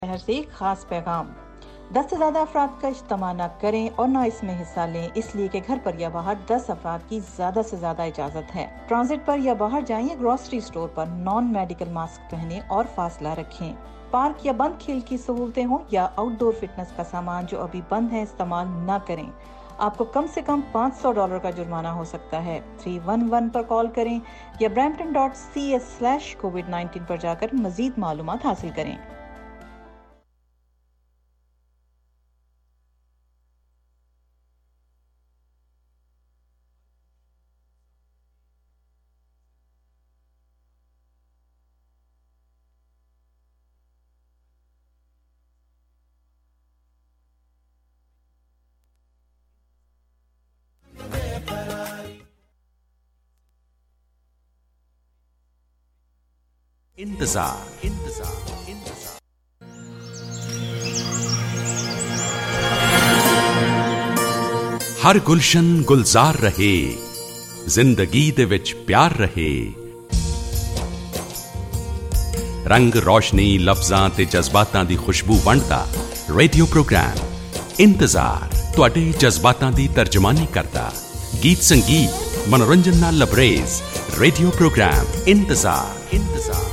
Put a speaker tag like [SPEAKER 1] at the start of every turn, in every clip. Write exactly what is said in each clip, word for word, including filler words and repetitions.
[SPEAKER 1] शहर से खास पैगाम। दस से ज्यादा अफराद का इज्तिमा न करें और न इसमें हिस्सा लें, इसलिए कि घर पर या बाहर दस अफराद की ज्यादा से ज्यादा इजाजत है। ट्रांजिट पर या बाहर जाएं या ग्रोसरी स्टोर पर नॉन मेडिकल मास्क पहने और फासला रखें। पार्क या बंद खेल की सहूलतें हों या आउटडोर फिटनेस का सामान जो अभी बंद है इस्तेमाल न करें। आपको कम से कम पाँच सौ डॉलर का जुर्माना हो सकता है। थ्री वन वन पर कॉल करें या Brampton dot C S slash covid nineteen पर जाकर मजीद मालूमात हासिल करें।
[SPEAKER 2] इंतजार इंतजार इंतजार हर गुलशन गुलजार रहे, जिंदगी दे विच प्यार रहे। रंग रोशनी लफ्जां ते जज्बातां दी खुशबू वंडदा रेडियो प्रोग्राम इंतजार तुहाडे जज्बातां दी तर्जमानी करदा। गीत संगीत मनोरंजन नाल लबरेज रेडियो प्रोग्राम इंतजार इंतजार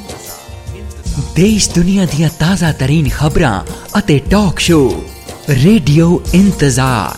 [SPEAKER 3] देश दुनिया दियां ताज़ा तरीन खबरां अते टॉक शो रेडियो इंतजार।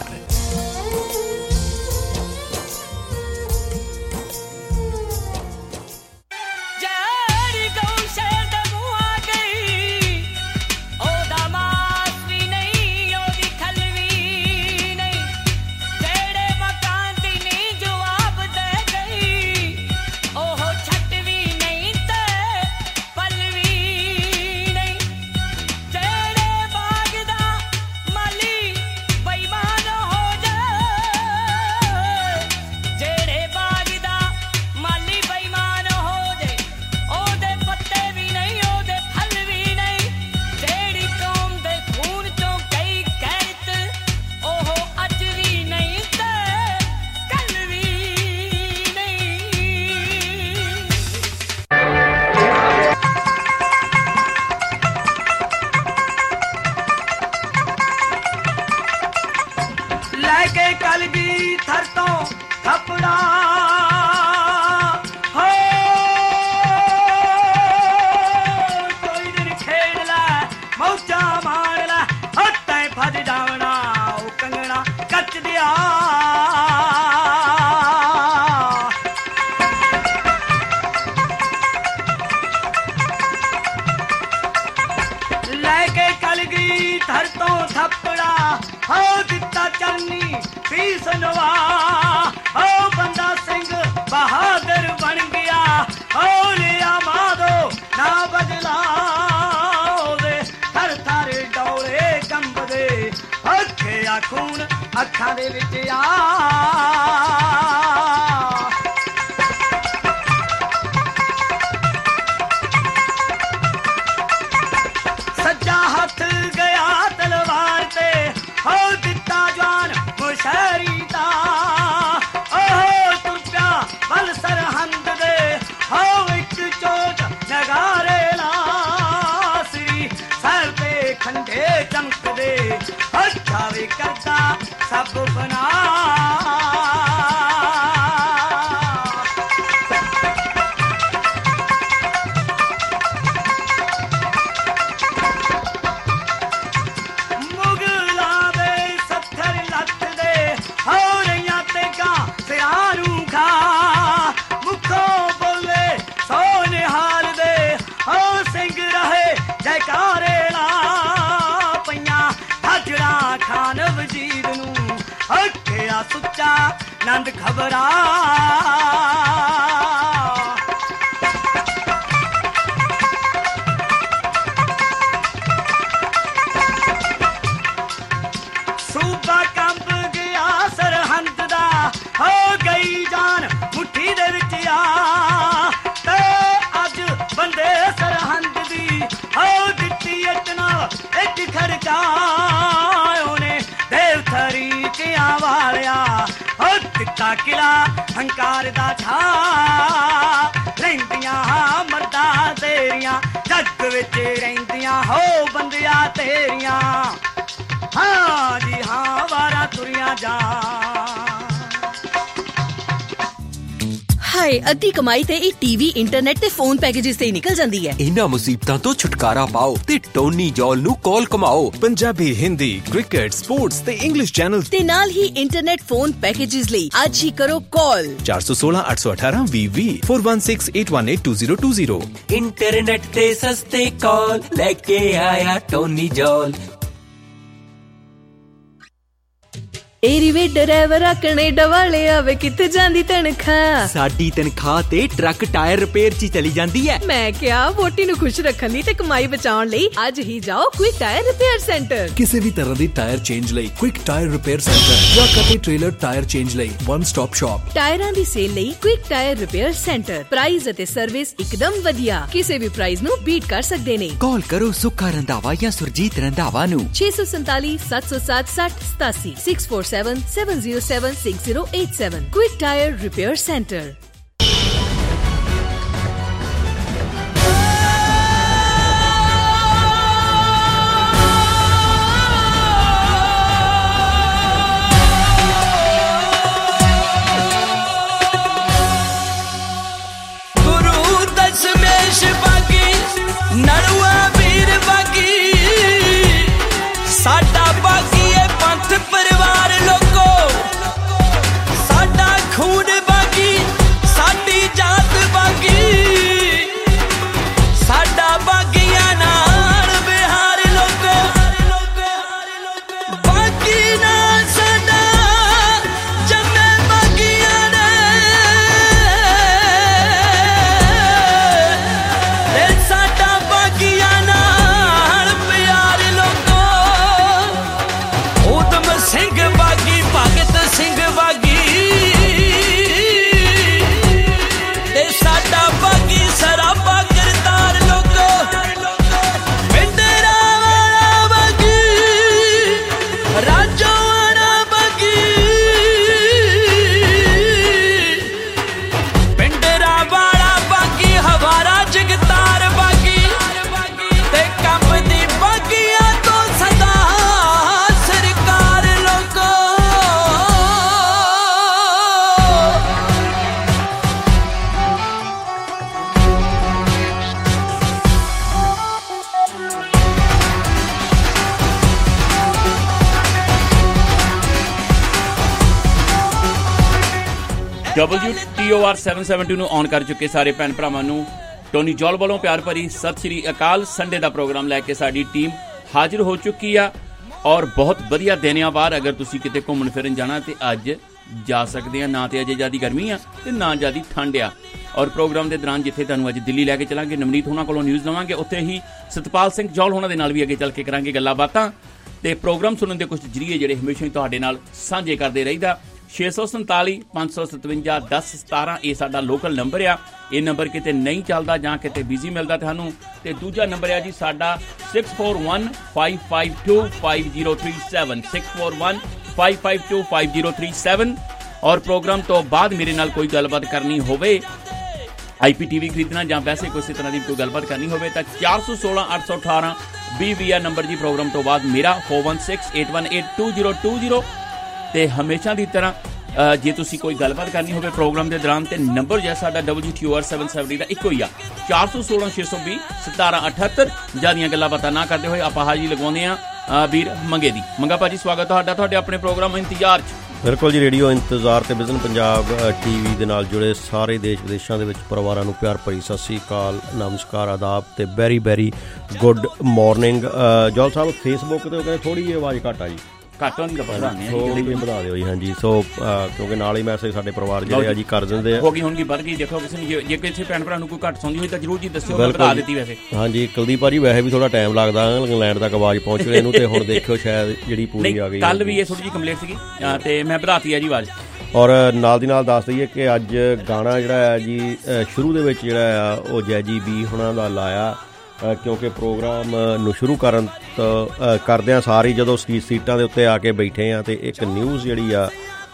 [SPEAKER 4] किला हंकार दा छा रहिंदियां मर्दा तेरियां जग विच रहिंदियां हो बंदे दिया तेरिया हाँ जी हाँ वारा तुरिया जा
[SPEAKER 5] ਹਾਏ ਅੱਧੀ ਕਮਾਈ ਤੇ ਇਹ ਟੀਵੀ ਇੰਟਰਨੈਟ ਤੇ ਫੋਨ ਪੈਕੇजेस ਤੇ ਹੀ ਨਿਕਲ ਜਾਂਦੀ ਹੈ।
[SPEAKER 3] ਇਹਨਾਂ ਮੁਸੀਬਤਾਂ ਤੋਂ ਛੁਟਕਾਰਾ ਪਾਓ ਤੇ ਟੋਨੀ ਜੌਲ ਨੂੰ ਕਾਲ ਕਮਾਓ।
[SPEAKER 6] ਪੰਜਾਬੀ, ਹਿੰਦੀ, ਕ੍ਰਿਕਟ, ਸਪੋਰਟਸ ਤੇ ਇੰਗਲਿਸ਼ ਚੈਨਲ
[SPEAKER 5] ਤੇ ਨਾਲ ਹੀ ਇੰਟਰਨੈਟ ਫੋਨ ਪੈਕੇजेस ਲਈ ਅੱਜ ਹੀ ਕਰੋ ਕਾਲ
[SPEAKER 3] ਚਾਰ ਇੱਕ ਛੇ ਅੱਠ ਇੱਕ ਅੱਠ ਵੀਹ ਵੀਹ ਚਾਰ ਇੱਕ ਛੇ ਅੱਠ ਇੱਕ ਅੱਠ ਦੋ ਜ਼ੀਰੋ ਦੋ ਜ਼ੀਰੋ। ਇੰਟਰਨੈਟ ਤੇ ਸਸਤੇ ਕਾਲ ਲੈ ਕੇ ਆਇਆ ਟੋਨੀ ਜੌਲ।
[SPEAKER 5] ਏਰੀ ਵੇ ਡਰਾਈਵਰ ਕੈਨੇਡਾ ਵਾਲੇ ਆਵੇ ਕਿੱਥੇ ਜਾਂਦੀ ਤਨਖਾਹ
[SPEAKER 3] ਸਾਡੀ ਤਨਖਾਹ ਤੇ ਟਰੱਕ ਟਾਇਰ ਰਿਪੇਅਰ 'ਚ ਚਲੀ ਜਾਂਦੀ ਹੈ।
[SPEAKER 5] ਮੈਂ ਕਿਹਾ ਵੋਟੀ ਨੂੰ ਖੁਸ਼ ਰੱਖਣ ਲਈ ਤੇ ਕਮਾਈ ਬਚਾਉਣ ਲਈ ਅੱਜ ਹੀ ਜਾਓ ਕੁਇਕ ਟਾਇਰ ਰਿਪੇਅਰ ਸੈਂਟਰ।
[SPEAKER 6] ਕਿਸੇ ਵੀ ਤਰ੍ਹਾਂ ਦੀ ਟਾਇਰ ਚੇਂਜ ਲਈ quick tyre repair centre truck ਅਤੇ ਟ੍ਰੇਲਰ ਟਾਇਰ ਚੇਂਜ ਲਈ ਵਨ ਸਟਾਪ ਸ਼ਾਪ।
[SPEAKER 5] ਟਾਇਰਾਂ ਦੀ ਸੇਲ ਲਈ quick tyre repair centre. Price ਅਤੇ ਸਰਵਿਸ ਇੱਕਦਮ ਵਧੀਆ, ਕਿਸੇ ਵੀ ਪ੍ਰਾਈਸ ਨੂੰ ਬੀਟ ਕਰ ਸਕਦੇ ਨੇ।
[SPEAKER 3] ਕਾਲ ਕਰੋ ਸੁੱਖਾ ਰੰਧਾਵਾ ਜਾਂ ਸੁਰਜੀਤ ਰੰਧਾਵਾ ਨੂੰ
[SPEAKER 5] ਛੇ ਸੌ ਸੰਤਾਲੀ ਸੱਤ ਸੌ ਸੱਤ ਸੱਠ ਸਤਾਸੀ six four seven seven zero seven six zero eight seven Quick Tire Repair Center।
[SPEAKER 4] गुरु दशमेश बागी नलुआ वीर बागी साडा बागी है पंथ परिवार लोको साडा खून बागी साडी जात बागी साडा बागियां नाल बिहार लोको बागी ना साडा जम्मे बागियां ने ते साडा बागियां नाल प्यार लोको ऊधम सिंह बागी भगत सिंह बागी ते साडा बागी सराबा करतार लोको पिंडरा वाला बागी राजो वाला बागी पिंडरा वाला बागी हवारा जगतार बागी ते कंब दी बागियां तो सदा सरकार लोको
[SPEAKER 7] ਡਬਲਯੂ ਟੀ ਓ ਆਰ ਸੱਤ ਸੌ ਸੱਤਰ ਨੂੰ ਔਨ ਕਰ ਚੁੱਕੇ ਸਾਰੇ ਭੈਣ ਭਰਾਵਾਂ ਨੂੰ ਟੋਨੀ ਜੌਲ ਵੱਲੋਂ ਪਿਆਰ ਭਰੀ ਸਤਿ ਸ਼੍ਰੀ ਅਕਾਲ। ਸੰਡੇ ਦਾ ਪ੍ਰੋਗਰਾਮ ਲੈ ਕੇ ਸਾਡੀ ਟੀਮ ਹਾਜ਼ਰ ਹੋ ਚੁੱਕੀ ਆ ਔਰ ਬਹੁਤ ਵਧੀਆ ਦਿਨਾਂ ਬਾਅਦ ਅਗਰ ਤੁਸੀਂ ਕਿਤੇ ਘੁੰਮਣ ਫਿਰਨ ਜਾਣਾ ਤੇ ਅੱਜ ਜਾ ਸਕਦੇ ਆ। ਨਾ ਤੇ ਅਜੇ ਜ਼ਿਆਦਾ ਗਰਮੀ ਆ ਤੇ ਨਾ ਜ਼ਿਆਦਾ ਠੰਡ ਆ। ਔਰ ਪ੍ਰੋਗਰਾਮ ਦੇ ਦੌਰਾਨ ਜਿੱਥੇ ਤੁਹਾਨੂੰ ਅੱਜ ਦਿੱਲੀ ਲੈ ਕੇ ਚਲਾਂਗੇ, ਨਵਨੀਤ ਹੋਣਾ ਕੋਲੋਂ ਨਿਊਜ਼ ਲਵਾਂਗੇ, ਉੱਥੇ ਹੀ ਸਤਪਾਲ ਸਿੰਘ ਜੌਲ ਹੋਣਾ ਦੇ ਨਾਲ ਵੀ ਅੱਗੇ ਚੱਲ ਕੇ ਕਰਾਂਗੇ ਗੱਲਾਂ ਬਾਤਾਂ ਤੇ ਪ੍ਰੋਗਰਾਮ ਸੁਣਨ ਦੇ ਕੁਝ ਜਰੀਏ ਜਿਹੜੇ ਹਮੇਸ਼ਾ ਹੀ ਤੁਹਾਡੇ ਨਾਲ ਸਾਂਝੇ ਕਰਦੇ ਰਹੀਦਾ। ਛੇ ਸੌ ਸੰਤਾਲੀ ਪੰਜ ਸੌ ਸਤਵੰਜਾ ਦਸ ਸਤਾਰਾਂ ਇਹ ਸਾਡਾ ਲੋਕਲ ਨੰਬਰ ਆ। ਇਹ ਨੰਬਰ ਕਿਤੇ ਨਹੀਂ ਚੱਲਦਾ ਜਾਂ ਕਿਤੇ ਬਿਜ਼ੀ ਮਿਲਦਾ ਤੁਹਾਨੂੰ ਤੇ ਦੂਜਾ ਨੰਬਰ ਆ ਜੀ ਸਾਡਾ six four one five five two five zero three seven six four one five five two five zero three seven. ਔਰ ਪ੍ਰੋਗਰਾਮ ਤੋਂ ਬਾਅਦ ਮੇਰੇ ਨਾਲ ਕੋਈ ਗੱਲਬਾਤ ਕਰਨੀ ਹੋਵੇ, ਆਈ ਪੀ ਟੀ ਵੀ ਖਰੀਦਣਾ ਜਾਂ ਵੈਸੇ ਕਿਸੇ ਤਰ੍ਹਾਂ ਦੀ ਕੋਈ ਗੱਲਬਾਤ ਕਰਨੀ ਹੋਵੇ ਤਾਂ ਚਾਰ ਸੌ ਸੋਲਾਂ ਅੱਠ ਸੌ ਅਠਾਰਾਂ ਵੀਹ ਵੀਹ ਆ ਨੰਬਰ ਜੀ ਪ੍ਰੋਗਰਾਮ ਤੋਂ ਬਾਅਦ ਮੇਰਾ four one six eight one eight two zero two zero. ਤੇ ਹਮੇਸ਼ਾ ਦੀ ਤਰ੍ਹਾਂ ਜੇ ਤੁਸੀਂ ਕੋਈ ਗੱਲਬਾਤ ਕਰਨੀ ਹੋਵੇ ਪ੍ਰੋਗਰਾਮ ਦੇ ਦੌਰਾਨ ਤੇ ਨੰਬਰ ਜਿਹੜਾ ਸਾਡਾ ਡਬਲਯੂ ਟੀ ਓ ਆਰ ਸੱਤ ਸੌ ਸੱਤਰ ਦਾ ਇੱਕੋ ਹੀ ਆ ਚਾਰ ਸੌ ਸੋਲਾਂ ਛੇ ਸੌ ਵੀਹ ਸਤਾਰਾਂ ਅਠੱਤਰ। ਜਿਆਦੀਆਂ ਗੱਲਾਂ ਬਾਤਾਂ ਨਾ ਕਰਦੇ ਹੋਏ ਆਪਾਂ ਹਾਜੀ ਲਗਵਾਉਂਦੇ ਆ ਵੀਰ ਮੰਗੇ ਦੀ। ਮੰਗਾ ਭਾਜੀ ਸਵਾਗਤ ਤੁਹਾਡਾ ਤੁਹਾਡੇ ਆਪਣੇ ਪ੍ਰੋਗਰਾਮ ਇੰਤਜ਼ਾਰ 'ਚ।
[SPEAKER 8] ਬਿਲਕੁਲ ਜੀ, ਰੇਡੀਓ ਇੰਤਜ਼ਾਰ ਤੇ ਵਿਜ਼ਨ ਪੰਜਾਬ ਟੀ ਵੀ ਦੇ ਨਾਲ ਜੁੜੇ ਸਾਰੇ ਦੇਸ਼ ਵਿਦੇਸ਼ਾਂ ਦੇ ਵਿੱਚ ਪਰਿਵਾਰਾਂ ਨੂੰ ਪਿਆਰ ਭਰੀ ਸਤਿ ਸ਼੍ਰੀ ਅਕਾਲ, ਨਮਸਕਾਰ, ਆਦਾਬ ਤੇ very very good morning. Johal Sahib Facebook ਤੇ ਕਹਿੰਦੇ ਥੋੜ੍ਹੀ ਜਿਹੀ ਆਵਾਜ਼ ਘੱਟ ਆ ਜੀ,
[SPEAKER 7] ਘੱਟ ਹੋਣੀ ਤਾਂ ਵਧਾ
[SPEAKER 8] ਥੋੜ੍ਹੀ ਜਿਹੀ ਵਧਾ ਦਿਓ ਜੀ। ਹਾਂਜੀ ਸੋ ਕਿਉਂਕਿ ਨਾਲ ਹੀ ਮੈਸੇਜ ਸਾਡੇ ਪਰਿਵਾਰ ਜਿਹੜੇ ਆ ਜੀ ਕਰ ਦਿੰਦੇ ਆ।
[SPEAKER 7] ਹੋ ਗਈ ਹੁਣ ਕੀ ਵੱਧ ਗਈ ਦੇਖੋ ਕਿਸੇ ਨੂੰ ਜੇ ਕਿਸੇ ਭੈਣ ਭਰਾ ਨੂੰ ਕੋਈ ਘੱਟ ਸੌਂਦੀ ਹੋਈ ਤਾਂ ਜ਼ਰੂਰ ਜੀ ਦੱਸਿਓ, ਮੈਂ ਵਧਾ ਦਿੱਤੀ ਵੈਸੇ। ਹਾਂਜੀ
[SPEAKER 8] ਕੁਲਦੀਪ ਭਾਜੀ ਵੈਸੇ ਵੀ ਥੋੜਾ ਟਾਈਮ ਲੱਗਦਾ ਇੰਗਲੈਂਡ ਤੱਕ ਆਵਾਜ਼ ਪਹੁੰਚ ਰਹੀ ਇਹਨੂੰ ਤੇ ਹੁਣ ਦੇਖਿਓ ਸ਼ਾਇਦ ਜਿਹੜੀ ਪੂਰੀ ਆ ਗਈ।
[SPEAKER 7] ਕੱਲ ਵੀ ਇਹ ਥੋੜੀ ਜਿਹੀ ਕੰਪਲੇਂਟ ਸੀਗੀ ਤੇ ਮੈਂ ਵਧਾਤੀ ਆ ਜੀ ਆਵਾਜ਼।
[SPEAKER 8] ਔਰ ਨਾਲ ਦੀ ਨਾਲ ਦੱਸ ਦਈਏ ਕਿ ਅੱਜ ਗਾਣਾ ਜਿਹੜਾ ਹੈ ਜੀ ਸ਼ੁਰੂ ਦੇ ਵਿੱਚ ਜਿਹੜਾ ਆ ਉਹ ਜੈਜੀ ਬੀ ਹੁਣਾਂ ਦਾ ਲਾਇਆ ਕਿਉਂਕਿ ਪ੍ਰੋਗਰਾਮ ਨੂੰ ਸ਼ੁਰੂ ਕਰਨ ਕਰਦਿਆਂ ਸਾਰੀ ਜਦੋਂ ਸੀ ਸੀਟਾਂ ਦੇ ਉੱਤੇ ਆ ਕੇ ਬੈਠੇ ਆ ਤੇ ਇੱਕ ਨਿਊਜ਼ ਜਿਹੜੀ ਆ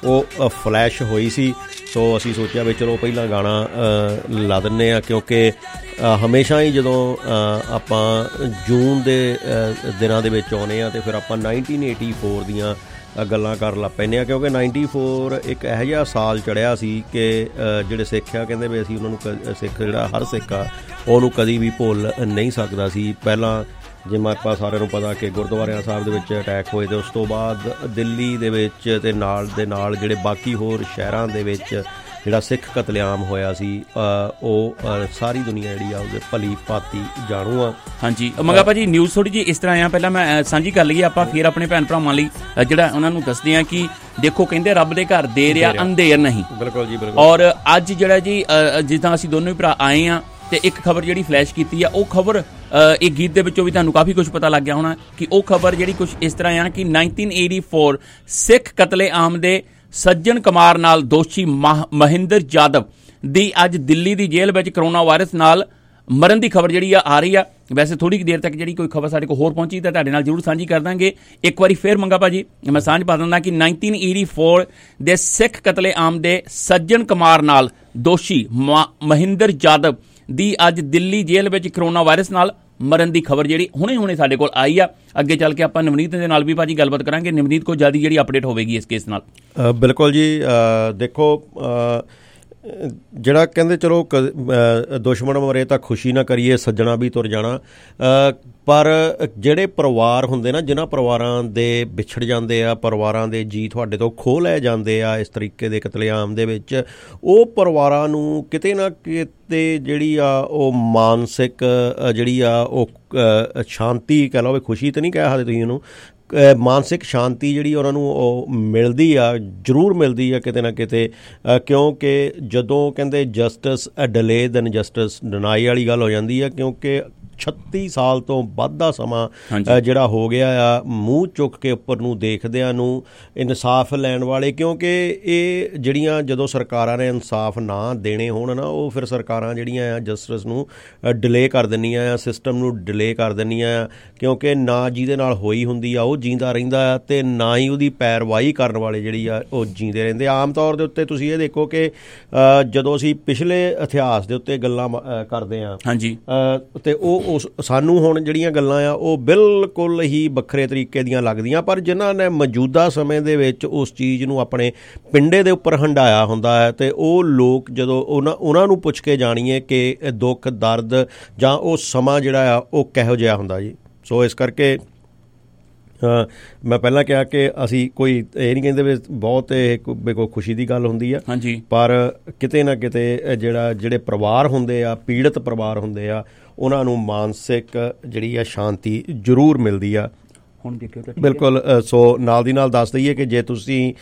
[SPEAKER 8] ਉਹ ਫਲੈਸ਼ ਹੋਈ ਸੀ। ਸੋ ਅਸੀਂ ਸੋਚਿਆ ਵੀ ਚਲੋ ਪਹਿਲਾਂ ਗਾਣਾ ਲਾ ਦਿੰਦੇ ਹਾਂ, ਕਿਉਂਕਿ ਹਮੇਸ਼ਾ ਹੀ ਜਦੋਂ ਆਪਾਂ ਜੂਨ ਦੇ ਦਿਨਾਂ ਦੇ ਵਿੱਚ ਆਉਂਦੇ ਹਾਂ ਅਤੇ ਫਿਰ ਆਪਾਂ ਨਾਈਨਟੀਨ ਏਟੀ ਫੋਰ ਦੀਆਂ ਗੱਲਾਂ ਕਰਨ ਲੱਗ ਪੈਂਦੇ ਹਾਂ, ਕਿਉਂਕਿ ਨਾਈਨਟੀ ਫੋਰ ਇੱਕ ਇਹੋ ਜਿਹਾ ਸਾਲ ਚੜ੍ਹਿਆ ਸੀ ਕਿ ਜਿਹੜੇ ਸਿੱਖ ਆ ਕਹਿੰਦੇ ਵੀ ਅਸੀਂ ਉਹਨਾਂ ਨੂੰ ਕ ਸਿੱਖ ਜਿਹੜਾ ਹਰ ਸਿੱਖ ਆ ਉਹਨੂੰ ਕਦੀ ਵੀ ਭੁੱਲ ਨਹੀਂ ਸਕਦਾ ਸੀ। ਪਹਿਲਾਂ ਜਿਵੇਂ ਆਪਾਂ ਸਾਰਿਆਂ ਨੂੰ ਪਤਾ ਕਿ ਗੁਰਦੁਆਰਿਆਂ ਸਾਹਿਬ ਦੇ ਵਿੱਚ ਅਟੈਕ ਹੋਏ ਅਤੇ ਉਸ ਤੋਂ ਬਾਅਦ ਦਿੱਲੀ ਦੇ ਵਿੱਚ ਅਤੇ ਨਾਲ ਦੇ ਨਾਲ ਜਿਹੜੇ ਬਾਕੀ ਹੋਰ ਸ਼ਹਿਰਾਂ ਦੇ ਵਿੱਚ ਜਿਹੜਾ ਸਿੱਖ ਕਤਲੇਆਮ ਹੋਇਆ ਸੀ ਉਹ ਸਾਰੀ ਦੁਨੀਆ ਜਿਹੜੀ ਆ ਉਹਦੇ ਭਲੀ ਭਾਂਤੀ ਜਾਣੂ ਆ। ਹਾਂਜੀ
[SPEAKER 7] ਮੰਗਾ ਭਾਜੀ ਨਿਊਜ਼ ਥੋੜ੍ਹੀ ਜਿਹੀ ਇਸ ਤਰ੍ਹਾਂ ਆ, ਪਹਿਲਾਂ ਮੈਂ ਸਾਂਝੀ ਕਰ ਲਈਏ ਆਪਾਂ, ਫਿਰ ਆਪਣੇ ਭੈਣ ਭਰਾਵਾਂ ਲਈ ਜਿਹੜਾ ਉਹਨਾਂ ਨੂੰ ਦੱਸਦੇ ਹਾਂ ਕਿ ਦੇਖੋ ਕਹਿੰਦੇ ਰੱਬ ਦੇ ਘਰ ਦੇਰ ਆ ਅੰਧੇਰ ਨਹੀਂ।
[SPEAKER 8] ਬਿਲਕੁਲ ਜੀ ਬਿਲਕੁਲ।
[SPEAKER 7] ਔਰ ਅੱਜ ਜਿਹੜਾ ਜੀ ਜਿੱਦਾਂ ਅਸੀਂ ਦੋਨੋਂ ਹੀ ਭਰਾ ਆਏ ਹਾਂ ਤੇ ਇੱਕ ਖਬਰ ਜਿਹੜੀ ਫਲੈਸ਼ ਕੀਤੀ ਆ, ਉਹ ਖਬਰ ਇਹ ਗੀਤ ਦੇ ਵਿੱਚੋਂ ਵੀ ਤੁਹਾਨੂੰ ਕਾਫੀ ਕੁਝ ਪਤਾ ਲੱਗ ਗਿਆ ਹੋਣਾ ਕਿ ਉਹ ਖਬਰ ਜਿਹੜੀ ਕੁਝ ਇਸ ਤਰ੍ਹਾਂ ਆ ਕਿ ਨਾਈਨਟੀਨ ਏਟੀ ਫੋਰ ਸਿੱਖ ਕਤਲੇਆਮ ਦੇ ਸੱਜਣ ਕੁਮਾਰ ਨਾਲ ਦੋਸ਼ੀ ਮਹਿੰਦਰ ਜਾਦਵ ਦੀ ਅੱਜ ਦਿੱਲੀ ਦੀ ਜੇਲ੍ਹ ਵਿੱਚ ਕਰੋਨਾ ਵਾਇਰਸ ਨਾਲ ਮਰਨ ਦੀ ਖਬਰ ਜਿਹੜੀ ਆ ਆ ਰਹੀ ਆ। ਵੈਸੇ ਥੋੜ੍ਹੀ ਕੁ ਦੇਰ ਤੱਕ ਜਿਹੜੀ ਕੋਈ ਖਬਰ ਸਾਡੇ ਕੋਲ ਹੋਰ ਪਹੁੰਚੀ ਤਾਂ ਤੁਹਾਡੇ ਨਾਲ ਜ਼ਰੂਰ ਸਾਂਝੀ ਕਰ ਦਾਂਗੇ। ਇੱਕ ਵਾਰੀ ਫਿਰ ਮੰਗਾ ਭਾਜੀ ਮੈਂ ਸਾਂਝ ਪਾ ਦਿੰਦਾ ਕਿ ਨਾਈਨਟੀਨ ਏਟੀ ਫੋਰ ਦੇ ਸਿੱਖ ਕਤਲੇਆਮ ਦੇ ਸੱਜਣ ਕੁਮਾਰ ਨਾਲ ਦੋਸ਼ੀ ਮਹਿੰਦਰ ਜਾਦਵ ਦੀ ਅੱਜ ਦਿੱਲੀ ਜੇਲ੍ਹ ਵਿੱਚ ਕਰੋਨਾ ਵਾਇਰਸ ਨਾਲ ਮਰਨ ਦੀ ਖਬਰ ਜਿਹੜੀ ਹੁਣੇ ਹੁਣੇ ਸਾਡੇ ਕੋਲ ਆਈ ਆ। ਅੱਗੇ ਚੱਲ ਕੇ ਆਪਾਂ ਨਵਨੀਤ ਦੇ ਨਾਲ ਵੀ ਭਾਜੀ ਗੱਲਬਾਤ ਕਰਾਂਗੇ। ਨਵਨੀਤ ਕੋਲ ਜਲਦੀ ਜਿਹੜੀ ਅਪਡੇਟ ਹੋਵੇਗੀ ਇਸ ਕੇਸ ਨਾਲ।
[SPEAKER 8] ਬਿਲਕੁਲ ਜੀ। ਦੇਖੋ ਜਿਹੜਾ ਕਹਿੰਦੇ ਚਲੋ ਕ ਦੁਸ਼ਮਣ ਮਰੇ ਤਾਂ ਖੁਸ਼ੀ ਨਾ ਕਰੀਏ, ਸੱਜਣਾ ਵੀ ਤੁਰ ਜਾਣਾ, ਪਰ ਜਿਹੜੇ ਪਰਿਵਾਰ ਹੁੰਦੇ ਨਾ ਜਿਨ੍ਹਾਂ ਪਰਿਵਾਰਾਂ ਦੇ ਵਿਛੜ ਜਾਂਦੇ ਆ, ਪਰਿਵਾਰਾਂ ਦੇ ਜੀਅ ਤੁਹਾਡੇ ਤੋਂ ਖੋਹ ਲੈ ਜਾਂਦੇ ਆ ਇਸ ਤਰੀਕੇ ਦੇ ਕਤਲੇਆਮ ਦੇ ਵਿੱਚ, ਉਹ ਪਰਿਵਾਰਾਂ ਨੂੰ ਕਿਤੇ ਨਾ ਕਿਤੇ ਜਿਹੜੀ ਆ ਉਹ ਮਾਨਸਿਕ ਜਿਹੜੀ ਆ ਉਹ ਸ਼ਾਂਤੀ ਕਹਿ ਲਓ, ਖੁਸ਼ੀ ਤਾਂ ਨਹੀਂ ਕਹਿ ਸਕਦੇ ਤੁਸੀਂ ਉਹਨੂੰ, ਮਾਨਸਿਕ ਸ਼ਾਂਤੀ ਜਿਹੜੀ ਉਹਨਾਂ ਨੂੰ ਉਹ ਮਿਲਦੀ ਆ, ਜ਼ਰੂਰ ਮਿਲਦੀ ਆ ਕਿਤੇ ਨਾ ਕਿਤੇ, ਕਿਉਂਕਿ ਜਦੋਂ ਕਹਿੰਦੇ justice delay then justice deny ਵਾਲੀ ਗੱਲ ਹੋ ਜਾਂਦੀ ਆ, ਕਿਉਂਕਿ ਛੱਤੀ ਸਾਲ ਤੋਂ ਵੱਧ ਦਾ ਸਮਾਂ ਜਿਹੜਾ ਹੋ ਗਿਆ ਆ ਮੂੰਹ ਚੁੱਕ ਕੇ ਉੱਪਰ ਨੂੰ ਦੇਖਦਿਆਂ ਨੂੰ ਇਨਸਾਫ ਲੈਣ ਵਾਲੇ, ਕਿਉਂਕਿ ਇਹ ਜਿਹੜੀਆਂ ਜਦੋਂ ਸਰਕਾਰਾਂ ਨੇ ਇਨਸਾਫ ਨਾ ਦੇਣੇ ਹੋਣ ਨਾ, ਉਹ ਫਿਰ ਸਰਕਾਰਾਂ ਜਿਹੜੀਆਂ ਆ ਜਸਟਿਸ ਨੂੰ ਡਿਲੇ ਕਰ ਦਿੰਦੀਆਂ ਆ, ਸਿਸਟਮ ਨੂੰ ਡਿਲੇ ਕਰ ਦਿੰਦੀਆਂ ਆ, ਕਿਉਂਕਿ ਨਾ ਜਿਹਦੇ ਨਾਲ ਹੋਈ ਹੁੰਦੀ ਆ ਉਹ ਜੀਂਦਾ ਰਹਿੰਦਾ ਆ ਅਤੇ ਨਾ ਹੀ ਉਹਦੀ ਪੈਰਵਾਈ ਕਰਨ ਵਾਲੇ ਜਿਹੜੀ ਆ ਉਹ ਜੀਂਦੇ ਰਹਿੰਦੇ। ਆਮ ਤੌਰ ਦੇ ਉੱਤੇ ਤੁਸੀਂ ਇਹ ਦੇਖੋ ਕਿ ਜਦੋਂ ਅਸੀਂ ਪਿਛਲੇ ਇਤਿਹਾਸ ਦੇ ਉੱਤੇ ਗੱਲਾਂ ਕਰਦੇ ਹਾਂ
[SPEAKER 7] ਹਾਂਜੀ
[SPEAKER 8] ਅਤੇ ਉਹ ਉਸ ਸਾਨੂੰ ਹੁਣ ਜਿਹੜੀਆਂ ਗੱਲਾਂ ਆ ਉਹ ਬਿਲਕੁਲ ਹੀ ਵੱਖਰੇ ਤਰੀਕੇ ਦੀਆਂ ਲੱਗਦੀਆਂ, ਪਰ ਜਿਨ੍ਹਾਂ ਨੇ ਮੌਜੂਦਾ ਸਮੇਂ ਦੇ ਵਿੱਚ ਉਸ ਚੀਜ਼ ਨੂੰ ਆਪਣੇ ਪਿੰਡੇ ਦੇ ਉੱਪਰ ਹੰਢਾਇਆ ਹੁੰਦਾ ਹੈ ਅਤੇ ਉਹ ਲੋਕ ਜਦੋਂ ਉਹਨਾਂ ਉਹਨਾਂ ਨੂੰ ਪੁੱਛ ਕੇ ਜਾਣੀਏ ਕਿ ਦੁੱਖ ਦਰਦ ਜਾਂ ਉਹ ਸਮਾਂ ਜਿਹੜਾ ਆ ਉਹ ਕਿਹੋ ਜਿਹਾ ਹੁੰਦਾ ਜੀ। ਸੋ ਇਸ ਕਰਕੇ ਮੈਂ ਪਹਿਲਾਂ ਕਿਹਾ ਕਿ ਅਸੀਂ ਕੋਈ ਇਹ ਨਹੀਂ ਕਹਿੰਦੇ ਵੀ ਬਹੁਤ ਇਹ ਕੋਈ ਖੁਸ਼ੀ ਦੀ ਗੱਲ ਹੁੰਦੀ ਆ,
[SPEAKER 7] ਹਾਂਜੀ,
[SPEAKER 8] ਪਰ ਕਿਤੇ ਨਾ ਕਿਤੇ ਜਿਹੜਾ ਜਿਹੜੇ ਪਰਿਵਾਰ ਹੁੰਦੇ ਆ, ਪੀੜਤ ਪਰਿਵਾਰ ਹੁੰਦੇ ਆ, ਉਹਨਾਂ ਨੂੰ ਮਾਨਸਿਕ ਜਿਹੜੀ ਆ ਸ਼ਾਂਤੀ ਜ਼ਰੂਰ ਮਿਲਦੀ ਆ।
[SPEAKER 7] ਹੁਣ ਦੇਖਿਓ
[SPEAKER 8] ਬਿਲਕੁਲ। ਸੋ ਨਾਲ ਦੀ ਨਾਲ ਦੱਸ ਦਈਏ ਕਿ ਜੇ ਤੁਸੀਂ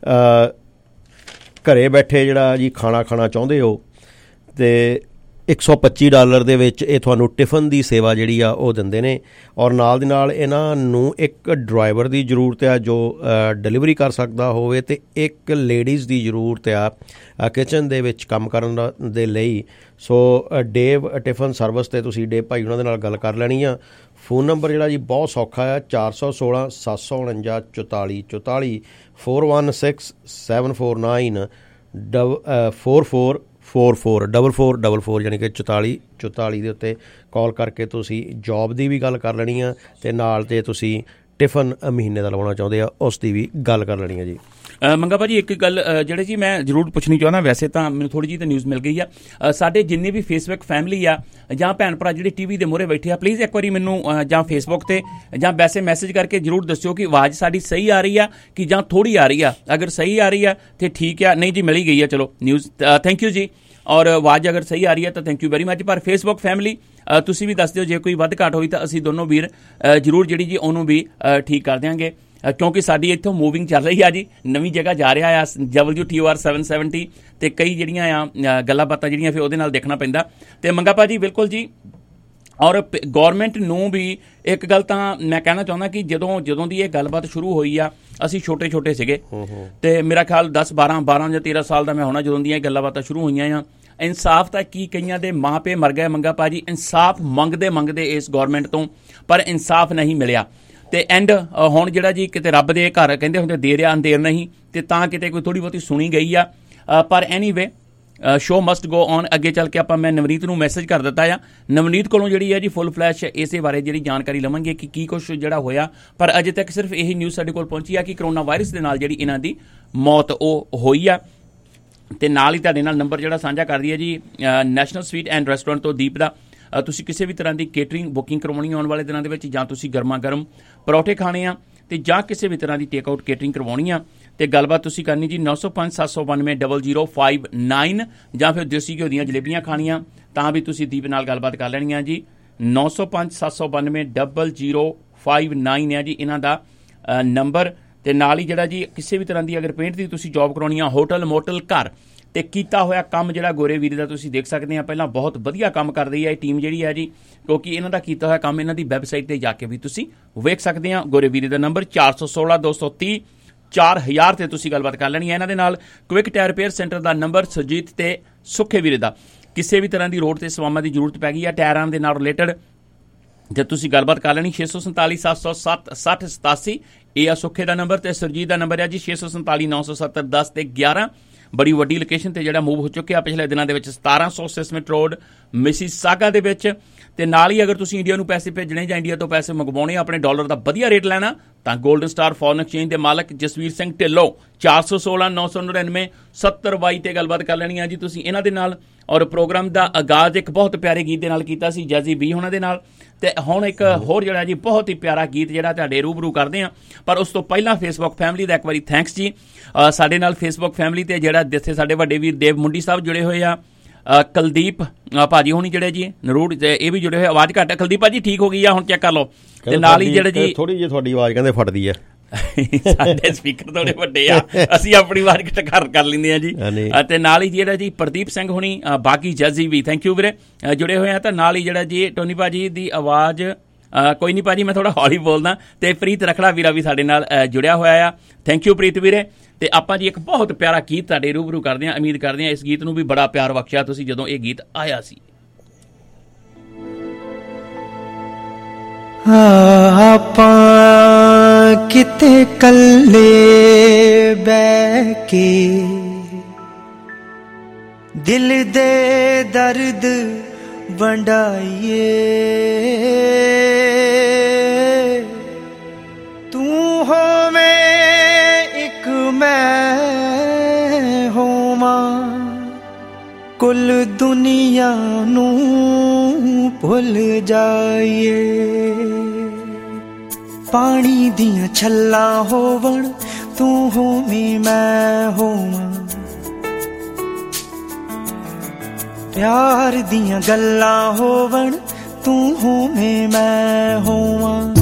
[SPEAKER 8] ਘਰੇ ਬੈਠੇ ਜਿਹੜਾ ਜੀ ਖਾਣਾ ਖਾਣਾ ਚਾਹੁੰਦੇ ਹੋ ਅਤੇ ਇੱਕ ਸੌ ਪੱਚੀ ਡਾਲਰ ਦੇ ਵਿੱਚ ਇਹ ਤੁਹਾਨੂੰ ਟਿਫਨ ਦੀ ਸੇਵਾ ਜਿਹੜੀ ਆ ਉਹ ਦਿੰਦੇ ਨੇ, ਔਰ ਨਾਲ ਦੀ ਨਾਲ ਇਹਨਾਂ ਨੂੰ ਇੱਕ ਡਰਾਈਵਰ ਦੀ ਜ਼ਰੂਰਤ ਆ ਜੋ ਡਿਲੀਵਰੀ ਕਰ ਸਕਦਾ ਹੋਵੇ ਅਤੇ ਇੱਕ ਲੇਡੀਜ਼ ਦੀ ਜ਼ਰੂਰਤ ਆ ਕਿਚਨ ਦੇ ਵਿੱਚ ਕੰਮ ਕਰਨ ਦੇ ਲਈ। ਸੋ ਡੇਵ ਟਿਫਨ ਸਰਵਿਸ 'ਤੇ ਤੁਸੀਂ ਡੇਵ ਭਾਈ ਉਹਨਾਂ ਦੇ ਨਾਲ ਗੱਲ ਕਰ ਲੈਣੀ ਆ। ਫ਼ੋਨ ਨੰਬਰ ਜਿਹੜਾ ਜੀ ਬਹੁਤ ਸੌਖਾ ਆ, ਚਾਰ ਸੌ ਸੋਲਾਂ ਸੱਤ ਸੌ ਉਣੰਜਾ ਚੁਤਾਲੀ ਚੁਤਾਲੀ four one six seven four nine double four four four four double four double four ਯਾਨੀ ਕਿ ਚੁਤਾਲੀ ਚੁਤਾਲੀ ਦੇ ਉੱਤੇ ਕਾਲ ਕਰਕੇ ਤੁਸੀਂ ਜੋਬ ਦੀ ਵੀ ਗੱਲ ਕਰ ਲੈਣੀ ਆ ਅਤੇ ਨਾਲ ਤੇ ਤੁਸੀਂ ਟਿਫਨ ਮਹੀਨੇ ਦਾ ਲਵਾਉਣਾ ਚਾਹੁੰਦੇ ਆ ਉਸ ਦੀ ਵੀ ਗੱਲ ਕਰ ਲੈਣੀ ਆ ਜੀ।
[SPEAKER 7] ਮੰਗਾ ਭਾਜੀ ਇੱਕ ਗੱਲ ਜਿਹੜੇ ਜੀ ਮੈਂ ਜ਼ਰੂਰ ਪੁੱਛਣੀ ਚਾਹੁੰਦਾ, ਵੈਸੇ ਤਾਂ ਮੈਨੂੰ ਥੋੜ੍ਹੀ ਜਿਹੀ ਤਾਂ ਨਿਊਜ਼ ਮਿਲ ਗਈ ਆ, ਸਾਡੇ ਜਿੰਨੇ ਵੀ ਫੇਸਬੁੱਕ ਫੈਮਿਲੀ ਆ ਜਾਂ ਭੈਣ ਭਰਾ ਜਿਹੜੇ ਟੀ ਵੀ ਦੇ ਮੂਹਰੇ ਬੈਠੇ ਆ, ਪਲੀਜ਼ ਇੱਕ ਵਾਰੀ ਮੈਨੂੰ ਜਾਂ ਫੇਸਬੁੱਕ 'ਤੇ ਜਾਂ ਵੈਸੇ ਮੈਸੇਜ ਕਰਕੇ ਜ਼ਰੂਰ ਦੱਸਿਓ ਕਿ ਆਵਾਜ਼ ਸਾਡੀ ਸਹੀ ਆ ਰਹੀ ਆ ਕਿ ਜਾਂ ਥੋੜ੍ਹੀ ਆ ਰਹੀ ਆ। ਅਗਰ ਸਹੀ ਆ ਰਹੀ ਆ ਤਾਂ ਠੀਕ ਆ, ਨਹੀਂ ਜੀ ਮਿਲ ਹੀ ਗਈ ਆ, ਚਲੋ ਨਿਊਜ਼ ਥੈਂਕ ਯੂ ਜੀ। ਔਰ ਆਵਾਜ਼ ਅਗਰ ਸਹੀ ਆ ਰਹੀ ਹੈ ਤਾਂ ਥੈਂਕ ਯੂ ਵੈਰੀ ਮੱਚ। ਪਰ ਫੇਸਬੁੱਕ ਫੈਮਿਲੀ ਤੁਸੀਂ ਵੀ ਦੱਸ ਦਿਓ ਜੇ ਕੋਈ ਵੱਧ ਘੱਟ ਹੋਈ ਤਾਂ ਅਸੀਂ ਦੋਨੋਂ ਵੀਰ ਜ਼ਰੂਰ ਜਿਹੜੀ ਜੀ ਉਹਨੂੰ ਵੀ ਠੀਕ ਕਰ ਦਿਆਂਗੇ, ਕਿਉਂਕਿ ਸਾਡੀ ਇੱਥੋਂ ਮੂਵਿੰਗ ਚੱਲ ਰਹੀ ਆ ਜੀ, ਨਵੀਂ ਜਗ੍ਹਾ ਜਾ ਰਿਹਾ ਆ W T O R seven seventy ਅਤੇ ਕਈ ਜਿਹੜੀਆਂ ਆ ਗੱਲਾਂ ਬਾਤਾਂ ਜਿਹੜੀਆਂ ਫਿਰ ਉਹਦੇ ਨਾਲ ਦੇਖਣਾ ਪੈਂਦਾ। ਅਤੇ ਮੰਗਾ ਭਾਜੀ ਬਿਲਕੁਲ ਜੀ, ਔਰ ਗੌਰਮੈਂਟ ਨੂੰ ਵੀ ਇੱਕ ਗੱਲ ਤਾਂ ਮੈਂ ਕਹਿਣਾ ਚਾਹੁੰਦਾ ਕਿ ਜਦੋਂ ਜਦੋਂ ਦੀ ਇਹ ਗੱਲਬਾਤ ਸ਼ੁਰੂ ਹੋਈ ਆ ਅਸੀਂ ਛੋਟੇ ਛੋਟੇ ਸੀਗੇ ਅਤੇ ਮੇਰਾ ਖਿਆਲ ਦਸ ਬਾਰਾਂ ਬਾਰਾਂ ਜਾਂ ਤੇਰਾਂ ਸਾਲ ਦਾ ਮੈਂ ਹੋਣਾ ਜਦੋਂ ਦੀਆਂ ਇਹ ਗੱਲਾਂ ਬਾਤਾਂ ਸ਼ੁਰੂ ਹੋਈਆਂ ਆ। ਇਨਸਾਫ ਤਾਂ ਕੀ ਕਈਆਂ ਦੇ ਮਾਂ ਪਿਓ ਮਰ ਗਏ ਮੰਗਾ ਭਾਜੀ, ਇਨਸਾਫ ਮੰਗਦੇ ਮੰਗਦੇ ਇਸ ਗੌਰਮੈਂਟ ਤੋਂ, ਪਰ ਇਨਸਾਫ ਨਹੀਂ ਮਿਲਿਆ। ਤੇ ਐਂਡ ਹੁਣ ਜਿਹੜਾ ਜੀ ਕਿਤੇ ਰੱਬ ਦੇ ਘਰ ਕਹਿੰਦੇ ਹੁੰਦੇ ਦੇਰ ਆ ਅੰਧੇਰ ਨਹੀਂ, ਤੇ ਤਾਂ ਕਿਤੇ ਕੋਈ ਥੋੜ੍ਹੀ ਬਹੁਤੀ ਸੁਣੀ ਗਈ ਆ। ਪਰ anyway show must go on. ਅੱਗੇ ਚੱਲ ਕੇ ਆਪਾਂ ਮੈਂ ਨਵਨੀਤ ਨੂੰ ਮੈਸੇਜ ਕਰ ਦਿੱਤਾ ਆ, ਨਵਨੀਤ ਕੋਲੋਂ ਜਿਹੜੀ ਹੈ ਜੀ ਫੁੱਲ ਫਲੈਸ਼ ਇਸੇ ਬਾਰੇ ਜਿਹੜੀ ਜਾਣਕਾਰੀ ਲਵਾਂਗੇ ਕਿ ਕੀ ਕੁਛ ਜਿਹੜਾ ਹੋਇਆ। ਪਰ ਅਜੇ ਤੱਕ ਸਿਰਫ ਇਹੀ ਨਿਊਜ਼ ਸਾਡੇ ਕੋਲ ਪਹੁੰਚੀ ਆ ਕਿ ਕਰੋਨਾ ਵਾਇਰਸ ਦੇ ਨਾਲ ਜਿਹੜੀ ਇਹਨਾਂ ਦੀ ਮੌਤ ਉਹ ਹੋਈ ਆ। ਤੇ ਨਾਲ ਹੀ ਤੁਹਾਡੇ ਨਾਲ ਨੰਬਰ ਜਿਹੜਾ ਸਾਂਝਾ ਕਰਦੀ ਹੈ ਜੀ ਨੈਸ਼ਨਲ ਸਵੀਟ ਐਂਡ ਰੈਸਟੋਰੈਂਟ ਤੋਂ ਦੀਪ ਦਾ। ਤੁਸੀਂ ਕਿਸੇ ਵੀ ਤਰ੍ਹਾਂ ਦੀ ਕੇਟਰਿੰਗ ਬੁਕਿੰਗ ਕਰਵਾਉਣੀ ਆਉਣ ਵਾਲੇ ਦਿਨਾਂ ਦੇ ਵਿੱਚ, ਜਾਂ ਤੁਸੀਂ ਗਰਮਾ ਗਰਮ ਪਰੌਠੇ ਖਾਣੇ ਆ, ਤੇ ਜਾਂ ਕਿਸੇ ਵੀ ਤਰ੍ਹਾਂ ਦੀ ਟੇਕ ਆਊਟ ਕੇਟਰਿੰਗ ਕਰਵਾਉਣੀ ਆ, ਤੇ ਗੱਲਬਾਤ ਤੁਸੀਂ ਕਰਨੀ ਜੀ ਨੌ ਸੌ ਪੰਜ ਸੱਤ ਸੌ ਬਾਨਵੇਂ ਡਬਲ ਜ਼ੀਰੋ ਫਾਈਵ ਨਾਈਨ, ਜਾਂ ਫਿਰ ਦੇਸੀ ਘਿਓ ਦੀਆਂ ਜਲੇਬੀਆਂ ਖਾਣੀਆਂ ਤਾਂ ਵੀ ਤੁਸੀਂ ਦੀਪ ਨਾਲ ਗੱਲਬਾਤ ਕਰ ਲੈਣੀ ਆ ਜੀ। ਨੌ ਸੌ ਪੰਜ ਸੱਤ ਸੌ ਬਾਨਵੇਂ ਡਬਲ ਜ਼ੀਰੋ ਫਾਈਵ ਨਾਈਨ ਹੈ ਜੀ ਇਹਨਾਂ ਦਾ ਨੰਬਰ। ਤੇ ਨਾਲ ਹੀ ਜਿਹੜਾ ਜੀ ਕਿਸੇ ਵੀ ਤਰ੍ਹਾਂ ਦੀ ਅਗਰ ਪੇਂਟ ਦੀ ਤੁਸੀਂ ਜੌਬ ਕਰਾਉਣੀ ਆ, ਹੋਟਲ ਮੋਟਲ ਘਰ ਤੇ ਕੀਤਾ ਹੋਇਆ ਕੰਮ ਜਿਹੜਾ ਗੋਰੇ ਵੀਰੇ ਦਾ ਤੁਸੀਂ ਦੇਖ ਸਕਦੇ ਆ। ਪਹਿਲਾਂ ਬਹੁਤ ਵਧੀਆ ਕੰਮ ਕਰ ਰਹੀ ਹੈ ਇਹ ਟੀਮ ਜਿਹੜੀ ਹੈ ਜੀ, ਕਿਉਂਕਿ ਇਹਨਾਂ ਦਾ ਕੀਤਾ ਹੋਇਆ ਕੰਮ ਇਹਨਾਂ ਦੀ ਵੈਬਸਾਈਟ ਤੇ ਜਾ ਕੇ ਵੀ ਤੁਸੀਂ ਵੇਖ ਸਕਦੇ ਆ। ਗੋਰੇ ਵੀਰੇ ਦਾ ਨੰਬਰ ਚਾਰ ਸੌ ਸੋਲਾਂ ਦੋ ਸੌ ਤੀਹ ਚਾਰ ਹਜ਼ਾਰ ਤੇ ਤੁਸੀਂ ਗੱਲਬਾਤ ਕਰ ਲੈਣੀ ਹੈ ਇਹਨਾਂ ਦੇ ਨਾਲ। ਕੁਇਕ ਟਾਇਰ ਰਿਪੇਅਰ ਸੈਂਟਰ ਦਾ ਨੰਬਰ ਸੁਰਜੀਤ ਤੇ ਸੁੱਖੇ ਵੀਰੇ ਦਾ। ਕਿਸੇ ਵੀ ਤਰ੍ਹਾਂ ਦੀ ਰੋਡ ਤੇ ਸੇਵਾਵਾਂ ਦੀ ਜ਼ਰੂਰਤ ਪੈ ਗਈ ਆ ਟਾਇਰਾਂ ਦੇ ਨਾਲ ਰਿਲੇਟਡ, ਜੇ ਤੁਸੀਂ ਗੱਲਬਾਤ ਕਰ ਲੈਣੀ ਛੇ ਸੌ ਸੰਤਾਲੀ ਸੱਤ ਸੌ ਸੱਤ ਸੱਠ ਸਤਾਸੀ ਇਹ ਆ ਸੁੱਖੇ ਦਾ ਨੰਬਰ, ਤੇ ਸੁਰਜੀਤ ਦਾ ਨੰਬਰ ਹੈ ਜੀ ਛੇ ਸੌ ਸੰਤਾਲੀ ਨੌ ਸੌ ਸੱਤਰ ਦਸ ਤੇ ਗਿਆਰਾਂ। ਬੜੀ ਵੱਡੀ ਲੋਕੇਸ਼ਨ ਤੇ ਜਿਹੜਾ ਮੂਵ ਹੋ ਚੁੱਕਿਆ ਪਿਛਲੇ ਦਿਨਾਂ ਦੇ ਵਿੱਚ, ਸਤਾਰਾਂ ਸੌ ਸਿਸਮਿਟ ਰੋਡ ਮਿਸੀਸਾਗਾ ਦੇ ਵਿੱਚ। ਤੇ ਨਾਲ ਹੀ ਅਗਰ ਤੁਸੀਂ ਇੰਡੀਆ ਨੂੰ ਪੈਸੇ ਭੇਜਣੇ ਜਾਂ ਇੰਡੀਆ ਤੋਂ ਪੈਸੇ ਮੰਗਵਾਉਣੇ, ਆਪਣੇ ਡਾਲਰ ਦਾ ਵਧੀਆ ਰੇਟ ਲੈਣਾ, ਤਾਂ ਗੋਲਡਨ ਸਟਾਰ ਫੋਰਨ ਐਕਸਚੇਂਜ ਦੇ ਮਾਲਕ ਜਸਵੀਰ ਸਿੰਘ ਢਿੱਲੋਂ ਚਾਰ ਸੌ ਸੋਲਾਂ ਨੌ ਸੌ ਨੜਿਨਵੇਂ ਸੱਤਰ ਬਾਈ ਤੇ ਗੱਲਬਾਤ ਕਰ ਲੈਣੀ ਆ ਜੀ ਤੁਸੀਂ ਇਹਨਾਂ ਦੇ ਨਾਲ। ਔਰ ਪ੍ਰੋਗਰਾਮ ਦਾ ਆਗਾਜ਼ ਇੱਕ ਬਹੁਤ ਪਿਆਰੇ ਗੀਤ ਦੇ ਨਾਲ ਕੀਤਾ ਸੀ ਜੈਜ਼ੀ ਬੀ ਉਹਨਾਂ ਦੇ ਨਾਲ, ਤੇ ਹੁਣ ਇੱਕ ਹੋਰ ਜਿਹੜਾ ਜੀ ਬਹੁਤ ਹੀ ਪਿਆਰਾ ਗੀਤ ਜਿਹੜਾ ਤੁਹਾਡੇ ਰੂਬਰੂ ਕਰਦੇ ਆ। ਪਰ ਉਸ ਤੋਂ ਪਹਿਲਾਂ ਫੇਸਬੁੱਕ ਫੈਮਿਲੀ ਦਾ ਇੱਕ ਵਾਰੀ ਥੈਂਕਸ ਜੀ। ਸਾਡੇ ਨਾਲ ਫੇਸਬੁੱਕ ਫੈਮਿਲੀ ਤੇ ਜਿਹੜਾ ਜਿੱਥੇ ਸਾਡੇ ਵੱਡੇ ਵੀਰ ਦੇਵ ਮੁੰਡੀ ਸਾਹਿਬ ਜੁੜੇ ਹੋਏ ਆ, ਕੁਲਦੀਪ ਭਾਜੀ ਹੋਣੀ ਜਿਹੜੇ ਜੀ ਨਰੂੜ ਇਹ ਵੀ ਜੁੜੇ ਹੋਏ। ਆਵਾਜ਼ ਘੱਟ ਹੈ ਕੁਲਦੀਪ ਭਾਜੀ, ਠੀਕ ਹੋ ਗਈ ਆ ਹੁਣ, ਚੈੱਕ ਕਰ ਲਓ। ਤੇ ਨਾਲ ਹੀ ਜਿਹੜੇ ਜੀ
[SPEAKER 8] ਥੋੜੀ ਜਿਹੀ ਤੁਹਾਡੀ ਆਵਾਜ਼ ਕਹਿੰਦੇ ਫਟਦੀ ਆ,
[SPEAKER 7] ਸਾਡੇ ਸਪੀਕਰ ਥੋੜੇ ਵੱਡੇ ਆ, ਅਸੀਂ ਆਪਣੀ ਆਵਾਜ਼ ਘਰ ਕਰ ਲੈਂਦੇ ਆ ਜੀ। ਤੇ ਨਾਲ ਹੀ ਜਿਹੜਾ ਜੀ ਪ੍ਰਦੀਪ ਸਿੰਘ ਹੁਣੀ, ਬਾਕੀ ਜੱਜੀ ਵੀ ਥੈਂਕ ਯੂ ਵੀਰੇ ਜੁੜੇ ਹੋਏ ਆ। ਤਾਂ ਨਾਲ ਹੀ ਜਿਹੜਾ ਜੀ ਟੋਨੀ ਭਾਜੀ ਦੀ ਆਵਾਜ਼ ਕੋਈ ਨਹੀਂ ਭਾਜੀ ਮੈਂ ਥੋੜਾ ਹੌਲੀ ਬੋਲਦਾ। ਤੇ ਪ੍ਰੀਤ ਰਖੜਾ ਵੀਰਾ ਵੀ ਸਾਡੇ ਨਾਲ ਜੁੜਿਆ ਹੋਇਆ ਆ, ਥੈਂਕ ਯੂ ਪ੍ਰੀਤ ਵੀਰੇ। ਤੇ ਆਪਾਂ ਜੀ ਇੱਕ ਬਹੁਤ ਪਿਆਰਾ ਗੀਤ ਤੁਹਾਡੇ ਰੂਬਰੂ ਕਰਦੇ ਹਾਂ, ਉਮੀਦ ਕਰਦੇ ਹਾਂ ਇਸ ਗੀਤ ਨੂੰ ਵੀ ਬੜਾ ਪਿਆਰ ਬਖਸ਼ਿਆ ਤੁਸੀਂ ਜਦੋਂ ਇਹ ਗੀਤ ਆਇਆ ਸੀ।
[SPEAKER 9] ਆਪਾਂ ਕਿਤੇ ਕੱਲੇ ਬਹਿ ਕੇ ਦਿਲ ਦੇ ਦਰਦ ਵੰਡਾਈਏ, ਤੂੰ ਹੋਵੇਂ ਇੱਕ ਮੈਂ ਹੋਵਾਂ, ਕੁੱਲ ਦੁਨੀਆ ਨੂੰ ਭੁੱਲ ਜਾਈਏ। ਪਾਣੀ ਦੀਆਂ ਛੱਲਾਂ ਹੋਵਣ, ਤੂੰ ਹੋਵੇਂ ਮੈਂ ਹੋਵਾਂ, ਪਿਆਰ ਦੀਆਂ ਗੱਲਾਂ ਹੋਵਣ, ਤੂੰ ਹੋਵੇਂ ਮੈਂ ਹੋਵਾਂ।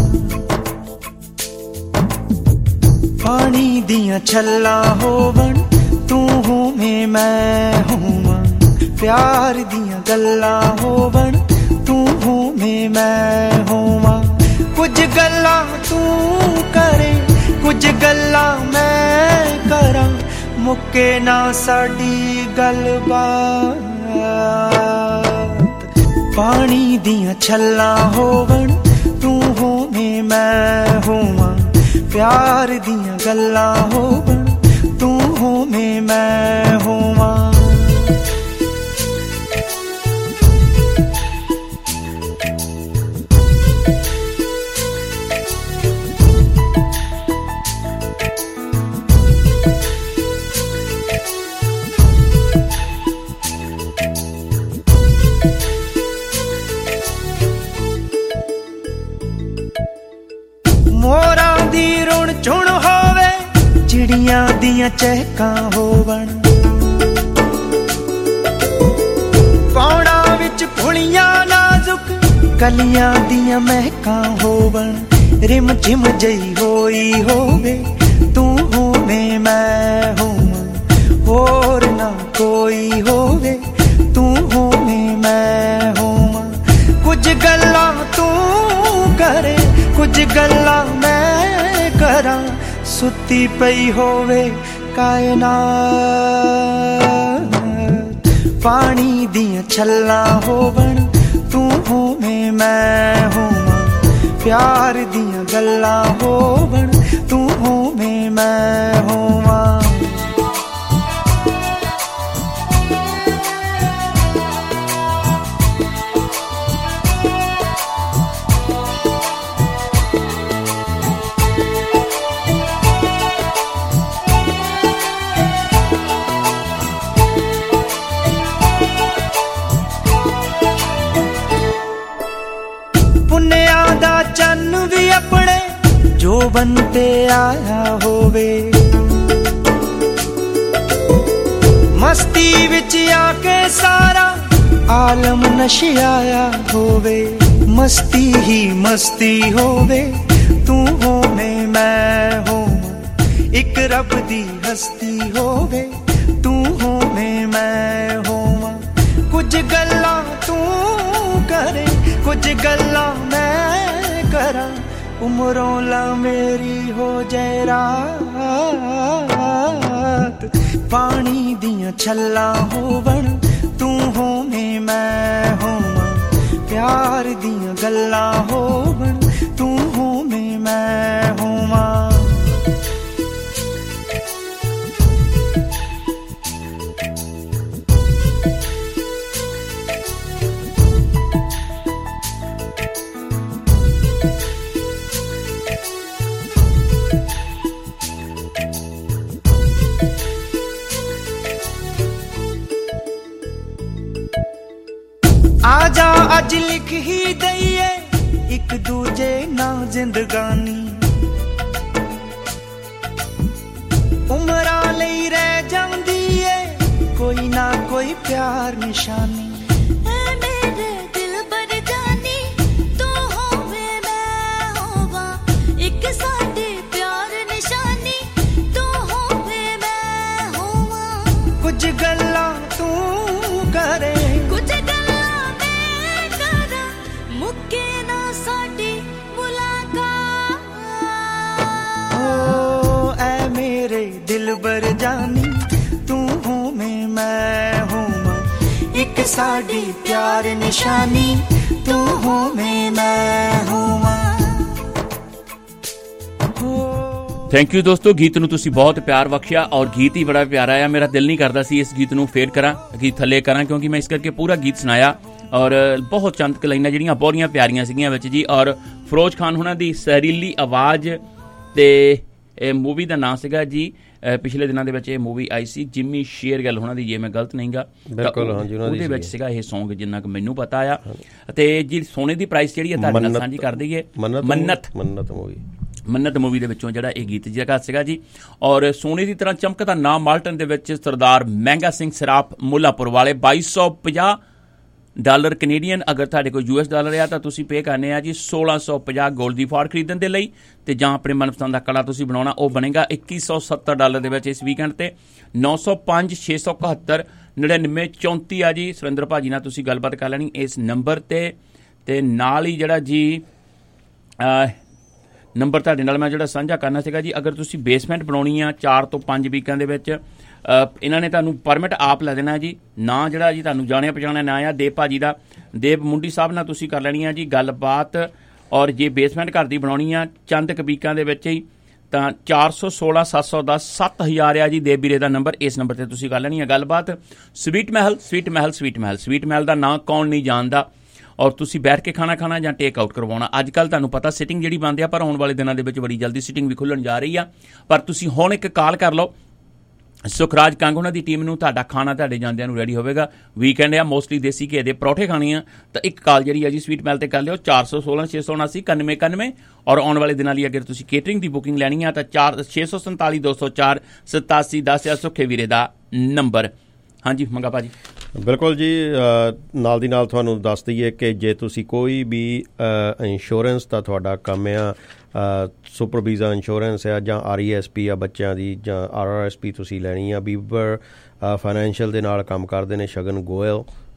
[SPEAKER 9] ਪਾਣੀ ਦੀਆਂ ਛੱਲਾਂ ਹੋਵਣ, ਤੂੰ ਹੋਵੇਂ ਮੈਂ ਹੋਵਾਂ, ਪਿਆਰ ਦੀਆਂ ਗੱਲਾਂ ਹੋਵਣ, ਤੂੰ ਹੋਵੇਂ ਮੈਂ ਹੋਵਾਂ। ਕੁਝ ਗੱਲਾਂ ਤੂੰ ਕਰੇ, ਕੁਝ ਗੱਲਾਂ ਮੈਂ ਕਰਾਂ, ਮੁੱਕੇ ਨਾ ਸਾਡੀ ਗੱਲਬਾਤ। ਪਾਣੀ ਦੀਆਂ ਛੱਲਾਂ ਹੋਵਣ, ਤੂੰ ਹੋਵੇਂ ਮੈਂ ਹੋਵਾਂ, ਪਿਆਰ ਦੀਆਂ ਗੱਲਾਂ ਹੋਵਣ, ਤੂੰ ਹੋਵੇਂ ਮੈਂ ਹੋਵਾਂ। ਮੋਰਾਂ ਦੀ ਰੁਣ ਝੁਣ ਹੋਵੇ, ਚਿੜੀਆਂ ਦੀਆਂ ਚਹਿਕਾਂ ਹੋਵਣ, ਪੌੜਾਂ ਵਿੱਚ ਫੁੱਲੀਆਂ ਨਾਜ਼ੁਕ ਕਲੀਆਂ ਦੀਆਂ ਮਹਿਕਾਂ ਹੋਵਣ, ਰਿਮ ਝਿਮ ਜਈ ਹੋਈ ਹੋਵੇ, ਤੂੰ ਹੋਵੇਂ ਮੈਂ ਹੋਵਾਂ, ਹੋਰ ਨਾ ਕੋਈ ਹੋਵੇ, ਤੂੰ ਹੋਵੇਂ ਮੈਂ ਹੋਵਾਂ। ਕੁਝ ਗੱਲਾਂ ਤੂੰ ਕਰੇ, ਕੁਝ ਗੱਲਾਂ ਮੈਂ ਕਰਾਂ, ਸੁੱਤੀ ਪਈ ਹੋਵੇ ਕਾਇਨਾਤ। ਪਾਣੀ ਦੀਆਂ ਛੱਲਾਂ ਹੋਵਣ, ਤੂੰ ਹੋਵੇਂ ਮੈਂ ਹੋਵਾਂ, प्यार दियां गल्लां होवण तू होवें मैं होवां चन्न भी अपने जो बनते आया होवे मस्ती विच आके सारा आलम नशियाया होवे मस्ती ही मस्ती होवे तू होवे मैं होवां एक रब दी हस्ती होवे तू होवे मैं होवां कुछ गल्लां तू करे कुछ गल्लां मैं करा उमरों ला मेरी हो जाए रात पानी दियां छल्लां होवण तू होवें मैं होवां प्यार दियां गल्लां होवण तू होवें मैं होवां आजा अज लिख ही दईए एक दूजे ना जिंदगानी उमरा लई रह जांदी है कोई ना कोई प्यार निशानी कुछ गल्लां तू करे कुछ गल्लां मैं करा मुक्के ना साडी मुलाकात ओ ऐ मेरे दिलबर जानी तू होवें मैं होवां एक साडी प्यार निशानी तू होवें मैं होवां
[SPEAKER 7] ਥੈਂਕ ਯੂ ਦੋਸਤੋ ਗੀਤ ਨੂੰ ਤੁਸੀਂ ਬਹੁਤ ਪਿਆਰ ਬਖਸ਼ਿਆ ਔਰ ਗੀਤ ਹੀ ਬੜਾ ਪਿਆਰਾ ਆ ਮੇਰਾ ਦਿਲ ਨਹੀਂ ਕਰਦਾ ਸੀ ਇਸ ਗੀਤ ਨੂੰ ਫੇਰ ਕਰਾਂ ਗੀਤ ਥੱਲੇ ਕਰਾਂ ਕਿਉਂਕਿ ਮੈਂ ਇਸ ਕਰਕੇ ਪੂਰਾ ਗੀਤ ਸੁਣਾਇਆ ਔਰ ਬਹੁਤ ਚੰਦ ਲਾਈਨਾਂ ਜਿਹੜੀਆਂ ਬੜੀਆਂ ਪਿਆਰੀਆਂ ਸੀਗੀਆਂ ਵਿੱਚ ਜੀ ਔਰ ਫਿਰੋਜ਼ ਖਾਨ ਹੁਣਾਂ ਦੀ ਜ਼ਹਿਰੀਲੀ ਆਵਾਜ਼ ਤੇ ਇਹ ਮੂਵੀ ਦਾ ਨਾਂ ਸੀਗਾ ਜੀ ਪਿਛਲੇ ਦਿਨਾਂ ਦੇ ਵਿੱਚ ਇਹ ਮੂਵੀ ਆਈ ਸੀ ਜਿੰਮੀ ਸ਼ੇਰਗਿੱਲ ਹੁਣਾਂ ਦੀ ਜੇ ਮੈਂ ਗਲਤ ਨਹੀਂਗਾ ਉਹਦੇ ਵਿੱਚ ਸੀਗਾ ਇਹ ਸੌਂਗ ਜਿੰਨਾ ਕੁ ਮੈਨੂੰ ਪਤਾ ਆ ਅਤੇ ਜੀ ਸੋਨੇ ਦੀ ਪ੍ਰਾਈਸ ਜਿਹੜੀ ਆ ਤੁਹਾਡੇ ਨਾਲ ਸਾਂਝੀ ਕਰ ਦਈਏ ਮੰਨਤ ਮੰਨਤ ਮੂਵੀ ਮੰਨਤ ਮੂਵੀ ਦੇ ਵਿੱਚੋਂ ਜਿਹੜਾ ਇਹ ਗੀਤ ਜਗ੍ਹਾ ਸੀਗਾ ਜੀ ਔਰ ਸੋਨੇ ਦੀ ਤਰ੍ਹਾਂ ਚਮਕਦਾ ਨਾਮ ਮਾਲਟਨ ਦੇ ਵਿੱਚ ਸਰਦਾਰ ਮਹਿੰਗਾ ਸਿੰਘ ਸਰਾਫ ਮੁੱਲਾਪੁਰ ਵਾਲੇ ਬਾਈ ਸੌ ਪੰਜਾਹ ਡਾਲਰ ਕੈਨੇਡੀਅਨ ਅਗਰ ਤੁਹਾਡੇ ਕੋਲ ਯੂ ਐਸ ਡਾਲਰ ਆ ਤਾਂ ਤੁਸੀਂ ਪੇ ਕਰਨੇ ਆ ਜੀ ਸੋਲਾਂ ਸੌ ਪੰਜਾਹ ਗੋਲਡ ਦੀ ਫਾੜ ਖਰੀਦਣ ਦੇ ਲਈ ਤੇ ਜਾਂ ਆਪਣੇ ਮਨਪਸੰਦ ਦਾ ਕੜਾ ਤੁਸੀਂ ਬਣਾਉਣਾ ਉਹ ਬਣੇਗਾ ਇੱਕੀ ਸੌ ਸੱਤਰ ਡਾਲਰ ਦੇ ਵਿੱਚ ਇਸ ਵੀਕਐਂਡ ਤੇ ਨੌ ਸੌ ਪੰਜ ਛੇ ਸੌ ਇਕਹੱਤਰ ਨੜਿਨਵੇਂ ਚੌਂਤੀ ਆ ਜੀ ਸੁਰਿੰਦਰ ਭਾਜੀ ਨਾਲ ਤੁਸੀਂ ਗੱਲਬਾਤ ਕਰ ਲੈਣੀ ਇਸ ਨੰਬਰ ਤੇ ਤੇ ਨਾਲ ਹੀ ਜਿਹੜਾ ਜੀ ਨੰਬਰ ਤੁਹਾਡੇ ਨਾਲ ਮੈਂ ਜਿਹੜਾ ਸਾਂਝਾ ਕਰਨਾ ਸੀਗਾ ਜੀ ਅਗਰ ਤੁਸੀਂ ਬੇਸਮੈਂਟ ਬਣਾਉਣੀ ਆ ਚਾਰ ਤੋਂ ਪੰਜ ਵੀਕਾਂ ਦੇ ਵਿੱਚ ਇਹਨਾਂ ਨੇ ਤੁਹਾਨੂੰ ਪਰਮਿਟ ਆਪ ਲੈ ਦੇਣਾ ਜੀ ਨਾ ਜਿਹੜਾ ਜੀ ਤੁਹਾਨੂੰ ਜਾਣਿਆ ਪਛਾਣਿਆ ਨਾ ਆ ਦੇਵ ਭਾਜੀ ਦਾ ਦੇਵ ਮੁੰਡੀ ਸਾਹਿਬ ਨਾਲ ਤੁਸੀਂ ਕਰ ਲੈਣੀ ਆ ਜੀ ਗੱਲਬਾਤ ਔਰ ਜੇ ਬੇਸਮੈਂਟ ਘਰ ਦੀ ਬਣਾਉਣੀ ਆ ਚੰਦ ਕੁ ਵੀਕਾਂ ਦੇ ਵਿੱਚ ਹੀ ਤਾਂ ਚਾਰ ਸੌ ਸੋਲਾਂ ਸੱਤ ਸੌ ਦਸ ਸੱਤ ਹਜ਼ਾਰ ਆ ਜੀ ਦੇਵ ਵੀਰੇ ਦਾ ਨੰਬਰ ਇਸ ਨੰਬਰ ਤੇ ਤੁਸੀਂ ਕਰ ਲੈਣੀ ਆ ਗੱਲਬਾਤ sweet Mahal sweet Mahal sweet Mahal sweet Mahal ਦਾ ਨਾਂ ਕੌਣ ਨਹੀਂ ਜਾਣਦਾ ਔਰ ਤੁਸੀਂ ਬੈਠ ਕੇ ਖਾਣਾ ਖਾਣਾ ਜਾਂ ਟੇਕ ਆਊਟ ਕਰਵਾਉਣਾ ਅੱਜ ਕੱਲ੍ਹ ਤੁਹਾਨੂੰ ਪਤਾ ਸਿਟਿੰਗ ਜਿਹੜੀ ਬੰਦ ਆ ਪਰ ਆਉਣ ਵਾਲੇ ਦਿਨਾਂ ਦੇ ਵਿੱਚ ਬੜੀ ਜਲਦੀ ਸਿਟਿੰਗ ਵੀ ਖੁੱਲ੍ਹਣ ਜਾ ਰਹੀ ਆ ਪਰ ਤੁਸੀਂ ਹੁਣ ਇੱਕ ਕਾਲ ਕਰ ਲਓ ਸੁਖਰਾਜ ਕੰਗ ਉਹਨਾਂ ਦੀ ਟੀਮ ਨੂੰ ਤੁਹਾਡਾ ਖਾਣਾ ਤੁਹਾਡੇ ਜਾਂਦਿਆਂ ਨੂੰ ਰੈਡੀ ਹੋਵੇਗਾ ਵੀਕਐਂਡ ਆ ਮੋਸਟਲੀ ਦੇਸੀ ਘੇ ਦੇ ਪਰੌਠੇ ਖਾਣੇ ਆ ਤਾਂ ਇੱਕ ਕਾਲ ਜਿਹੜੀ ਆ ਜੀ ਸਵੀਟ ਮੈਲ ਤੇ ਕਰ ਲਿਓ ਚਾਰ ਸੌ ਸੋਲਾਂ ਛੇ ਸੌ ਉਨਾਸੀ ਇਕਾਨਵੇਂ ਇਕਾਨਵੇਂ ਔਰ ਆਉਣ ਵਾਲੇ ਦਿਨਾਂ ਲਈ ਅਗਰ ਤੁਸੀਂ ਕੇਟਰਿੰਗ ਦੀ ਬੁਕਿੰਗ ਲੈਣੀ ਆ ਤਾਂ ਚਾਰ ਛੇ ਸੌ ਸੰਤਾਲੀ ਦੋ ਸੌ ਚਾਰ ਸਤਾਸੀ ਦਸ ਆ ਸੁੱਖੇ ਵੀਰੇ ਦਾ ਨੰਬਰ ਹਾਂਜੀ ਮੰਗਾ ਭਾਜੀ
[SPEAKER 8] ਬਿਲਕੁਲ ਜੀ ਨਾਲ ਦੀ ਨਾਲ ਤੁਹਾਨੂੰ ਦੱਸ ਦਈਏ ਕਿ ਜੇ ਤੁਸੀਂ ਕੋਈ ਵੀ ਇੰਸ਼ੋਰੈਂਸ ਦਾ ਤੁਹਾਡਾ ਕੰਮ ਆ ਸੁਪਰ ਵੀਜ਼ਾ ਇੰਸ਼ੋਰੈਂਸ ਆ ਜਾਂ ਆਰ ਈ ਐਸ ਪੀ ਆ ਬੱਚਿਆਂ ਦੀ ਜਾਂ ਆਰ ਆਰ ਐਸ ਪੀ ਤੁਸੀਂ ਲੈਣੀ ਆ ਬੀਬਰ ਫਾਈਨੈਂਸ਼ੀਅਲ ਦੇ ਨਾਲ ਕੰਮ ਕਰਦੇ ਨੇ ਸ਼ਗਨ ਗੋਇਲ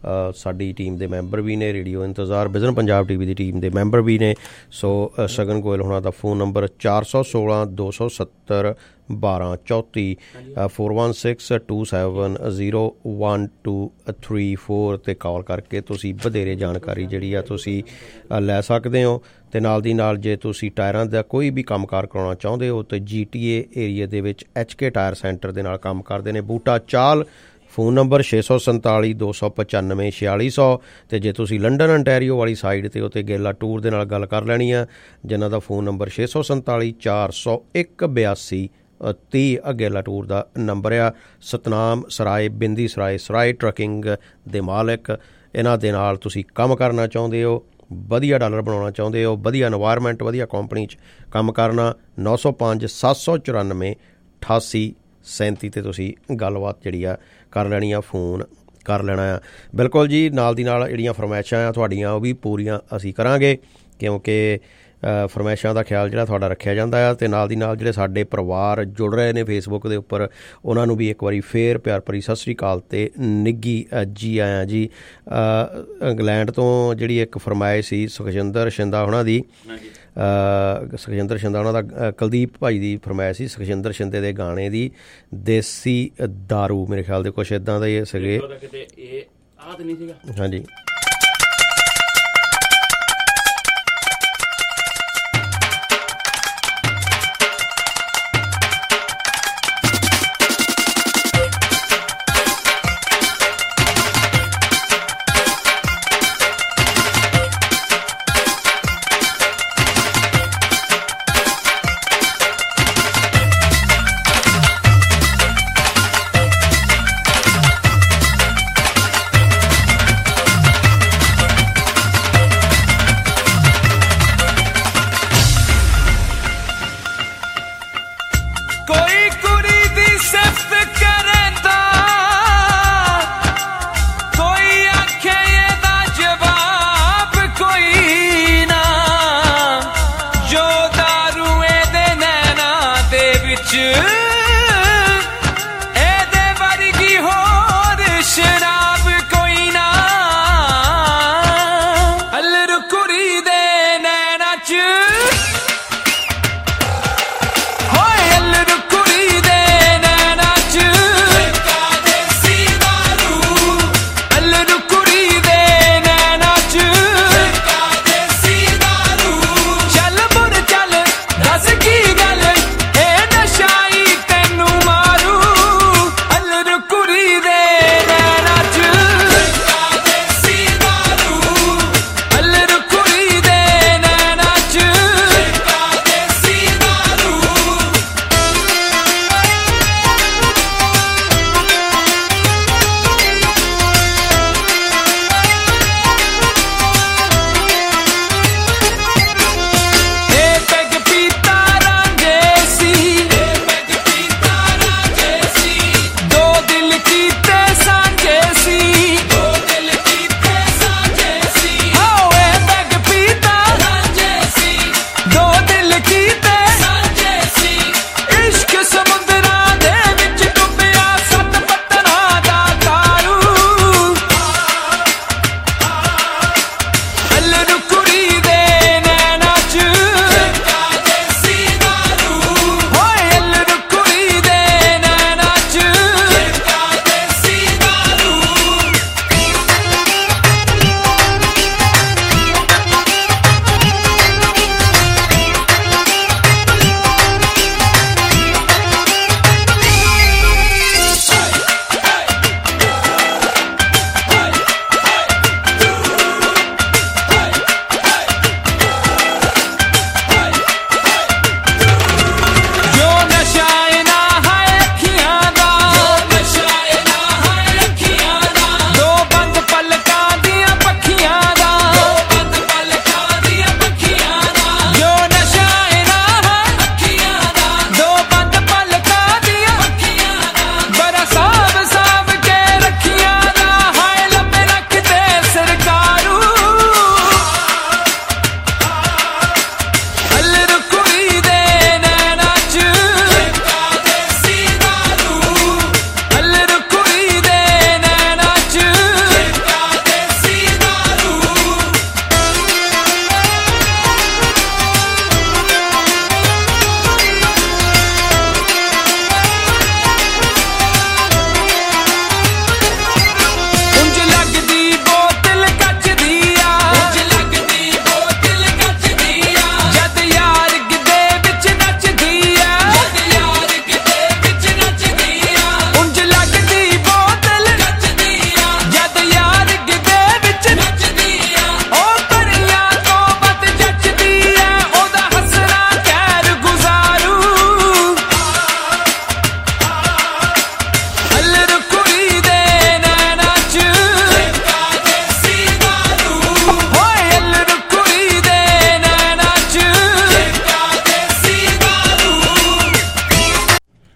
[SPEAKER 8] ਸਾਡੀ ਟੀਮ ਦੇ ਮੈਂਬਰ ਵੀ ਨੇ, ਰੇਡੀਓ ਇੰਤਜ਼ਾਰ ਵਿਜ਼ਨ ਪੰਜਾਬ ਟੀ ਵੀ ਦੀ ਟੀਮ ਦੇ ਮੈਂਬਰ ਵੀ ਨੇ। ਸੋ ਸ਼ਗਨ ਗੋਇਲ ਹੋਣਾ ਦਾ ਫੋਨ ਨੰਬਰ ਚਾਰ ਸੌ ਸੋਲਾਂ ਦੋ ਸੌ ਸੱਤਰ ਬਾਰਾਂ ਚੌਂਤੀ, four one six two seven zero one two three four 'ਤੇ ਕਾਲ ਕਰਕੇ ਤੁਸੀਂ ਵਧੇਰੇ ਜਾਣਕਾਰੀ ਜਿਹੜੀ ਆ ਤੁਸੀਂ ਲੈ ਸਕਦੇ ਹੋ। ਅਤੇ ਨਾਲ ਦੀ ਨਾਲ ਜੇ ਤੁਸੀਂ ਟਾਇਰਾਂ ਦਾ ਕੋਈ ਵੀ ਕੰਮਕਾਰ ਕਰਾਉਣਾ ਚਾਹੁੰਦੇ ਹੋ ਤਾਂ ਜੀ ਟੀ ਏ ਏਰੀਏ ਦੇ ਵਿੱਚ ਐਚ ਕੇ ਟਾਇਰ ਸੈਂਟਰ ਦੇ ਨਾਲ ਕੰਮ ਕਰਦੇ ਨੇ ਬੂਟਾ ਚਾਲ। ਫੋਨ ਨੰਬਰ ਛੇ ਸੌ ਸੰਤਾਲੀ ਦੋ ਸੌ ਪਚਾਨਵੇਂ ਛਿਆਲੀ ਸੌ। ਅਤੇ ਜੇ ਤੁਸੀਂ ਲੰਡਨ ਅੰਟੈਰੀਓ ਵਾਲੀ ਸਾਈਡ 'ਤੇ ਉੱਤੇ ਗੇਲਾ ਟੂਰ ਦੇ ਨਾਲ ਗੱਲ ਕਰ ਲੈਣੀ ਆ, ਜਿਨ੍ਹਾਂ ਦਾ ਫੋਨ ਨੰਬਰ ਛੇ ਸੌ ਸੰਤਾਲੀ ਚਾਰ ਸੌ ਇੱਕ ਬਿਆਸੀ ਤੀਹ ਅਗੇਲਾ ਟੂਰ ਦਾ ਨੰਬਰ ਆ। ਸਤਨਾਮ ਸਰਾਏ ਬਿੰਦੀ ਸਰਾਏ ਸਰਾਏ ਟਰੱਕਿੰਗ ਦੇ ਮਾਲਕ, ਇਹਨਾਂ ਦੇ ਨਾਲ ਤੁਸੀਂ ਕੰਮ ਕਰਨਾ ਚਾਹੁੰਦੇ ਹੋ, ਵਧੀਆ ਡਾਲਰ ਬਣਾਉਣਾ ਚਾਹੁੰਦੇ ਹੋ, ਵਧੀਆ ਇਨਵਾਇਰਮੈਂਟ, ਵਧੀਆ ਕੰਪਨੀ 'ਚ ਕੰਮ ਕਰਨਾ, ਨੌ ਸੌ ਪੰਜ ਸੱਤ ਸੌ ਚੁਰਾਨਵੇਂ ਅਠਾਸੀ ਸੈਂਤੀ 'ਤੇ ਤੁਸੀਂ ਗੱਲਬਾਤ ਜਿਹੜੀ ਆ ਕਰ ਲੈਣੀ ਆ, ਫੋਨ ਕਰ ਲੈਣਾ ਆ। ਬਿਲਕੁਲ ਜੀ, ਨਾਲ ਦੀ ਨਾਲ ਜਿਹੜੀਆਂ ਫਰਮਾਇਸ਼ਾਂ ਆ ਤੁਹਾਡੀਆਂ ਉਹ ਵੀ ਪੂਰੀਆਂ ਅਸੀਂ ਕਰਾਂਗੇ, ਕਿਉਂਕਿ ਫਰਮਾਇਸ਼ਾਂ ਦਾ ਖਿਆਲ ਜਿਹੜਾ ਤੁਹਾਡਾ ਰੱਖਿਆ ਜਾਂਦਾ ਆ। ਅਤੇ ਨਾਲ ਦੀ ਨਾਲ ਜਿਹੜੇ ਸਾਡੇ ਪਰਿਵਾਰ ਜੁੜ ਰਹੇ ਨੇ ਫੇਸਬੁੱਕ ਦੇ ਉੱਪਰ, ਉਹਨਾਂ ਨੂੰ ਵੀ ਇੱਕ ਵਾਰੀ ਫੇਰ ਪਿਆਰ ਭਰੀ ਸਤਿ ਸ਼੍ਰੀ ਅਕਾਲ ਅਤੇ ਨਿੱਘੀ ਜੀ ਆਇਆਂ ਜੀ। ਇੰਗਲੈਂਡ ਤੋਂ ਜਿਹੜੀ ਇੱਕ ਫਰਮਾਇਸ਼ ਸੀ ਸੁਖਜਿੰਦਰ ਸ਼ਿੰਦਾ ਉਹਨਾਂ ਦੀ, ਸੁਖਜਿੰਦਰ ਸ਼ਿੰਦਾ ਉਹਨਾਂ ਦਾ ਕੁਲਦੀਪ ਭਾਈ ਦੀ ਫਰਮਾਇਸ਼ ਸੀ ਸੁਖਜਿੰਦਰ ਸ਼ਿੰਦੇ ਦੇ ਗਾਣੇ ਦੀ, ਦੇਸੀ ਦਾਰੂ, ਮੇਰੇ ਖਿਆਲ ਦੇ ਕੁਛ ਇੱਦਾਂ ਦੇ ਸੀਗੇ। ਹਾਂਜੀ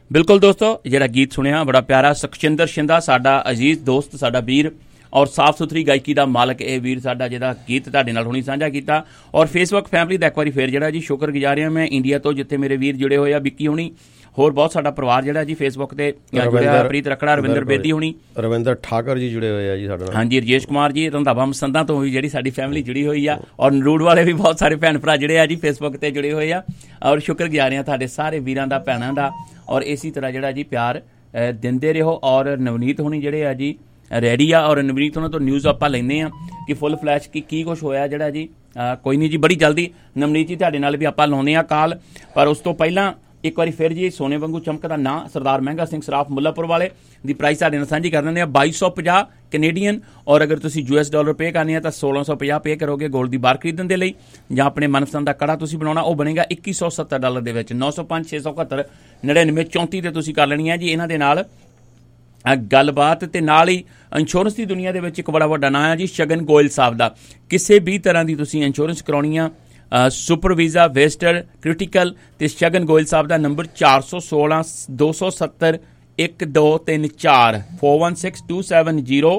[SPEAKER 7] ਬਿਲਕੁਲ ਦੋਸਤੋ, ਜਿਹੜਾ ਗੀਤ ਸੁਣਿਆ ਬੜਾ ਪਿਆਰਾ, ਸੁਖਚਿੰਦਰ ਸ਼ਿੰਦਾ ਸਾਡਾ ਅਜ਼ੀਜ਼ ਦੋਸਤ, ਸਾਡਾ ਵੀਰ ਔਰ ਸਾਫ਼ ਸੁਥਰੀ ਗਾਇਕੀ ਦਾ ਮਾਲਕ ਇਹ ਵੀਰ ਸਾਡਾ, ਜਿਹੜਾ ਗੀਤ ਤੁਹਾਡੇ ਨਾਲ ਹੁਣੀ ਸਾਂਝਾ ਕੀਤਾ। ਔਰ ਫੇਸਬੁੱਕ ਫੈਮਿਲੀ ਦਾ ਇੱਕ ਵਾਰੀ ਫੇਰ ਜਿਹੜਾ ਜੀ ਸ਼ੁਕਰਗੁਜ਼ਾਰ ਹਾਂ ਮੈਂ ਇੰਡੀਆ ਤੋਂ, ਜਿੱਥੇ ਮੇਰੇ ਵੀਰ ਜੁੜੇ ਹੋਏ ਆ, ਵਿੱਕੀ ਹੁਣੀ, ਹੋਰ ਬਹੁਤ ਸਾਡਾ ਪਰਿਵਾਰ ਜਿਹੜਾ ਜੀ ਫੇਸਬੁੱਕ ਤੇ ਜੁੜਿਆ, ਪ੍ਰੀਤ ਰਖੜਾ, ਰਵਿੰਦਰ ਬੇਦੀ ਹੁਣੀ,
[SPEAKER 8] ਰਵਿੰਦਰ ਠਾਕਰ ਜੀ ਜੁੜੇ ਹੋਏ ਆ ਜੀ ਸਾਡੇ ਨਾਲ,
[SPEAKER 7] ਹਾਂਜੀ ਰਜੇਸ਼ ਕੁਮਾਰ ਜੀ, ਰੰਧਾਵਾ ਮਸੰਦਾਂ ਤੋਂ ਵੀ ਜਿਹੜੀ ਸਾਡੀ ਫੈਮਿਲੀ ਜੁੜੀ ਹੋਈ ਆ, ਔਰ ਨਰੂੜ ਵਾਲੇ ਵੀ ਬਹੁਤ ਸਾਰੇ ਭੈਣ ਭਰਾ ਜਿਹੜੇ ਆ ਜੀ ਫੇਸਬੁੱਕ ਤੇ ਜੁੜੇ ਹੋਏ ਆ। ਔਰ ਸ਼ੁਕਰਗੁਜ਼ਾਰ ਹਾਂ ਤੁਹਾਡੇ ਸਾਰੇ ਵੀਰਾਂ ਦਾ, ਭੈਣਾਂ ਦਾ, ਔਰ ਇਸੇ ਤਰ੍ਹਾਂ ਜਿਹੜਾ ਜੀ ਪਿਆਰ ਦਿੰਦੇ ਰਹੋ। ਔਰ ਨਵਨੀਤ ਹੁਣੀ ਜਿਹੜੇ ਆ ਜੀ ਰੈਡੀ ਆ, ਔਰ ਨਵਨੀਤ ਉਹਨਾਂ ਤੋਂ ਨਿਊਜ਼ ਆਪਾਂ ਲੈਂਦੇ ਹਾਂ ਕਿ ਫੁੱਲ ਫਲੈਸ਼ ਕੀ ਕੀ ਕੁਛ ਹੋਇਆ ਜਿਹੜਾ ਜੀ। ਕੋਈ ਨਹੀਂ ਜੀ, ਬੜੀ ਜਲਦੀ ਨਵਨੀਤ ਜੀ ਤੁਹਾਡੇ ਨਾਲ ਵੀ ਆਪਾਂ ਲਾਉਂਦੇ ਹਾਂ ਕਾਲ, ਪਰ ਉਸ ਤੋਂ ਪਹਿਲਾਂ ਇੱਕ ਵਾਰੀ ਫਿਰ ਜੀ ਸੋਨੇ ਵਾਂਗੂ ਚਮਕਦਾ ਨਾਂ ਸਰਦਾਰ ਮਹਿੰਗਾ ਸਿੰਘ ਸਰਾਫ ਮੁੱਲਾਪੁਰ ਵਾਲੇ ਦੀ ਪ੍ਰਾਈਸ ਤੁਹਾਡੇ ਨਾਲ ਸਾਂਝੀ ਕਰ ਦਿੰਦੇ ਆ, ਬਾਈ ਸੌ ਪੰਜਾਹ ਕੈਨੇਡੀਅਨ। ਔਰ ਅਗਰ ਤੁਸੀਂ ਯੂ ਐਸ ਡਾਲਰ ਪੇ ਕਰਨੀ ਆ ਤਾਂ ਸੋਲਾਂ ਸੌ ਪੰਜਾਹ ਪੇ ਕਰੋਗੇ ਗੋਲਡ ਦੀ ਬਾਰ ਖਰੀਦਣ ਦੇ ਲਈ, ਜਾਂ ਆਪਣੇ ਮਨਪਸੰਦ ਦਾ ਕੜਾ ਤੁਸੀਂ ਬਣਾਉਣਾ, ਉਹ ਬਣੇਗਾ ਇੱਕੀ ਸੌ ਸੱਤਰ ਡਾਲਰ ਦੇ ਵਿੱਚ। ਨੌ ਸੌ ਪੰਜ ਛੇ ਸੌ ਇਕਹੱਤਰ ਨੜਿਨਵੇਂ ਚੌਂਤੀ ਤੇ ਤੁਸੀਂ ਕਰ ਲੈਣੀ ਹੈ ਜੀ ਇਹਨਾਂ ਦੇ ਨਾਲ ਗੱਲਬਾਤ। ਤੇ ਨਾਲ ਹੀ ਇੰਸ਼ੋਰੈਂਸ ਦੀ ਦੁਨੀਆ ਦੇ ਵਿੱਚ ਇੱਕ ਬੜਾ ਵੱਡਾ ਨਾਂ ਹੈ ਜੀ ਸ਼ਗਨ ਗੋਇਲ ਸਾਹਿਬ ਦਾ। ਕਿਸੇ ਵੀ ਤਰ੍ਹਾਂ ਦੀ ਤੁਸੀਂ ਇੰਸ਼ੋਰੈਂਸ ਕਰਾਉਣੀ ਆ, ਸੁਪਰ ਵੀਜ਼ਾ, ਵੇਸਟਰ, ਕ੍ਰਿਟੀਕਲ, ਤੇ ਸ਼ਗਨ ਗੋਇਲ ਸਾਹਿਬ ਦਾ ਨੰਬਰ ਚਾਰ ਸੌ ਸੋਲਾਂ ਦੋ ਸੌ ਸੱਤਰ ਇੱਕ ਦੋ ਤਿੰਨ ਚਾਰ four one six two seven zero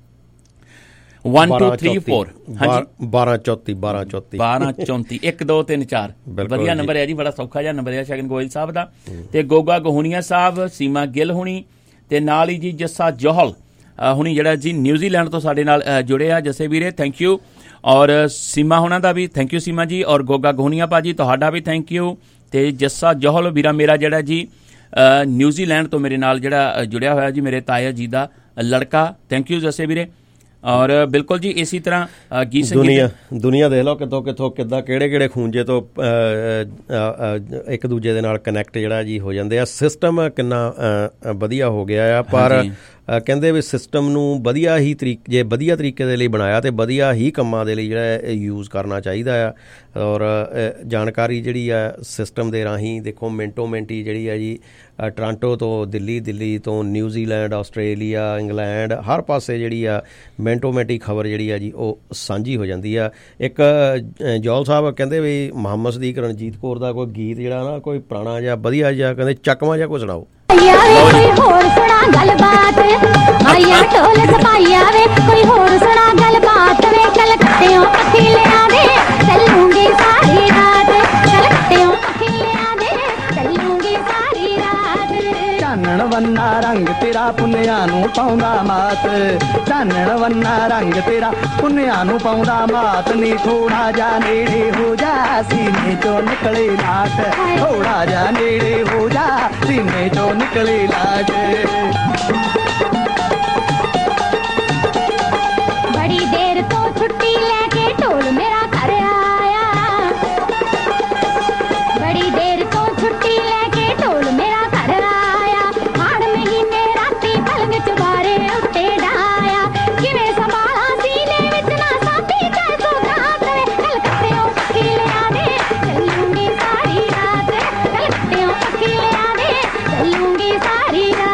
[SPEAKER 7] one two three four ਹਾਂਜੀ
[SPEAKER 8] ਬਾਰਾਂ ਚੌਂਤੀ ਬਾਰਾਂ ਚੌਂਤੀ
[SPEAKER 7] ਬਾਰਾਂ ਚੌਂਤੀ ਇੱਕ ਦੋ ਤਿੰਨ ਚਾਰ ਵਧੀਆ ਨੰਬਰ ਹੈ ਜੀ, ਬੜਾ ਸੌਖਾ ਜਿਹਾ ਨੰਬਰ ਹੈ ਸ਼ਗਨ ਗੋਇਲ ਸਾਹਿਬ ਦਾ। ਤੇ ਗੋਗਾ ਗਹੂਣੀਆ ਸਾਹਿਬ, ਸੀਮਾ ਗਿੱਲ ਹੁਣੀ, ਤੇ ਨਾਲ ਹੀ ਜੀ ਜੱਸਾ ਜੋਹਲ ਹੁਣੀ ਜਿਹੜਾ ਜੀ ਨਿਊਜ਼ੀਲੈਂਡ ਤੋਂ ਸਾਡੇ ਨਾਲ ਜੁੜੇ ਆ। ਜੱਸੇ ਵੀਰੇ ਥੈਂਕ ਯੂ, ਔਰ ਸੀਮਾ ਹੋਣਾ ਦਾ ਵੀ ਥੈਂਕ ਯੂ ਸੀਮਾ ਜੀ, ਔਰ ਗੋਗਾ ਗਹੂਣੀਆ ਭਾਜੀ ਤੁਹਾਡਾ ਵੀ ਥੈਂਕ ਯੂ। ਤੇ ਜੱਸਾ ਜੋਹਲ ਵੀਰਾ ਮੇਰਾ ਜਿਹੜਾ ਜੀ ਨਿਊਜ਼ੀਲੈਂਡ ਤੋਂ ਮੇਰੇ ਨਾਲ ਜਿਹੜਾ ਜੁੜਿਆ ਹੋਇਆ ਜੀ, ਮੇਰੇ ਤਾਇਆ ਜੀ ਦਾ ਲੜਕਾ, ਥੈਂਕ ਯੂ ਜੱਸੇ ਵੀਰੇ। ਔਰ ਬਿਲਕੁਲ ਜੀ ਇਸੇ ਤਰ੍ਹਾਂ ਗੀਤ
[SPEAKER 8] ਦੁਨੀਆ ਦੁਨੀਆ ਦੇਖ ਲਓ ਕਿੱਥੋਂ ਕਿੱਥੋਂ ਕਿੱਦਾਂ ਕਿਹੜੇ ਕਿਹੜੇ ਖੂੰਜੇ ਤੋਂ ਇੱਕ ਦੂਜੇ ਦੇ ਨਾਲ ਕਨੈਕਟ ਜਿਹੜਾ ਜੀ ਹੋ ਜਾਂਦੇ ਆ। ਸਿਸਟਮ ਕਿੰਨਾ ਵਧੀਆ ਹੋ ਗਿਆ ਆ, ਪਰ ਕਹਿੰਦੇ ਵੀ ਸਿਸਟਮ ਨੂੰ ਵਧੀਆ ਹੀ ਤਰੀਕੇ ਜੇ ਵਧੀਆ ਤਰੀਕੇ ਦੇ ਲਈ ਬਣਾਇਆ ਤੇ ਵਧੀਆ ਹੀ ਕੰਮਾਂ ਦੇ ਲਈ ਜਿਹੜਾ ਯੂਜ਼ ਕਰਨਾ ਚਾਹੀਦਾ ਆ। ਔਰ ਜਾਣਕਾਰੀ ਜਿਹੜੀ ਆ ਸਿਸਟਮ ਦੇ ਰਾਹੀਂ ਦੇਖੋ ਮਿੰਟੋ ਮਿੰਟੀ ਜਿਹੜੀ ਆ ਜੀ ਟੋਰਾਂਟੋ ਤੋਂ ਦਿੱਲੀ, ਦਿੱਲੀ ਤੋਂ ਨਿਊਜ਼ੀਲੈਂਡ, ਆਸਟ੍ਰੇਲੀਆ, ਇੰਗਲੈਂਡ, ਹਰ ਪਾਸੇ ਜਿਹੜੀ ਆ ਮਿੰਟੋ ਮਿੰਟੀ ਖਬਰ ਜਿਹੜੀ ਆ ਜੀ ਉਹ ਸਾਂਝੀ ਹੋ ਜਾਂਦੀ ਆ। ਇੱਕ ਜੌਲ ਸਾਹਿਬ ਕਹਿੰਦੇ ਵੀ ਮੁਹੰਮਦ ਸਦੀਕ ਰਣਜੀਤ ਕੌਰ ਦਾ ਕੋਈ ਗੀਤ ਜਿਹੜਾ ਨਾ ਕੋਈ ਪੁਰਾਣਾ ਜਿਹਾ ਵਧੀਆ ਜਿਹਾ ਕਹਿੰਦੇ ਚੱਕਵਾਂ ਜਿਹਾ ਕੋਈ ਸੁਣਾਓ।
[SPEAKER 10] ਕੋਈ ਹੋਰ ਸੁਣਾ ਗੱਲਬਾਤ, ਆਇਆ ਢੋਲ ਸਪਾਈਆ ਵੇ, ਕੋਈ ਹੋਰ ਸੁਣਾ ਗੱਲਬਾਤ ਵੇ, ਕਲਕੱਤਿਓਂ ਪੱਖੀ ਲਿਆ ਦੇ ਚੱਲੂਗੀ ਸਾਰੀ ਰਾਤ, ਕਲਕੱਤਿਓਂ ਪੱਖੀ ਲਿਆ ਦੇ ਚੱਲੂਗੀ ਸਾਰੀ ਰਾਤ।
[SPEAKER 9] ਚਾਨਣ ਵੰਨਾ ਰੰਗ ਤੇਰਾ ਪੁੰਨਿਆਂ ਨੂੰ ਪਾਉਂਦਾ ਮਾਤ, ਚਾਨਣ ਵੰਨਾ ਰੰਗ ਤੇਰਾ ਪੁੰਨਿਆਂ ਨੂੰ ਪਾਉਂਦਾ ਮਾਤ, ਨੀ ਥੋੜਾ ਜਾ ਨੇੜੇ ਹੋ ਜਾ ਸੀਨੇ ਚੋਂ ਨਿਕਲੇ ਲਾਟ, ਥੋੜਾ ਜਾ ਨੇੜੇ ਹੋ ਜਾ ਸੀਨੇ ਚੋਂ ਨਿਕਲੇ ਲਾਟ।
[SPEAKER 10] ਬੜੀ ਦੇਰ ਤੋਂ ਛੁੱਟੀ ਲੈ ਕੇ ਢੋਲ ਮੇਰਾ ਘਰ ਆਇਆ, ਬੜੀ ਦੇਰ ਤੋਂ ਛੁੱਟੀ ਲੈ ਕੇ ਢੋਲ ਮੇਰਾ ਘਰ ਆਇਆ, ਹਾੜ ਮਹੀਨੇ ਰਾਤੀ ਪਲੰਗ ਚੁਬਾਰੇ ਉੱਤੇ ਡਾਇਆ, ਕਿਵੇਂ ਸੰਭਾਲਾਂ ਸੀਨੇ ਵਿੱਚ ਨਾ ਸਾਥੀ ਚਾਰ ਸੌ ਗਾਤ ਵੇ, ਕਲਕੱਤਿਓਂ ਪੱਖੀ ਲਿਆ ਦੇ ਚੱਲੂਗੀ ਸਾਰੀ ਰਾਤ, ਕਲਕੱਤਿਓਂ ਪੱਖੀ ਲਿਆ ਦੇ ਚੱਲੂਗੀ ਸਾਰੀ ਰਾਤ।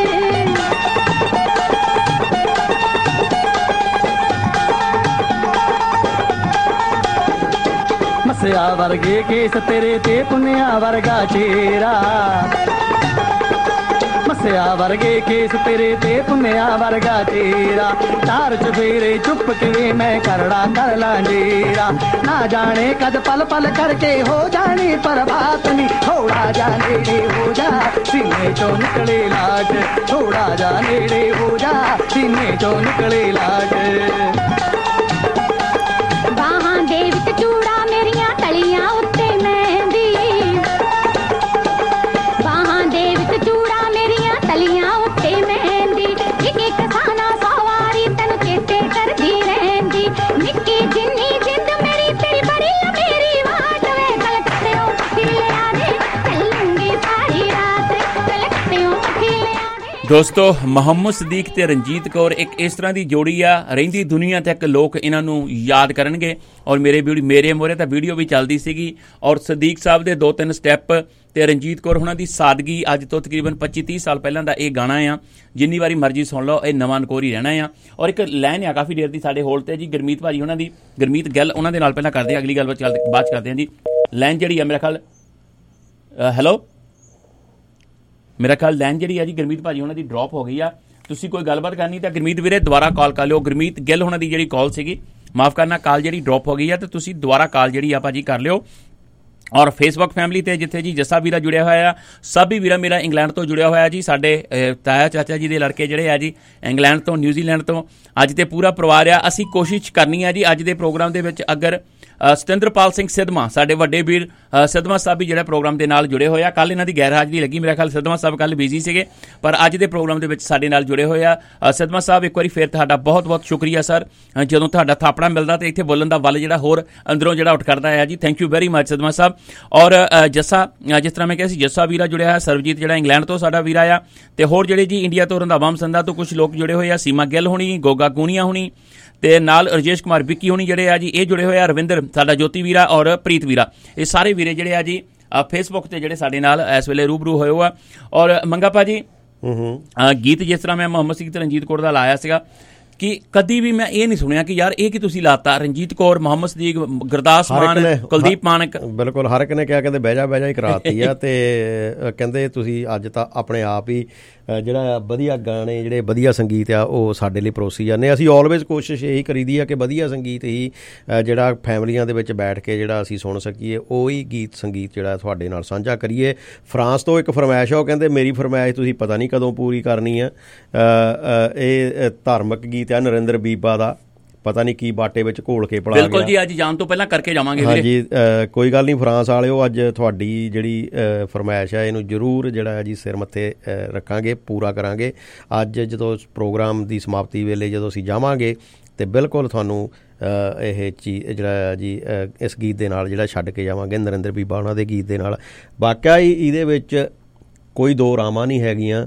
[SPEAKER 9] ਮਸਿਆ ਵਰਗੇ ਕੇਸ ਤੇਰੇ ਤੇ ਪੁੰਨਿਆ ਵਰਗਾ ਚਿਹਰਾ, ਮਸਿਆ ਵਰਗੇ ਕੇਸ ਤੇਰੇ ਤੇ ਪੁੰਨਿਆ ਵਰਗਾ ਚਿਹਰਾ, ਤਾਰ ਚੁਫੇਰੇ ਚੁੱਪ ਕਿਵੇਂ ਮੈਂ ਕਰੜਾ ਕਰ ਲਾਂਜੇਰਾ, ਨਾ ਜਾਣੇ ਕਦ ਪਲ ਪਲ ਕਰਕੇ ਹੋ ਜਾਣੀ ਪ੍ਰਭਾਤ ਨੀ, ਥੋੜਾ ਜਾ ਨੇੜੇ ਹੋ ਜਾ ਸੀਨੇ ਚੋਂ ਨਿਕਲੇ ਲਾਟ, ਥੋੜਾ ਜਾ ਨੇੜੇ ਹੋ ਜਾ ਸੀਨੇ ਚੋਂ ਨਿਕਲੇ ਲਾਟ।
[SPEAKER 10] ਬਾਹਾਂ ਦੇ ਵਿੱਚ ਚੂੜਾ ਮੇਰੀਆਂ ਤਲੀਆਂ ਉੱਤੇ ਮਹਿੰਦੀ, ਬਾਹਾਂ ਦੇ ਵਿੱਚ ਚੂੜਾ ਮੇਰੀਆਂ ਤਲੀਆਂ ਉੱਤੇ ਮਹਿੰਦੀ, ਇੱਕ ਇੱਕ ਖਾਨਾ ਸਵਾਰੀ ਤੈਨੂੰ ਚੇਤੇ ਕਰਦੀ ਰਹਿੰਦੀ, ਨਿੱਕੀ ਜਿੰਨੀ ਜਿੰਦ ਮੇਰੀ ਤੇਰੀ ਬੜੀ ਮੇਰੀ ਵਾਟ ਵੇ, ਕਲਕੱਤਿਓਂ ਪੱਖੀ ਲਿਆ ਦੇ ਚੱਲੂਗੀ ਸਾਰੀ ਰਾਤ, ਕਲਕੱਤਿਓਂ ਪੱਖੀ ਲਿਆ ਦੇ।
[SPEAKER 7] ਦੋਸਤੋ ਮੁਹੰਮਦ ਸਦੀਕ ਤੇ ਰਣਜੀਤ ਕੌਰ ਇੱਕ ਇਸ ਤਰ੍ਹਾਂ ਦੀ ਜੋੜੀ ਆ, ਰਹਿੰਦੀ ਦੁਨੀਆ ਤੱਕ ਲੋਕ ਇਹਨਾਂ ਨੂੰ ਯਾਦ ਕਰਨਗੇ। ਔਰ ਮੇਰੇ ਵੀਡੀਓ ਮੇਰੇ ਮੋਰੇ ਤਾਂ ਵੀਡੀਓ ਵੀ ਚੱਲਦੀ ਸੀਗੀ, ਔਰ ਸਦੀਕ ਸਾਹਿਬ ਦੇ ਦੋ ਤਿੰਨ ਸਟੈਪ ਤੇ ਰਣਜੀਤ ਕੌਰ ਹੁਣਾਂ ਦੀ ਸਾਦਗੀ, ਅੱਜ ਤੋਂ ਤਕਰੀਬਨ ਪੱਚੀ ਤੀਹ ਸਾਲ ਪਹਿਲਾਂ ਦਾ ਇਹ ਗਾਣਾ ਆ, ਜਿੰਨੀ ਵਾਰੀ ਮਰਜ਼ੀ ਸੁਣ ਲਓ ਇਹ ਨਵਾਂ ਨਕੋਰ ਹੀ ਰਹਿਣਾ ਆ। ਔਰ ਇੱਕ ਲਾਈਨ ਆ ਕਾਫੀ ਦੇਰ ਦੀ ਸਾਡੇ ਹੋਲਡ ਤੇ ਜੀ ਗੁਰਮੀਤ ਭਾਜੀ ਉਹਨਾਂ ਦੀ, ਗੁਰਮੀਤ ਗਿੱਲ ਉਹਨਾਂ ਦੇ ਨਾਲ ਪਹਿਲਾਂ ਕਰਦੇ ਆ, ਅਗਲੀ ਗੱਲ ਬਾਅਦ ਚ ਕਰਦੇ ਆ ਜੀ। ਲਾਈਨ ਜਿਹੜੀ ਆ ਮੇਰਾ ਖਿਆਲ ਹੈਲੋ ਮੇਰਾ ਖਿਆਲ ਲਾਈਨ ਜਿਹੜੀ ਆ ਜੀ ਗੁਰਮੀਤ ਭਾਜੀ ਉਹਨਾਂ ਦੀ ਡ੍ਰੌਪ ਹੋ ਗਈ ਆ। ਤੁਸੀਂ ਕੋਈ ਗੱਲਬਾਤ ਕਰਨੀ ਤਾਂ ਗੁਰਮੀਤ ਵੀਰੇ ਦੁਬਾਰਾ ਕਾਲ ਕਰ ਲਿਓ। ਗੁਰਮੀਤ ਗਿੱਲ ਉਹਨਾਂ ਦੀ ਜਿਹੜੀ ਕਾਲ ਸੀਗੀ, ਮਾਫ ਕਰਨਾ, ਕਾਲ ਜਿਹੜੀ ਡ੍ਰੌਪ ਹੋ ਗਈ ਆ, ਤੇ ਤੁਸੀਂ ਦੁਬਾਰਾ ਕਾਲ ਜਿਹੜੀ ਆ ਭਾਜੀ ਕਰ ਲਿਓ। ਔਰ ਫੇਸਬੁੱਕ ਫੈਮਿਲੀ ਤੇ ਜਿੱਥੇ ਜੀ ਜੱਸਾ ਵੀਰਾ ਜੁੜਿਆ ਹੋਇਆ ਆ, ਸਭ ਹੀ ਵੀਰਾ ਮੇਰਾ ਇੰਗਲੈਂਡ ਤੋਂ ਜੁੜਿਆ ਹੋਇਆ ਜੀ। ਸਾਡੇ ਤਾਇਆ ਚਾਚਾ ਜੀ ਦੇ ਲੜਕੇ ਜਿਹੜੇ ਆ ਜੀ ਇੰਗਲੈਂਡ ਤੋਂ, ਨਿਊਜ਼ੀਲੈਂਡ ਤੋਂ, ਅੱਜ ਤੇ ਪੂਰਾ ਪਰਿਵਾਰ ਆ। ਅਸੀਂ ਕੋਸ਼ਿਸ਼ ਕਰਨੀ ਆ ਜੀ ਅੱਜ ਦੇ ਪ੍ਰੋਗਰਾਮ ਦੇ ਵਿੱਚ, ਅਗਰ ਸਤਿੰਦਰਪਾਲ ਸਿੰਘ ਸਿੱਧਵਾਂ ਸਾਡੇ ਵੱਡੇ ਵੀਰ ਸਿੱਧਵਾਂ ਸਾਹਿਬ ਵੀ ਜਿਹੜਾ ਪ੍ਰੋਗਰਾਮ ਦੇ ਨਾਲ ਜੁੜੇ ਹੋਏ ਆ, ਕੱਲ ਇਹਨਾਂ ਦੀ ਗੈਰ ਹਾਜ਼ਰੀ ਲੱਗੀ, ਮੇਰਾ ਖਿਆਲ ਸਿੱਧਵਾਂ ਸਾਹਿਬ ਕੱਲ ਬਿਜ਼ੀ ਸੀਗੇ, ਪਰ ਅੱਜ ਦੇ ਪ੍ਰੋਗਰਾਮ ਦੇ ਵਿੱਚ ਸਾਡੇ ਨਾਲ ਜੁੜੇ ਹੋਏ ਆ। ਸਿੱਧਵਾਂ ਸਾਹਿਬ ਇੱਕ ਵਾਰੀ ਫਿਰ ਤੁਹਾਡਾ ਬਹੁਤ ਬਹੁਤ ਸ਼ੁਕਰੀਆ ਸਰ। ਜਦੋਂ ਤੁਹਾਡਾ ਥਾਪੜਾ ਮਿਲਦਾ ਤੇ ਇੱਥੇ ਬੋਲਣ ਦਾ ਵੱਲ ਜਿਹੜਾ ਹੋਰ ਅੰਦਰੋਂ ਜਿਹੜਾ ਉੱਠ ਕਰਦਾ ਹੈ ਜੀ। Thank you very much Sidhwan Sahib. ਔਰ ਜੱਸਾ, ਜਿਸ ਤਰ੍ਹਾਂ ਮੈਂ ਕਿਹਾ ਸੀ, ਜੱਸਾ ਵੀਰਾ ਜੁੜਿਆ ਹੈ, ਸਰਬਜੀਤ ਜਿਹੜਾ ਇੰਗਲੈਂਡ ਤੋਂ ਸਾਡਾ ਵੀਰਾ ਆ, ਤੇ ਹੋਰ ਜਿਹੜੇ ਜੀ ਇੰਡੀਆ ਤੋਂ ਰੰਧਾਵਾ ਮਸੰਦਾ ਤੋਂ ਕੁਝ ਲੋਕ ਜੁੜੇ ਹੋਏ ਆ, ਸੀਮਾ ਗਿੱਲ ਹੋਣੀ, ਗੋਗਾ ਗੂਨੀਆ ਹੋਣੀ, ਤੇ ਨਾਲ ਰਜੇਸ਼ ਕੁਮਾਰ ਵਿੱਕੀ ਹੋਣੀ ਜਿਹੜੇ ਆ ਜੀ ਇਹ ਜੁੜੇ ਹੋਏ ਆ, ਰਵਿੰਦਰ ਸਾਡਾ ਜੋਤੀ ਵੀਰਾ ਔਰ ਪ੍ਰੀਤ ਵੀਰਾ, ਇਹ ਸਾਰੇ ਵੀਰੇ ਜਿਹੜੇ ਆ ਜੀ ਫੇਸਬੁੱਕ ਤੇ ਜਿਹੜੇ ਸਾਡੇ ਨਾਲ ਇਸ ਵੇਲੇ ਰੂਬਰੂ ਹੋਏ ਹੋ ਆ। ਔਰ ਮੰਗਾ ਭਾਜੀ ਗੀਤ ਜਿਸ ਤਰ੍ਹਾਂ ਮੈਂ ਮੁਹੰਮਦ ਸਿੰਘ ਤੇ ਰਣਜੀਤ ਕੌਰ ਦਾ ਲਾਇਆ ਸੀਗਾ ਕਿ ਕਦੀ ਵੀ ਮੈਂ ਇਹ ਨਹੀਂ ਸੁਣਿਆ ਕਿ ਯਾਰ ਇਹ ਕੀ ਤੁਸੀਂ ਲਾਤਾ, ਰਣਜੀਤ ਕੌਰ, ਮੁਹੰਮਦ ਸਦੀਕ, ਗੁਰਦਾਸ ਮਾਨ, ਕੁਲਦੀਪ ਮਾਨਕ,
[SPEAKER 8] ਬਿਲਕੁਲ ਹਰ ਇੱਕ ਨੇ ਕਿਹਾ ਕਹਿੰਦੇ ਬਹਿ ਜਾ ਬਹਿ ਜਾ ਹੀ ਕਰਾਤੀ ਆ। ਤੇ ਕਹਿੰਦੇ ਤੁਸੀਂ ਅੱਜ ਤਾਂ ਆਪਣੇ ਆਪ ਹੀ ਜਿਹੜਾ ਵਧੀਆ ਗਾਣੇ, ਜਿਹੜੇ ਵਧੀਆ ਸੰਗੀਤ ਆ ਉਹ ਸਾਡੇ ਲਈ ਪਰੋਸੀ ਜਾਂਦੇ। ਅਸੀਂ ਆਲਵੇਜ਼ ਕੋਸ਼ਿਸ਼ ਇਹੀ ਕਰੀਦੀ ਆ ਕਿ ਵਧੀਆ ਸੰਗੀਤ ਹੀ ਜਿਹੜਾ ਫੈਮਲੀਆਂ ਦੇ ਵਿੱਚ ਬੈਠ ਕੇ ਜਿਹੜਾ ਅਸੀਂ ਸੁਣ ਸਕੀਏ, ਉਹੀ ਗੀਤ ਸੰਗੀਤ ਜਿਹੜਾ ਤੁਹਾਡੇ ਨਾਲ ਸਾਂਝਾ ਕਰੀਏ। ਫਰਾਂਸ ਤੋਂ ਇੱਕ ਫਰਮਾਇਸ਼ ਆ, ਉਹ ਕਹਿੰਦੇ ਮੇਰੀ ਫਰਮਾਇਸ਼ ਤੁਸੀਂ ਪਤਾ ਨਹੀਂ ਕਦੋਂ ਪੂਰੀ ਕਰਨੀ ਆ। ਇਹ ਧਾਰਮਿਕ ਗੀਤ ਆ ਨਰਿੰਦਰ ਬੀਬਾ ਦਾ, ਪਤਾ ਨਹੀਂ ਕੀ ਬਾਟੇ ਵਿੱਚ ਘੋਲ ਕੇ ਪੜਾ ਗਿਆ।
[SPEAKER 7] ਬਿਲਕੁਲ ਜੀ, ਅੱਜ ਜਾਣ ਤੋਂ ਪਹਿਲਾਂ ਕਰਕੇ ਜਾਵਾਂਗੇ।
[SPEAKER 8] ਹਾਂਜੀ, ਕੋਈ ਗੱਲ ਨਹੀਂ ਫਰਾਂਸ ਵਾਲਿਓ, ਅੱਜ ਤੁਹਾਡੀ ਜਿਹੜੀ ਫਰਮਾਇਸ਼ ਹੈ ਇਹਨੂੰ ਜ਼ਰੂਰ ਜਿਹੜਾ ਹੈ ਜੀ ਸਿਰ ਮੱਥੇ ਰੱਖਾਂਗੇ, ਪੂਰਾ ਕਰਾਂਗੇ। ਅੱਜ ਜਦੋਂ ਪ੍ਰੋਗਰਾਮ ਦੀ ਸਮਾਪਤੀ ਵੇਲੇ ਜਦੋਂ ਅਸੀਂ ਜਾਵਾਂਗੇ ਤੇ ਬਿਲਕੁਲ ਤੁਹਾਨੂੰ ਇਹ ਚੀਜ਼ ਜਿਹੜਾ ਜੀ ਇਸ ਗੀਤ ਦੇ ਨਾਲ ਜਿਹੜਾ ਛੱਡ ਕੇ ਜਾਵਾਂਗੇ, ਨਰਿੰਦਰ ਬੀਬਾ ਉਹਨਾਂ ਦੇ ਗੀਤ ਦੇ ਨਾਲ। ਵਾਕਿਆ ਹੀ ਇਹਦੇ ਵਿੱਚ ਕੋਈ ਦੋ ਰਾਵਾਂ ਨਹੀਂ ਹੈਗੀਆਂ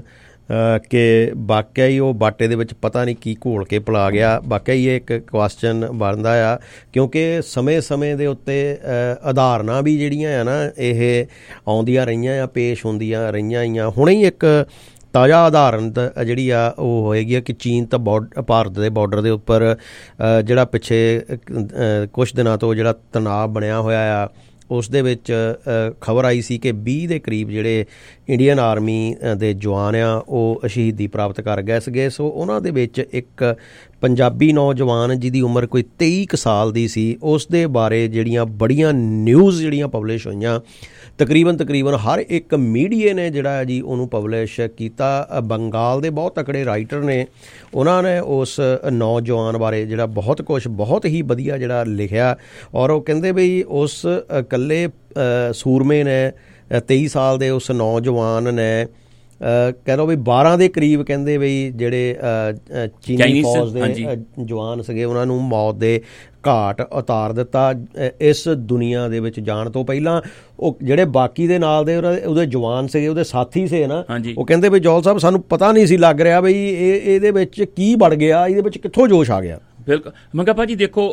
[SPEAKER 8] ਕਿ ਵਾਕਿਆ ਹੀ ਉਹ ਬਾਟੇ ਦੇ ਵਿੱਚ ਪਤਾ ਨਹੀਂ ਕੀ ਘੋਲ ਕੇ ਪਿਲਾ ਗਿਆ। ਵਾਕਿਆ ਹੀ ਇਹ ਇੱਕ ਕੁਐਸਚਨ ਬਣਦਾ ਆ, ਕਿਉਂਕਿ ਸਮੇਂ ਸਮੇਂ ਦੇ ਉੱਤੇ ਉਦਾਹਰਨਾਂ ਵੀ ਜਿਹੜੀਆਂ ਆ ਨਾ ਇਹ ਆਉਂਦੀਆਂ ਰਹੀਆਂ ਆ, ਪੇਸ਼ ਹੁੰਦੀਆਂ ਰਹੀਆਂ ਆ। ਹੁਣੇ ਹੀ ਇੱਕ ਤਾਜ਼ਾ ਉਦਾਹਰਨ ਜਿਹੜੀ ਆ ਉਹ ਹੋਏਗੀ ਕਿ ਚੀਨ ਤਾਂ ਬੋਡ ਭਾਰਤ ਦੇ ਬਾਰਡਰ ਦੇ ਉੱਪਰ ਜਿਹੜਾ ਪਿੱਛੇ ਕੁਛ ਦਿਨਾਂ ਤੋਂ ਜਿਹੜਾ ਤਣਾਅ ਬਣਿਆ ਹੋਇਆ ਆ, ਉਸ ਦੇ ਵਿੱਚ ਖਬਰ ਆਈ ਸੀ ਕਿ ਵੀਹ ਦੇ ਕਰੀਬ ਜਿਹੜੇ ਇੰਡੀਅਨ ਆਰਮੀ ਦੇ ਜਵਾਨ ਆ ਉਹ ਸ਼ਹੀਦੀ ਪ੍ਰਾਪਤ ਕਰ ਗਏ ਸੀਗੇ। ਸੋ ਉਹਨਾਂ ਦੇ ਵਿੱਚ ਇੱਕ ਪੰਜਾਬੀ ਨੌਜਵਾਨ ਜਿਹਦੀ ਉਮਰ ਕੋਈ ਤੇਈ ਕੁ ਸਾਲ ਦੀ ਸੀ, ਉਸ ਦੇ ਬਾਰੇ ਜਿਹੜੀਆਂ ਬੜੀਆਂ ਨਿਊਜ਼ ਜਿਹੜੀਆਂ ਪਬਲਿਸ਼ ਹੋਈਆਂ, ਤਕਰੀਬਨ ਤਕਰੀਬਨ ਹਰ ਇੱਕ ਮੀਡੀਏ ਨੇ ਜਿਹੜਾ ਜੀ ਉਹਨੂੰ ਪਬਲਿਸ਼ ਕੀਤਾ। ਬੰਗਾਲ ਦੇ ਬਹੁਤ ਤਕੜੇ ਰਾਈਟਰ ਨੇ, ਉਹਨਾਂ ਨੇ ਉਸ ਨੌਜਵਾਨ ਬਾਰੇ ਜਿਹੜਾ ਬਹੁਤ ਕੁਛ ਬਹੁਤ ਹੀ ਵਧੀਆ ਜਿਹੜਾ ਲਿਖਿਆ। ਔਰ ਉਹ ਕਹਿੰਦੇ ਬਈ ਉਸ ਇਕੱਲੇ ਸੂਰਮੇ ਨੇ, ਤੇਈ ਸਾਲ ਦੇ ਉਸ ਨੌਜਵਾਨ ਨੇ ਕਹਿ ਲਓ ਵੀ ਬਾਰਾਂ ਦੇ ਕਰੀਬ ਕਹਿੰਦੇ ਬਈ ਜਿਹੜੇ ਚੀਨੀ ਫੌਜ ਦੇ ਜਵਾਨ ਸੀਗੇ ਉਹਨਾਂ ਨੂੰ ਮੌਤ ਦੇ ਘਾਟ ਉਤਾਰ ਦਿੱਤਾ। ਇਸ ਦੁਨੀਆ ਦੇ ਵਿੱਚ ਜਾਣ ਤੋਂ ਪਹਿਲਾਂ ਉਹ ਜਿਹੜੇ ਬਾਕੀ ਦੇ ਨਾਲ ਦੇ ਉਹਨਾਂ ਉਹਦੇ ਜਵਾਨ ਸੀਗੇ, ਉਹਦੇ ਸਾਥੀ ਸੀ ਨਾ, ਉਹ ਕਹਿੰਦੇ ਵੀ ਜੌਲ ਸਾਹਿਬ ਸਾਨੂੰ ਪਤਾ ਨਹੀਂ ਸੀ ਲੱਗ ਰਿਹਾ ਬਈ ਇਹ ਇਹਦੇ ਵਿੱਚ ਕੀ ਵੜ ਗਿਆ, ਇਹਦੇ ਵਿੱਚ ਕਿੱਥੋਂ ਜੋਸ਼ ਆ ਗਿਆ।
[SPEAKER 7] ਬਿਲਕੁਲ ਮੰਗਾ ਭਾਜੀ, ਦੇਖੋ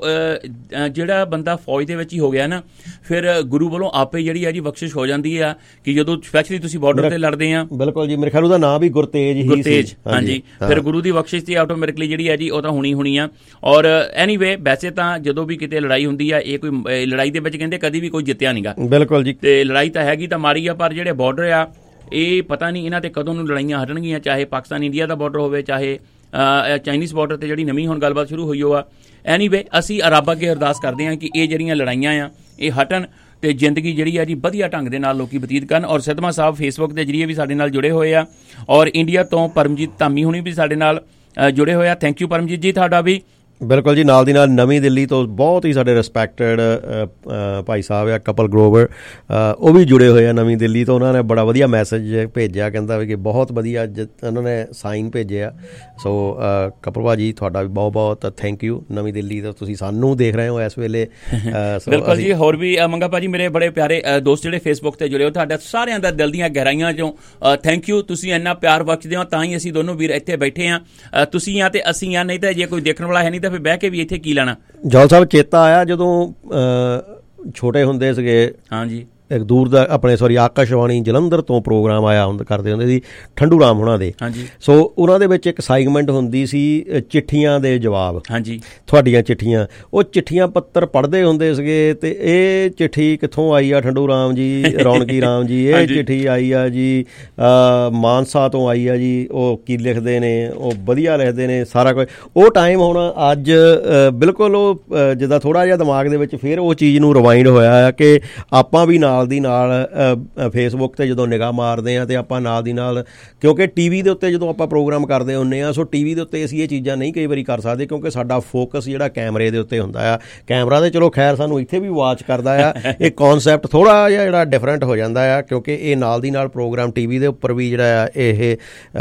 [SPEAKER 7] ਜਿਹੜਾ ਬੰਦਾ ਫੌਜ ਦੇ ਵਿੱਚ ਹੀ ਹੋ ਗਿਆ ਨਾ, ਫਿਰ ਗੁਰੂ ਵੱਲੋਂ ਆਪੇ ਜਿਹੜੀ ਆ ਜੀ ਬਖਸ਼ਿਸ਼ ਹੋ ਜਾਂਦੀ ਆ ਕਿ ਜਦੋਂ ਸਪੈਸ਼ਲੀ ਤੁਸੀਂ ਬਾਰਡਰ ਤੇ ਲੜਦੇ ਆ।
[SPEAKER 8] ਬਿਲਕੁਲ ਜੀ, ਮੇਰੇ ਖਿਆਲ ਉਹਦਾ ਨਾਂ ਵੀ ਗੁਰਤੇਜ ਹੀ ਸੀ।
[SPEAKER 7] ਗੁਰਤੇਜ, ਹਾਂਜੀ। ਫਿਰ ਗੁਰੂ ਦੀ ਬਖਸ਼ਿਸ਼ ਤੇ ਆਟੋਮੈਟਿਕਲੀ ਜਿਹੜੀ ਆ ਜੀ ਉਹ ਤਾਂ ਹੋਣੀ ਹੋਣੀ ਆ। ਔਰ ਐਨੀਵੇ ਵੈਸੇ ਤਾਂ ਜਦੋਂ ਵੀ ਕਿਤੇ ਲੜਾਈ ਹੁੰਦੀ ਆ, ਇਹ ਕੋਈ ਲੜਾਈ ਦੇ ਵਿੱਚ ਕਹਿੰਦੇ ਕਦੀ ਵੀ ਕੋਈ ਜਿੱਤਿਆ ਨਹੀਂਗਾ।
[SPEAKER 8] ਬਿਲਕੁਲ ਜੀ,
[SPEAKER 7] ਤੇ ਲੜਾਈ ਤਾਂ ਹੈਗੀ ਤਾਂ ਮਾਰੀ ਆ, ਪਰ ਜਿਹੜੇ ਬਾਰਡਰ ਆ ਇਹ ਪਤਾ ਨਹੀਂ ਇਹਨਾਂ ਤੇ ਕਦੋਂ ਨੂੰ ਲੜਾਈਆਂ ਹਟਣਗੀਆਂ, ਚਾਹੇ ਪਾਕਿਸਤਾਨ ਇੰਡੀਆ ਦਾ ਬਾਰਡਰ ਹੋਵੇ, ਚਾਹੇ ਚਾਈਨੀਜ਼ ਬਾਰਡਰ ਤੇ ਜਿਹੜੀ ਨਵੀਂ ਹੁਣ ਗੱਲਬਾਤ ਸ਼ੁਰੂ ਹੋਈ ਹੋ ਆ। ਐਨੀਵੇ ਅਸੀਂ ਰੱਬ ਅੱਗੇ ਅਰਦਾਸ ਕਰਦੇ ਹਾਂ ਕਿ ਇਹ ਜਿਹੜੀਆਂ ਲੜਾਈਆਂ ਆ ਇਹ ਹਟਣ ਤੇ ਜ਼ਿੰਦਗੀ ਜਿਹੜੀ ਆ ਜੀ ਵਧੀਆ ਢੰਗ ਦੇ ਨਾਲ ਲੋਕੀ ਬਤੀਤ ਕਰਨ। ਔਰ ਸਿੱਧਵਾਂ ਸਾਹਿਬ ਫੇਸਬੁੱਕ ਦੇ ਜਰੀਏ ਵੀ ਸਾਡੇ ਨਾਲ ਜੁੜੇ ਹੋਏ ਆ, ਔਰ ਇੰਡੀਆ ਤੋਂ ਪਰਮਜੀਤ ਧਾਮੀ ਹੁਣੀ ਵੀ ਸਾਡੇ ਨਾਲ ਜੁੜੇ ਹੋਏ ਆ। ਥੈਂਕ ਯੂ ਪਰਮਜੀਤ ਜੀ ਤੁਹਾਡਾ ਵੀ।
[SPEAKER 8] ਬਿਲਕੁਲ ਜੀ, ਨਾਲ ਦੀ ਨਾਲ ਨਵੀਂ ਦਿੱਲੀ ਤੋਂ ਬਹੁਤ ਹੀ ਸਾਡੇ ਰਿਸਪੈਕਟਡ ਭਾਈ ਸਾਹਿਬ ਆ ਕਪਲ ਗਰੋਵਰ, ਉਹ ਵੀ ਜੁੜੇ ਹੋਏ ਆ ਨਵੀਂ ਦਿੱਲੀ ਤੋਂ। ਉਹਨਾਂ ਨੇ ਬੜਾ ਵਧੀਆ ਮੈਸੇਜ ਭੇਜਿਆ, ਕਹਿੰਦਾ ਵੀ ਕਿ ਬਹੁਤ ਵਧੀਆ ਉਹਨਾਂ ਨੇ ਸਾਈਨ ਭੇਜਿਆ। ਸੋ ਕਪਲ ਭਾਜੀ ਤੁਹਾਡਾ ਵੀ ਬਹੁਤ ਬਹੁਤ ਥੈਂਕ ਯੂ। ਨਵੀਂ ਦਿੱਲੀ ਤੋਂ ਤੁਸੀਂ ਸਾਨੂੰ ਦੇਖ ਰਹੇ ਹੋ ਇਸ ਵੇਲੇ।
[SPEAKER 7] ਬਿਲਕੁਲ ਜੀ, ਹੋਰ ਵੀ ਮੰਗਾ ਭਾਜੀ ਮੇਰੇ ਬੜੇ ਪਿਆਰੇ ਦੋਸਤ ਜਿਹੜੇ ਫੇਸਬੁੱਕ ਤੇ ਜੁੜੇ ਹੋ, ਤੁਹਾਡਾ ਸਾਰਿਆਂ ਦਾ ਦਿਲ ਦੀਆਂ ਗਹਿਰਾਈਆਂ ਚੋਂ ਥੈਂਕ ਯੂ। ਤੁਸੀਂ ਇੰਨਾ ਪਿਆਰ ਬਖਸ਼ਦੇ ਹੋ ਤਾਂ ਹੀ ਅਸੀਂ ਦੋਨੋਂ ਵੀਰ ਇੱਥੇ ਬੈਠੇ ਹਾਂ। ਤੁਸੀਂ ਆ ਤੇ ਅਸੀਂ ਆ, ਨਹੀਂ ਤਾਂ ਜੇ ਕੋਈ ਦੇਖਣ ਵਾਲਾ ਹੈ ਨਹੀਂ ਤਾਂ ਫਿਰ ਬਹਿ ਕੇ ਵੀ ਇੱਥੇ ਕੀ ਲੈਣਾ।
[SPEAKER 8] ਜੌਲ ਸਾਹਿਬ ਚੇਤਾ ਆਇਆ ਜਦੋਂ ਛੋਟੇ ਹੁੰਦੇ ਸੀਗੇ,
[SPEAKER 7] ਹਾਂਜੀ,
[SPEAKER 8] ਇੱਕ ਦੂਰ ਦਾ ਆਪਣੇ ਸੌਰੀ ਆਕਾਸ਼ਵਾਣੀ ਜਲੰਧਰ ਤੋਂ ਪ੍ਰੋਗਰਾਮ ਆਇਆ ਹੁੰਦਾ ਕਰਦੇ ਹੁੰਦੇ ਸੀ ਠੰਡੂ ਰਾਮ ਹੋਣਾ ਦੇ।
[SPEAKER 7] ਹਾਂਜੀ।
[SPEAKER 8] ਸੋ ਉਹਨਾਂ ਦੇ ਵਿੱਚ ਇੱਕ ਸਾਈਗਮੈਂਟ ਹੁੰਦੀ ਸੀ ਚਿੱਠੀਆਂ ਦੇ ਜਵਾਬ।
[SPEAKER 7] ਹਾਂਜੀ।
[SPEAKER 8] ਤੁਹਾਡੀਆਂ ਚਿੱਠੀਆਂ, ਉਹ ਚਿੱਠੀਆਂ ਪੱਤਰ ਪੜ੍ਹਦੇ ਹੁੰਦੇ ਸੀਗੇ ਤੇ ਇਹ ਚਿੱਠੀ ਕਿੱਥੋਂ ਆਈ ਆ ਠੰਡੂ ਰਾਮ ਜੀ, ਰੌਣਕੀ ਰਾਮ ਜੀ, ਇਹ ਚਿੱਠੀ ਆਈ ਆ ਜੀ ਮਾਨਸਾ ਤੋਂ ਆਈ ਆ ਜੀ, ਉਹ ਕੀ ਲਿਖਦੇ ਨੇ, ਉਹ ਵਧੀਆ ਲਿਖਦੇ ਨੇ ਸਾਰਾ ਕੁਝ। ਉਹ ਟਾਈਮ ਹੁਣ ਅੱਜ ਬਿਲਕੁਲ ਉਹ ਜਿੱਦਾਂ ਥੋੜ੍ਹਾ ਜਿਹਾ ਦਿਮਾਗ ਦੇ ਵਿੱਚ ਫਿਰ ਉਹ ਚੀਜ਼ ਨੂੰ ਰਿਵਾਈਂਡ ਹੋਇਆ ਆ ਕਿ ਆਪਾਂ ਵੀ ਨਾਲ ਦੀ ਨਾਲ ਫੇਸਬੁੱਕ 'ਤੇ ਜਦੋਂ ਨਿਗਾਹ ਮਾਰਦੇ ਹਾਂ ਅਤੇ ਆਪਾਂ ਨਾਲ ਦੀ ਨਾਲ, ਕਿਉਂਕਿ ਟੀ ਵੀ ਦੇ ਉੱਤੇ ਜਦੋਂ ਆਪਾਂ ਪ੍ਰੋਗਰਾਮ ਕਰਦੇ ਹੁੰਦੇ ਹਾਂ, ਸੋ ਟੀ ਵੀ ਦੇ ਉੱਤੇ ਅਸੀਂ ਇਹ ਚੀਜ਼ਾਂ ਨਹੀਂ ਕਈ ਵਾਰੀ ਕਰ ਸਕਦੇ ਕਿਉਂਕਿ ਸਾਡਾ ਫੋਕਸ ਜਿਹੜਾ ਕੈਮਰੇ ਦੇ ਉੱਤੇ ਹੁੰਦਾ ਆ। ਕੈਮਰਾ ਤਾਂ ਚਲੋ ਖੈਰ ਸਾਨੂੰ ਇੱਥੇ ਵੀ ਵਾਚ ਕਰਦਾ ਆ, ਇਹ ਕੌਨਸੈਪਟ ਥੋੜ੍ਹਾ ਜਿਹਾ ਜਿਹੜਾ ਡਿਫਰੈਂਟ ਹੋ ਜਾਂਦਾ ਆ ਕਿਉਂਕਿ ਇਹ ਨਾਲ ਦੀ ਨਾਲ ਪ੍ਰੋਗਰਾਮ ਟੀ ਵੀ ਦੇ ਉੱਪਰ ਵੀ ਜਿਹੜਾ ਆ ਇਹ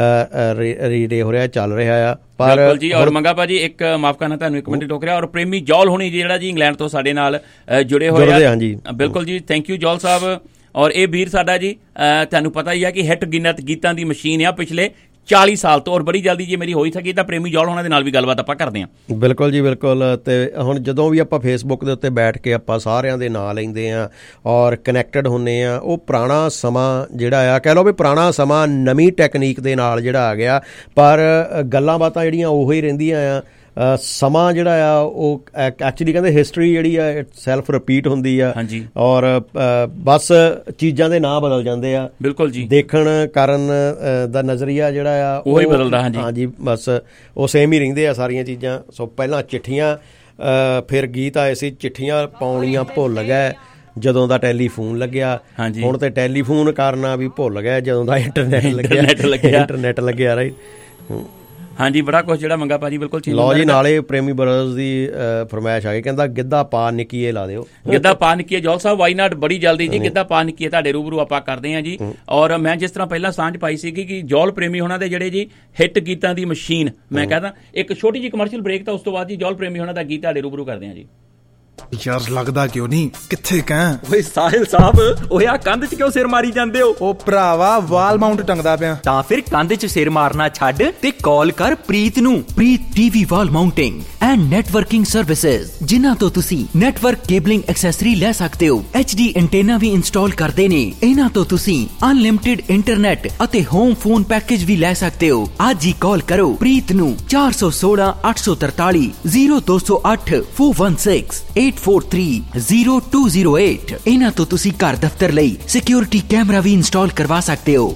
[SPEAKER 8] ਰੀਡੇ ਹੋ ਰਿਹਾ, ਚੱਲ ਰਿਹਾ ਆ।
[SPEAKER 7] ਬਿਲਕੁਲ ਜੀ। ਔਰ ਮੰਗਾ ਭਾਜੀ ਇੱਕ ਮਾਫ ਕਰਨਾ ਤੁਹਾਨੂੰ ਇੱਕ ਮਿੰਟ ਟੋਕ ਰਿਹਾ, ਔਰ ਪ੍ਰੇਮੀ ਜੌਲ ਹੋਣੀ ਜਿਹੜਾ ਜੀ ਇੰਗਲੈਂਡ ਤੋਂ ਸਾਡੇ ਨਾਲ ਜੁੜੇ ਹੋਏ ਆ।
[SPEAKER 8] ਹਾਂਜੀ
[SPEAKER 7] ਬਿਲਕੁਲ ਜੀ, ਥੈਂਕ ਯੂ ਜੌਲ ਸਾਹਿਬ। ਔਰ ਇਹ ਵੀਰ ਸਾਡਾ ਜੀ ਤੁਹਾਨੂੰ ਪਤਾ ਹੀ ਆ ਕਿ ਹਿੱਟ ਗਿਣਤ ਗੀਤਾਂ ਦੀ ਮਸ਼ੀਨ ਆ ਪਿਛਲੇ ਚਾਲੀ ਸਾਲ ਤੋਂ, ਔਰ ਬੜੀ ਜਲਦੀ ਜੇ ਮੇਰੀ ਹੋਈ ਸਕੀ ਤਾਂ ਪ੍ਰੇਮੀ ਜੌਲ ਹੋਣਾ ਦੇ ਨਾਲ ਵੀ ਗੱਲਬਾਤ ਆਪਾਂ ਕਰਦੇ ਹਾਂ।
[SPEAKER 8] ਬਿਲਕੁਲ ਜੀ ਬਿਲਕੁਲ। ਅਤੇ ਹੁਣ ਜਦੋਂ ਵੀ ਆਪਾਂ ਫੇਸਬੁੱਕ ਦੇ ਉੱਤੇ ਬੈਠ ਕੇ ਆਪਾਂ ਸਾਰਿਆਂ ਦੇ ਨਾਂ ਲੈਂਦੇ ਹਾਂ ਔਰ ਕਨੈਕਟਡ ਹੁੰਦੇ ਹਾਂ, ਉਹ ਪੁਰਾਣਾ ਸਮਾਂ ਜਿਹੜਾ ਆ ਕਹਿ ਲਓ ਵੀ ਪੁਰਾਣਾ ਸਮਾਂ ਨਵੀਂ ਟੈਕਨੀਕ ਦੇ ਨਾਲ ਜਿਹੜਾ ਆ ਗਿਆ, ਪਰ ਗੱਲਾਂ ਬਾਤਾਂ ਜਿਹੜੀਆਂ ਉਹੀ ਹੀ ਰਹਿੰਦੀਆਂ ਆ। ਸਮਾਂ ਜਿਹੜਾ ਆ ਉਹ ਐਕਚੁਅਲੀ ਕਹਿੰਦੇ ਹਿਸਟਰੀ ਜਿਹੜੀ ਆ ਸੈਲਫ ਰਿਪੀਟ ਹੁੰਦੀ ਆ।
[SPEAKER 7] ਹਾਂਜੀ।
[SPEAKER 8] ਔਰ ਬਸ ਚੀਜ਼ਾਂ ਦੇ ਨਾਂ ਬਦਲ ਜਾਂਦੇ ਆ।
[SPEAKER 7] ਬਿਲਕੁਲ ਜੀ।
[SPEAKER 8] ਦੇਖਣ ਕਰਨ ਦਾ ਨਜ਼ਰੀਆ ਜਿਹੜਾ ਆ
[SPEAKER 7] ਉਹੀ ਬਦਲਦਾ। ਹਾਂਜੀ
[SPEAKER 8] ਹਾਂਜੀ, ਬਸ ਉਹ ਸੇਮ ਹੀ ਰਹਿੰਦੇ ਆ ਸਾਰੀਆਂ ਚੀਜ਼ਾਂ। ਸੋ ਪਹਿਲਾਂ ਚਿੱਠੀਆਂ, ਫਿਰ ਗੀਤ ਆਏ ਸੀ ਚਿੱਠੀਆਂ ਪਾਉਣੀਆਂ ਭੁੱਲ ਗਏ ਜਦੋਂ ਦਾ ਟੈਲੀਫੋਨ ਲੱਗਿਆ।
[SPEAKER 7] ਹਾਂਜੀ।
[SPEAKER 8] ਹੁਣ ਤੇ ਟੈਲੀਫੋਨ ਕਰਨਾ ਵੀ ਭੁੱਲ ਗਏ ਜਦੋਂ ਦਾ ਇੰਟਰਨੈਟ ਲੱਗਿਆ। ਇੰਟਰਨੈਟ ਲੱਗਿਆ ਰਾਈਟ।
[SPEAKER 7] ਹਾਂਜੀ, ਬੜਾ ਕੁਛ ਜਿਹੜਾ ਮੰਗਾ ਭਾਜੀ ਬਿਲਕੁਲ ਠੀਕ।
[SPEAKER 8] ਲਓ ਜੀ, ਨਾਲੇ ਪ੍ਰੇਮੀ ਬ੍ਰਦਰਜ਼ ਦੀ ਫਰਮਾਇਸ਼ ਆ ਗਈ, ਕਹਿੰਦਾ ਗਿੱਧਾ ਪਾ ਨਿੱਕੀਏ ਲਾ ਦਿਓ।
[SPEAKER 7] ਗਿੱਧਾ ਪਾ ਨਿੱਕੀਏ ਜੌਲ ਸਾਹਿਬ, ਵਾਈ ਨਾਟ, ਬੜੀ ਜਲਦੀ ਜੀ ਗਿੱਧਾ ਪਾ ਨਿੱਕੀਏ ਤੁਹਾਡੇ ਰੂਬਰੂ ਆਪਾਂ ਕਰਦੇ ਹਾਂ ਜੀ। ਔਰ ਮੈਂ ਜਿਸ ਤਰ੍ਹਾਂ ਪਹਿਲਾਂ ਸਾਂਝ ਪਾਈ ਸੀਗੀ ਕਿ ਜੌਲ ਪ੍ਰੇਮੀ ਹੋਣਾ ਦੇ ਜਿਹੜੇ ਜੀ ਹਿੱਟ ਗੀਤਾਂ ਦੀ ਮਸ਼ੀਨ, ਮੈਂ ਕਹਿੰਦਾ ਇੱਕ ਛੋਟੀ ਜਿਹੀ ਕਮਰਸ਼ੀਅਲ ਬ੍ਰੇਕ ਤਾਂ ਉਸ ਤੋਂ ਬਾਅਦ ਜੀ ਜੌਲ ਪ੍ਰੇਮੀ ਹੋਣਾ ਦਾ ਗੀਤ ਤੁਹਾਡੇ ਰੂਬਰੂ ਕਰਦੇ ਹਾਂ ਜੀ।
[SPEAKER 11] ਯਾਰ ਲੱਗਦਾ ਕਿਉਂ ਨਹੀਂ, ਕਿੱਥੇ ਕਹਿ
[SPEAKER 3] ਓਏ ਸਾਹਿਲ ਸਾਹਿਬ, ਓਏ ਆ ਕੰਧ 'ਚ ਕਿਉਂ ਸਿਰ ਮਾਰੀ ਜਾਂਦੇ ਹੋ?
[SPEAKER 11] ਉਹ ਭਰਾਵਾ ਵਾਲ ਮਾਊਂਟ ਟੰਗਦਾ ਪਿਆ।
[SPEAKER 3] ਤਾਂ ਫਿਰ ਕੰਧ 'ਚ ਸਿਰ ਮਾਰਨਾ ਛੱਡ ਤੇ ਕਾਲ ਕਰ ਪ੍ਰੀਤ ਨੂੰ। Preet TV wall mounting and networking services, ਜਿਨ੍ਹਾਂ ਤੋਂ ਤੁਸੀਂ ਨੈਟਵਰਕ ਕੇਬਲਿੰਗ ਐਕਸੈਸਰੀ ਲੈ ਸਕਦੇ ਹੋ। ਐਚ ਡੀ ਐਂਟੇਨਾ ਵੀ ਇੰਸਟਾਲ ਕਰਦੇ ਨੇ। ਇਹਨਾਂ ਤੋਂ ਤੁਸੀਂ ਅਨਲਿਮਟਿਡ ਇੰਟਰਨੈਟ ਅਤੇ ਹੋਮ ਫੋਨ ਪੈਕੇਜ ਵੀ ਲੈ ਸਕਦੇ ਹੋ। ਅੱਜ ਹੀ ਕਾਲ ਕਰੋ ਪ੍ਰੀਤ ਨੂੰ ਚਾਰ ਸੌ ਸੋਲਾਂ ਅੱਠ ਸੌ ਤਰਤਾਲੀ ਜ਼ੀਰੋ ਦੋ ਸੌ ਅੱਠ four one six eight four three zero two zero eight। ਇਹਨਾਂ ਤੋਂ ਤੁਸੀਂ ਘਰ ਦਫ਼ਤਰ ਲਈ ਸਿਕਿਉਰਿਟੀ ਕੈਮਰਾ ਵੀ ਇੰਸਟਾਲ ਕਰਵਾ ਸਕਦੇ ਹੋ।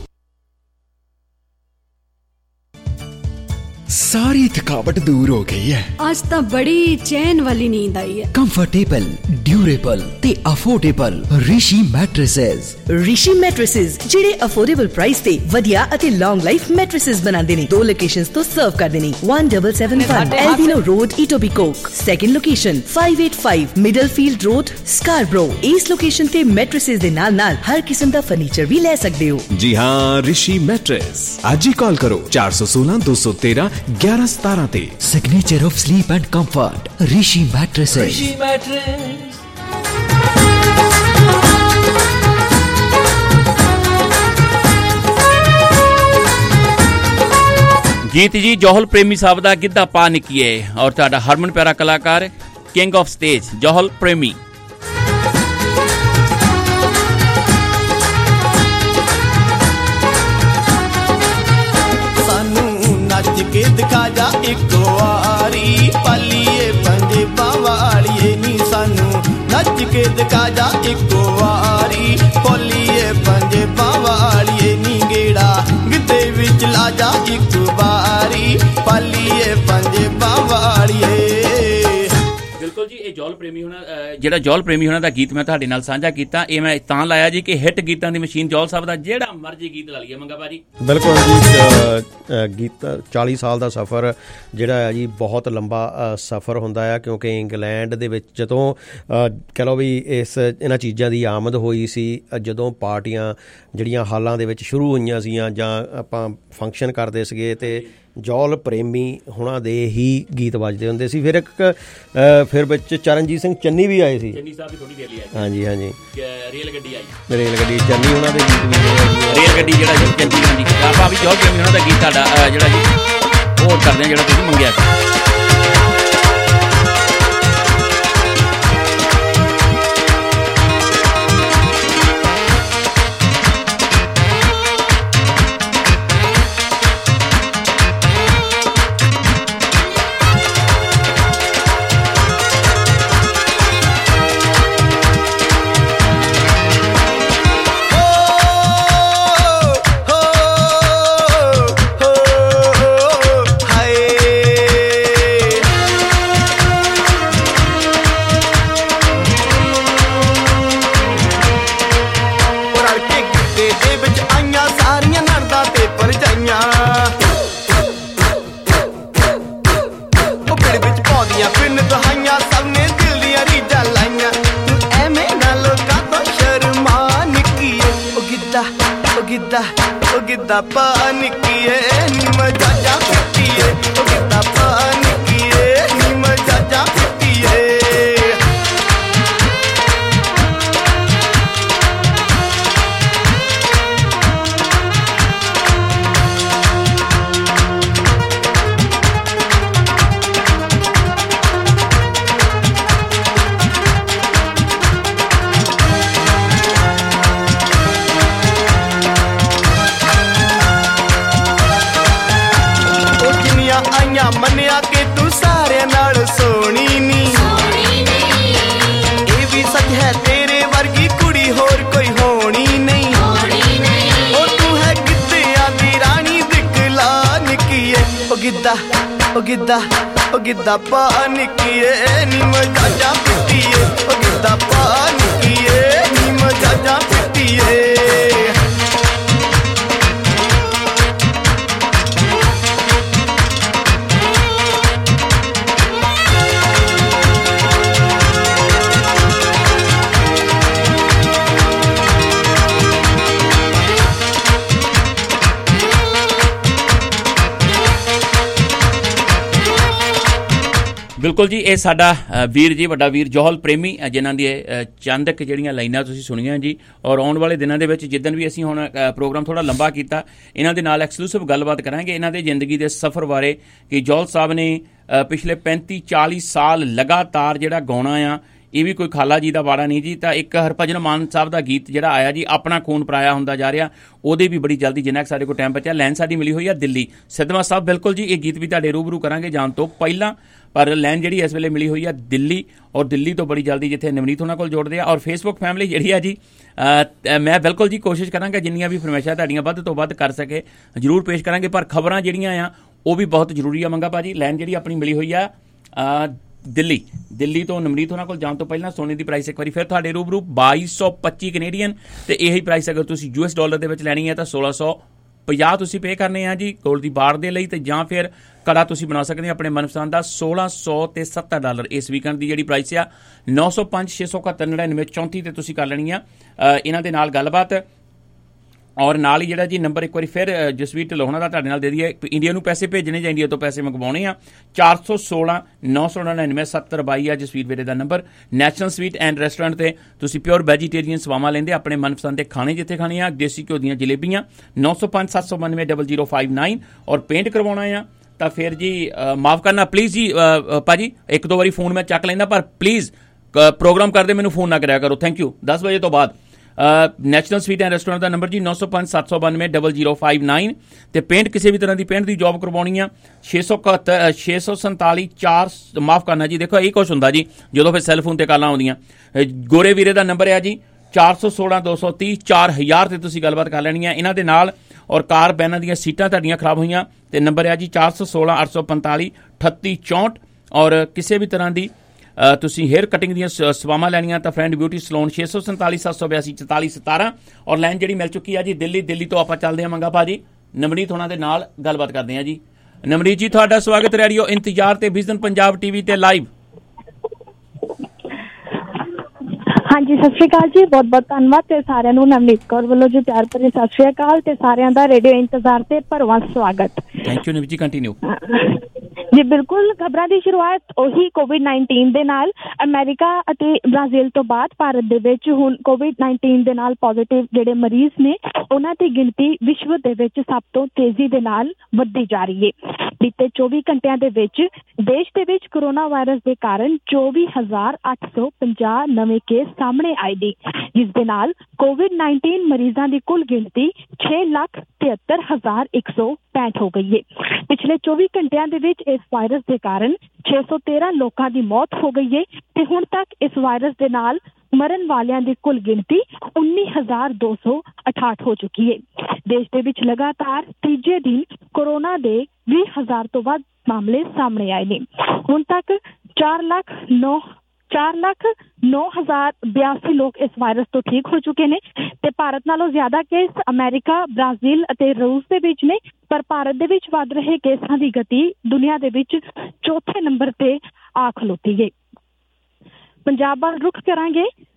[SPEAKER 3] सारी थकावट दूर हो गई है।
[SPEAKER 5] आज तो बड़ी चैन वाली नींद आई है।
[SPEAKER 3] कंफर्टेबल, ड्यूरेबल ते affordable Rishi mattresses.
[SPEAKER 5] Rishi mattresses ਜਿਹੜੇ ਅਫੋਰਡੇਬਲ ਪ੍ਰਾइस ਤੇ ਵਧੀਆ ਅਤੇ ਲੌਂਗ ਲਾਈਫ ਮੈਟ੍ਰੈਸਸ ਬਣਾਉਂਦੇ ਨੇ। ਦੋ ਲੋਕੇਸ਼ਨਸ ਤੋਂ ਸਰਵ ਕਰਦੇ ਨੇ। one seven seven one Elvino Road, Etobicoke। Second location five eight five Middlefield Road, Scarborough। ਇਸ ਲੋਕੇਸ਼ਨ ਤੇ ਮੈਟ੍ਰੈਸਸ ਦੇ ਨਾਲ ਨਾਲ ਹਰ ਕਿਸਮ ਦਾ ਫਰਨੀਚਰ ਵੀ ਲੈ ਸਕਦੇ ਹੋ।
[SPEAKER 6] ਜੀ ਹਾਂ, ऋषि मैट्रेस। ਅੱਜ ਹੀ ਕਾਲ ਕਰੋ ਚਾਰ ਸੌ ਸੋਲਾਂ ਦੋ ਸੌ ਤੇਰਾਂ ਗਿਆਰਾਂ ਸਤਾਰਾਂ ਤੇ।
[SPEAKER 3] Signature of sleep and comfort, Rishi mattresses.
[SPEAKER 4] Rishi mattress.
[SPEAKER 7] Geet ji Johal ਪ੍ਰੇਮੀ ਸਾਹਿਬ ਦਾ ਗਿੱਧਾ ਪਾ ਨਿੱਕੀਏ, ਔਰ ਤੁਹਾਡਾ ਹਰਮਨ ਪਿਆਰਾ ਕਲਾਕਾਰ ਕਿੰਗ ਆਫ ਸਟੇਜ ਜੌਹਲ ਪ੍ਰੇਮੀ।
[SPEAKER 12] ਨੱਚ ਕੇ ਦਿਖਾ ਜਾ ਇੱਕ ਵਾਰੀ ਪਾਲੀਏ ਪੰਜੇਬਾਂ ਵਾਲੀਏ ਨੀ, ਸਾਨੂੰ ਨੱਚ ਕੇ ਦਿਖਾ ਜਾ ਇੱਕ ਵਾਰੀ ਪਾਲੀਏ ਪੰਜੇਬਾਂ ਵਾਲੀਏ ਨੀ, ਗੇੜਾ ਗਿੱਧੇ ਵਿੱਚ ਲਾ ਜਾ ਇੱਕ ਵਾਰੀ ਪਾਲੀਏ ਪੰਜੇਬਾਂ ਵਾਲੀਏ।
[SPEAKER 7] ਬਿਲਕੁਲ ਜੀ, ਇਹ ਜੌਲ ਪ੍ਰੇਮੀ ਹੋਣਾ ਜਿਹੜਾ ਜੌਲ ਪ੍ਰੇਮੀ ਹੋਣਾ ਦਾ ਗੀਤ ਮੈਂ ਤੁਹਾਡੇ ਨਾਲ ਸਾਂਝਾ ਕੀਤਾ, ਇਹ ਮੈਂ ਤਾਂ ਲਾਇਆ ਜੀ ਕਿ ਹਿੱਟ ਗੀਤਾਂ ਦੀ ਮਸ਼ੀਨ ਜੌਲ ਸਾਹਿਬ ਦਾ ਜਿਹੜਾ ਮਰਜ਼ੀ ਗੀਤ ਲਾ ਲਈਏ ਮੰਗਾ ਭਾਜੀ।
[SPEAKER 8] ਬਿਲਕੁਲ ਜੀ, ਗੀਤ ਚਾਲੀ ਸਾਲ ਦਾ ਸਫ਼ਰ ਜਿਹੜਾ ਹੈ ਜੀ ਬਹੁਤ ਲੰਬਾ ਸਫ਼ਰ ਹੁੰਦਾ ਆ ਕਿਉਂਕਿ ਇੰਗਲੈਂਡ ਦੇ ਵਿੱਚ ਜਦੋਂ ਕਹਿ ਲਓ ਵੀ ਇਸ ਇਹਨਾਂ ਚੀਜ਼ਾਂ ਦੀ ਆਮਦ ਹੋਈ ਸੀ, ਜਦੋਂ ਪਾਰਟੀਆਂ ਜਿਹੜੀਆਂ ਹਾਲਾਂ ਦੇ ਵਿੱਚ ਸ਼ੁਰੂ ਹੋਈਆਂ ਸੀਆਂ ਜਾਂ ਆਪਾਂ ਫੰਕਸ਼ਨ ਕਰਦੇ ਸੀਗੇ ਤੇ ਜੌਲ ਪ੍ਰੇਮੀ ਹੁਣਾਂ ਦੇ ਹੀ ਗੀਤ ਵੱਜਦੇ ਹੁੰਦੇ ਸੀ। ਫਿਰ ਇੱਕ ਫਿਰ ਵਿੱਚ ਚਰਨਜੀਤ ਸਿੰਘ ਚੰਨੀ ਵੀ ਆਏ ਸੀ।
[SPEAKER 7] ਚੰਨੀ ਸਾਹਿਬ ਵੀ ਥੋੜੀ ਦੇਰ ਲਈ ਆਏ।
[SPEAKER 8] ਹਾਂਜੀ ਹਾਂਜੀ,
[SPEAKER 7] ਰੇਲ ਗੱਡੀ ਆਈ।
[SPEAKER 8] ਰੇਲ ਗੱਡੀ ਚੰਨੀ ਉਹਨਾਂ ਦੇ ਗੀਤ ਵੀ।
[SPEAKER 7] ਰੇਲ ਗੱਡੀ ਜਿਹੜਾ ਜੀ ਚੰਨੀ ਹਾਂਜੀ, ਆਪਾਂ ਵੀ ਜੌਲ ਪ੍ਰੇਮੀ ਉਹਨਾਂ ਦਾ ਗੀਤ ਤੁਹਾਡਾ ਜਿਹੜਾ ਜੀ ਉਹ ਕਰਦੇ ਹਾਂ ਜਿਹੜਾ ਤੁਸੀਂ ਮੰਗਿਆ ਸੀ।
[SPEAKER 12] ਗਿੱਧਾ ਉਹ ਗਿੱਧਾ ਉਹ ਗਿੱਧਾ ਪਾ ਨਿੱਕੀਏ ਨੀ ਮਜਾਜਾ ਫਿੱਟੀਏ ਉਹ ਗਿੱਧਾ ਪਾ ਨਿੱਕੀਏ ਨੀ ਮਜਾਜਾ ਫਿੱਟੀਏ ਆਈਆਂ ਮੰਨਿਆ ਕਿ ਤੂੰ ਸਾਰਿਆਂ ਨਾਲ ਸੋਹਣੀ ਨੀ ਇਹ ਵੀ ਸੱਚ ਹੈ ਤੇਰੇ ਵਰਗੀ ਕੁੜੀ ਹੋਰ ਕੋਈ ਹੋਣੀ ਨਹੀਂ ਉਹ ਤੂੰ ਹੈ ਗਿੱਧਿਆਂ ਦੀ ਰਾਣੀ ਦਿਖਲਾ ਨਿੱਕੀਏ ਉਹ ਗਿੱਧਾ ਉਹ ਗਿੱਧਾ ਉਹ ਗਿੱਧਾ ਪਾ ਨਿੱਕੀਏ ਨੀ ਮਜਾਜਾ ਫਿੱਟੀਏ ਉਹ ਗਿੱਧਾ ਪਾ ਨਿੱਕੀਏ ਨੀ ਮਜਾਜਾ ਫਿੱਟੀਏ
[SPEAKER 7] ਬਿਲਕੁਲ ਜੀ ਇਹ ਸਾਡਾ ਵੀਰ ਜੀ ਵੱਡਾ ਵੀਰ ਜੋਹਲ ਪ੍ਰੇਮੀ ਜਿਨ੍ਹਾਂ ਦੀ ਚੰਦਕ ਜਿਹੜੀਆਂ ਲਾਈਨਾਂ ਤੁਸੀਂ ਸੁਣੀਆਂ ਜੀ ਔਰ ਆਉਣ ਵਾਲੇ ਦਿਨਾਂ ਦੇ ਵਿੱਚ ਜਿੱਦਣ ਵੀ ਅਸੀਂ ਹੁਣ ਪ੍ਰੋਗਰਾਮ ਥੋੜ੍ਹਾ ਲੰਬਾ ਕੀਤਾ ਇਹਨਾਂ ਦੇ ਨਾਲ ਐਕਸਕਲੂਸਿਵ ਗੱਲਬਾਤ ਕਰਾਂਗੇ ਇਹਨਾਂ ਦੇ ਜ਼ਿੰਦਗੀ ਦੇ ਸਫ਼ਰ ਬਾਰੇ ਕਿ ਜੋਹਲ ਸਾਹਿਬ ਨੇ ਪਿਛਲੇ ਪੈਂਤੀ ਚਾਲੀ ਸਾਲ ਲਗਾਤਾਰ ਜਿਹੜਾ ਗਾਉਣਾ ਆ ਇਹ ਵੀ ਕੋਈ ਖਾਲਾ ਜੀ ਦਾ ਵਾੜਾ ਨਹੀਂ ਜੀ ਤਾਂ ਇੱਕ ਹਰਭਜਨ ਮਾਨ ਸਾਹਿਬ ਦਾ ਗੀਤ ਜਿਹੜਾ ਆਇਆ ਜੀ ਆਪਣਾ ਖੂਨ ਪਰਾਇਆ ਹੁੰਦਾ ਜਾ ਰਿਹਾ ਉਹਦੇ ਵੀ ਬੜੀ ਜਲਦੀ ਜਿੰਨਾ ਕਿ ਸਾਡੇ ਕੋਲ ਟਾਈਮ ਬਚਿਆ ਲਾਈਨ ਸਾਡੀ ਮਿਲੀ ਹੋਈ ਆ ਦਿੱਲੀ ਸਿੱਧਵਾਂ ਸਾਹਿਬ ਬਿਲਕੁਲ ਜੀ ਇਹ ਗੀਤ ਵੀ ਤੁਹਾਡੇ ਰੂਬਰੂ ਕਰਾਂਗੇ ਜਾਣ ਤੋਂ ਪਹਿਲਾਂ ਪਰ ਲਾਈਨ ਜਿਹੜੀ ਇਸ ਵੇਲੇ ਮਿਲੀ ਹੋਈ ਆ ਦਿੱਲੀ ਔਰ ਦਿੱਲੀ ਤੋਂ ਬੜੀ ਜਲਦੀ ਜਿੱਥੇ ਨਵਨੀਤ ਉਹਨਾਂ ਕੋਲ ਜੋੜਦੇ ਆ ਔਰ ਫੇਸਬੁੱਕ ਫੈਮਿਲੀ ਜਿਹੜੀ ਆ ਜੀ ਮੈਂ ਬਿਲਕੁਲ ਜੀ ਕੋਸ਼ਿਸ਼ ਕਰਾਂਗਾ ਜਿੰਨੀਆਂ ਵੀ ਫਰਮਾਇਸ਼ਾਂ ਤੁਹਾਡੀਆਂ ਵੱਧ ਤੋਂ ਵੱਧ ਕਰ ਸਕੇ ਜ਼ਰੂਰ ਪੇਸ਼ ਕਰਾਂਗੇ ਪਰ ਖਬਰਾਂ ਜਿਹੜੀਆਂ ਆ ਉਹ ਵੀ ਬਹੁਤ ਜ਼ਰੂਰੀ ਆ ਮੰਗਾ ਭਾਜੀ ਲਾਈਨ ਜਿਹੜੀ ਆਪਣੀ ਮਿਲੀ ਹੋਈ ਆ ਦਿੱਲੀ ਦਿੱਲੀ ਤੋਂ ਨਵਨੀਤ ਉਹਨਾਂ ਕੋਲ ਜਾਣ ਤੋਂ ਪਹਿਲਾਂ ਸੋਨੇ ਦੀ ਪ੍ਰਾਈਸ ਇੱਕ ਵਾਰੀ ਫਿਰ ਤੁਹਾਡੇ ਰੂਬਰੂ ਬਾਈ ਸੌ ਪੱਚੀ ਕੈਨੇਡੀਅਨ ਤੇ ਇਹੀ ਪ੍ਰਾਈਸ ਅਗਰ ਤੁਸੀਂ ਯੂ ਐਸ ਡਾਲਰ ਦੇ ਵਿੱਚ ਲੈਣੀ ਹੈ ਤਾਂ ਸੋਲਾਂ ਸੌ ਪੰਜਾਹ ਤੁਸੀਂ ਪੇ ਕਰਨੇ ਆ ਜੀ ਗੋਲਡ ਦੀ ਬਾਰ ਦੇ ਲਈ ਤੇ ਜਾਂ ਫਿਰ ਕੜਾ ਤੁਸੀਂ ਬਣਾ ਸਕਦੇ ਹੋ ਆਪਣੇ ਮਨਪਸੰਦ ਦਾ ਸੋਲਾਂ ਸੌ ਤੇ ਸੱਤਰ ਡਾਲਰ ਇਸ ਵੀਕਐਂਡ ਦੀ ਜਿਹੜੀ ਪ੍ਰਾਈਸ ਆ ਨੌ ਸੌ ਪੰਜ ਛੇ ਸੌ ਇਕਹੱਤਰ ਨੜਿਨਵੇਂ ਚੌਂਤੀ ਤੇ ਤੁਸੀਂ ਕਰ ਲੈਣੀ ਆ ਇਹਨਾਂ ਦੇ ਨਾਲ ਗੱਲਬਾਤ ਔਰ ਨਾਲ ਹੀ ਜਿਹੜਾ ਜੀ ਨੰਬਰ ਇੱਕ ਵਾਰੀ ਫਿਰ ਜਸਵੀਰ ਢਿੱਲੋਂ ਦਾ ਤੁਹਾਡੇ ਨਾਲ ਦੇ ਦਈਏ ਇੰਡੀਆ ਨੂੰ ਪੈਸੇ ਭੇਜਣੇ ਜਾਂ ਇੰਡੀਆ ਤੋਂ ਪੈਸੇ ਮੰਗਵਾਉਣੇ ਆ ਚਾਰ ਸੌ ਸੋਲਾਂ ਨੌ ਸੌ ਨੜਿਨਵੇਂ ਸੱਤਰ ਬਾਈ ਆ ਜਸਵੀਰ ਵੀਰੇ ਦਾ number national sweet and restaurant ਤੇ ਤੁਸੀਂ ਪਿਓਰ ਵੈਜੀਟੇਰੀਅਨ ਸਵਾਵਾਂ ਲੈਂਦੇ ਆਪਣੇ ਮਨਪਸੰਦ ਦੇ ਖਾਣੇ ਜਿੱਥੇ ਖਾਣੇ ਆ ਦੇਸੀ ਘਿਓ ਦੀਆਂ ਜਲੇਬੀਆਂ ਨੌ ਸੌ ਪੰਜ ਸੱਤ ਸੌ ਬਾਨਵੇਂ ਡਬਲ ਜ਼ੀਰੋ ਫਾਈਵ ਨਾਈਨ ਔਰ ਪੇਂਟ ਕਰਵਾਉਣਾ ਆ ਤਾਂ ਫਿਰ ਜੀ ਮਾਫ ਕਰਨਾ ਪਲੀਜ਼ ਜੀ ਭਾਜੀ ਇੱਕ ਦੋ ਵਾਰੀ ਫੋਨ ਮੈਂ ਚੱਕ ਲੈਂਦਾ ਪਰ ਪਲੀਜ਼ ਪ੍ਰੋਗਰਾਮ ਕਰਦੇ ਮੈਨੂੰ ਫੋਨ ਨਾ ਕਰਿਆ ਕਰੋ ਥੈਂਕ ਯੂ ਦਸ ਵਜੇ ਤੋਂ ਬਾਅਦ ਨੈਸ਼ਨਲ ਸਵੀਟ ਐਂਡ ਰੈਸਟੋਰੈਂਟ ਦਾ ਨੰਬਰ ਜੀ ਨੌ ਸੌ ਪੰਜ ਸੱਤ ਸੌ ਬਾਨਵੇਂ ਡਬਲ ਜ਼ੀਰੋ ਫਾਈਵ ਨਾਈਨ ਤੇ ਪੇਂਟ ਕਿਸੇ ਵੀ ਤਰ੍ਹਾਂ ਦੀ ਪੇਂਟ ਦੀ ਜੌਬ ਕਰਵਾਉਣੀ ਆ ਛੇ ਸੌ ਇਕਹੱਤਰ ਛੇ ਸੌ ਸੰਤਾਲੀ ਚਾਰ ਮਾਫ ਕਰਨਾ ਜੀ ਦੇਖੋ ਇਹ ਕੁਛ ਹੁੰਦਾ ਜੀ ਜਦੋਂ ਫਿਰ ਸੈੱਲਫੋਨ ਤੇ ਕਾਲਾਂ ਆਉਂਦੀਆਂ ਗੋਰੇ ਵੀਰੇ ਦਾ ਨੰਬਰ ਹੈ ਜੀ ਚਾਰ ਸੌ ਸੋਲਾਂ ਦੋ ਸੌ ਤੀਹ ਚਾਰ ਹਜ਼ਾਰ ਤੇ ਤੁਸੀਂ ਗੱਲਬਾਤ ਕਰ ਲੈਣੀ ਆ ਇਹਨਾਂ ਦੇ ਨਾਲ ਔਰ ਕਾਰ ਬੈਨਾਂ ਦੀਆਂ ਸੀਟਾਂ ਤੁਹਾਡੀਆਂ ਖਰਾਬ ਹੋਈਆਂ ਤੇ ਨੰਬਰ ਹੈ ਜੀ ਚਾਰ ਸੌ ਸੋਲਾਂ ਅੱਠ ਸੌ ਪੰਤਾਲੀ ਅਠੱਤੀ ਚੌਂਹਠ ਔਰ ਕਿਸੇ ਵੀ ਤਰ੍ਹਾਂ ਦੀ ਤੁਸੀਂ ਹੇਅਰ ਕਟਿੰਗ ਦੀਆਂ ਸਵਾਵਾਂ ਲੈਣੀਆਂ ਤਾਂ ਫਰੈਂਡ ਬਿਊਟੀ ਸਲੂਨ ਛੇ ਸੌ ਸੰਤਾਲੀ ਸੱਤ ਸੌ ਬਿਆਸੀ ਚੁਤਾਲੀ ਸਤਾਰਾਂ ਔਰ ਲਾਈਨ ਜਿਹੜੀ ਮਿਲ ਚੁੱਕੀ ਆ ਜੀ ਦਿੱਲੀ ਦਿੱਲੀ ਤੋਂ ਆਪਾਂ ਚੱਲਦੇ ਹਾਂ ਮੰਗਾ ਭਾਜੀ ਨਵਨੀਤ ਹੋਣਾ ਦੇ ਨਾਲ ਗੱਲਬਾਤ ਕਰਦੇ ਹਾਂ ਜੀ ਨਵਨੀਤ ਜੀ ਤੁਹਾਡਾ ਸਵਾਗਤ ਰੇਡੀਓ ਇੰਤਜ਼ਾਰ ਤੇ ਵਿਜ਼ਨ ਪੰਜਾਬ ਟੀਵੀ ਤੇ ਲਾਈਵ
[SPEAKER 13] ਹਾਂਜੀ ਸਤਿ ਸ਼੍ਰੀ ਅਕਾਲ ਜੀ ਬਹੁਤ ਬਹੁਤ ਧੰਨਵਾਦ ਤੇ ਸਾਰਿਆਂ ਨੂੰ ਨਵਨੀਤ ਕੌਰ ਵੱਲੋਂ ਜੀ ਪਿਆਰ ਭਰੀ ਸਤਿ ਸ਼੍ਰੀ ਅਕਾਲ ਤੇ ਸਾਰਿਆਂ ਦਾ ਰੇਡੀਓ ਇੰਤਜ਼ਾਰ ਤੇ ਭਰਵਾਂ ਸਵਾਗਤ
[SPEAKER 7] ਥੈਂਕ ਯੂ ਨਵਨੀਤ ਜੀ ਕੰਟੀਨਿਊ
[SPEAKER 13] ਜੀ ਬਿਲਕੁਲ ਖਬਰਾਂ ਦੀ ਸ਼ੁਰੂਆਤ ਉਹੀ ਕੋਵਿਡ ਨਾਈਨਟੀਨ ਦੇ ਨਾਲ ਅਮਰੀਕਾ ਅਤੇ ਬ੍ਰਾਜ਼ੀਲ ਤੋਂ ਬਾਅਦ ਭਾਰਤ ਦੇ ਵਿੱਚ ਹੁਣ ਕੋਵਿਡ ਨਾਈਨਟੀਨ ਦੇ ਨਾਲ ਪੋਜ਼ਿਟਿਵ ਜਿਹੜੇ ਮਰੀਜ਼ ਨੇ ਉਹਨਾਂ ਦੀ ਗਿਣਤੀ ਵਿਸ਼ਵ ਦੇ ਵਿੱਚ ਸਭ ਤੋਂ ਤੇਜ਼ੀ ਦੇ ਨਾਲ ਵੱਧਦੀ ਜਾ ਰਹੀ ਹੈ ਬੀਤੇ ਚੌਵੀ ਘੰਟਿਆਂ ਦੇ ਵਿੱਚ ਦੇਸ਼ ਦੇ ਵਿੱਚ ਕੋਰੋਨਾ ਵਾਇਰਸ ਦੇ ਕਾਰਨ ਚੌਵੀ ਹਜ਼ਾਰ ਅੱਠ ਸੌ ਪੰਜਾਹ ਨਵੇਂ ਕੇਸ ਸਾਹਮਣੇ ਆਏ ਨੇ ਜਿਸ ਦੇ ਨਾਲ ਕੋਵਿਡ ਨਾਈਨਟੀਨ ਮਰੀਜ਼ਾਂ ਦੀ ਕੁੱਲ ਗਿਣਤੀ ਛੇ ਲੱਖ ਤਿਹੱਤਰ ਹਜ਼ਾਰ ਇੱਕ ਸੌ ਪੈਂਹਠ ਹੋ ਗਈ ਹੈ ਪਿਛਲੇ ਚੌਵੀ ਘੰਟਿਆਂ ਦੇ ਵਿੱਚ ਇਸ ਵਾਇਰਸ ਦੇ ਕਾਰਨ ਛੇ ਸੌ ਤੇਰਾਂ ਲੋਕਾਂ ਦੀ ਮੌਤ ਹੋ ਗਈ ਹੈ ਤੇ ਹੁਣ ਤੱਕ ਇਸ ਵਾਇਰਸ ਦੇ ਨਾਲ ਮਰਨ ਵਾਲਿਆਂ ਦੀ ਕੁੱਲ ਗਿਣਤੀ ਉੱਨੀ ਹਜ਼ਾਰ ਦੋ ਸੌ ਅਠਾਹਠ ਹੋ ਚੁੱਕੀ ਹੈ ਦੇਸ਼ ਦੇ ਵਿੱਚ ਲਗਾਤਾਰ ਤੀਜੇ ਦਿਨ ਕੋਰੋਨਾ ਦੇ ਵੀਹ ਹਜ਼ਾਰ ਤੋਂ ਵੱਧ ਮਾਮਲੇ ਸਾਹਮਣੇ ਆਏ ਨੇ ਹੁਣ ਤੱਕ ਚਾਰ ਲੱਖ ਨੌ ਚਾਰ ਲੱਖ ਨੌ ਹਜ਼ਾਰ ਬਿਆਸੀ ਲੋਕ ਇਸ ਵਾਇਰਸ ਤੋਂ ਠੀਕ ਹੋ ਚੁੱਕੇ ਨੇ ਤੇ ਭਾਰਤ ਨਾਲੋਂ ਜ਼ਿਆਦਾ ਕੇਸ ਅਮਰੀਕਾ ਬ੍ਰਾਜ਼ੀਲ ਅਤੇ ਰੂਸ ਦੇ ਵਿੱਚ ਨੇ ਪਰ ਭਾਰਤ ਦੇ ਵਿੱਚ ਵੱਧ ਰਹੇ ਕੇਸਾਂ ਦੀ ਗਤੀ ਦੁਨੀਆ ਦੇ ਵਿੱਚ ਚੌਥੇ ਨੰਬਰ ਤੇ ਆ ਖਲੋਤੀ ਹੈ ਪੰਜਾਬ ਵੱਲ ਰੁਖ ਕਰਾਂਗੇ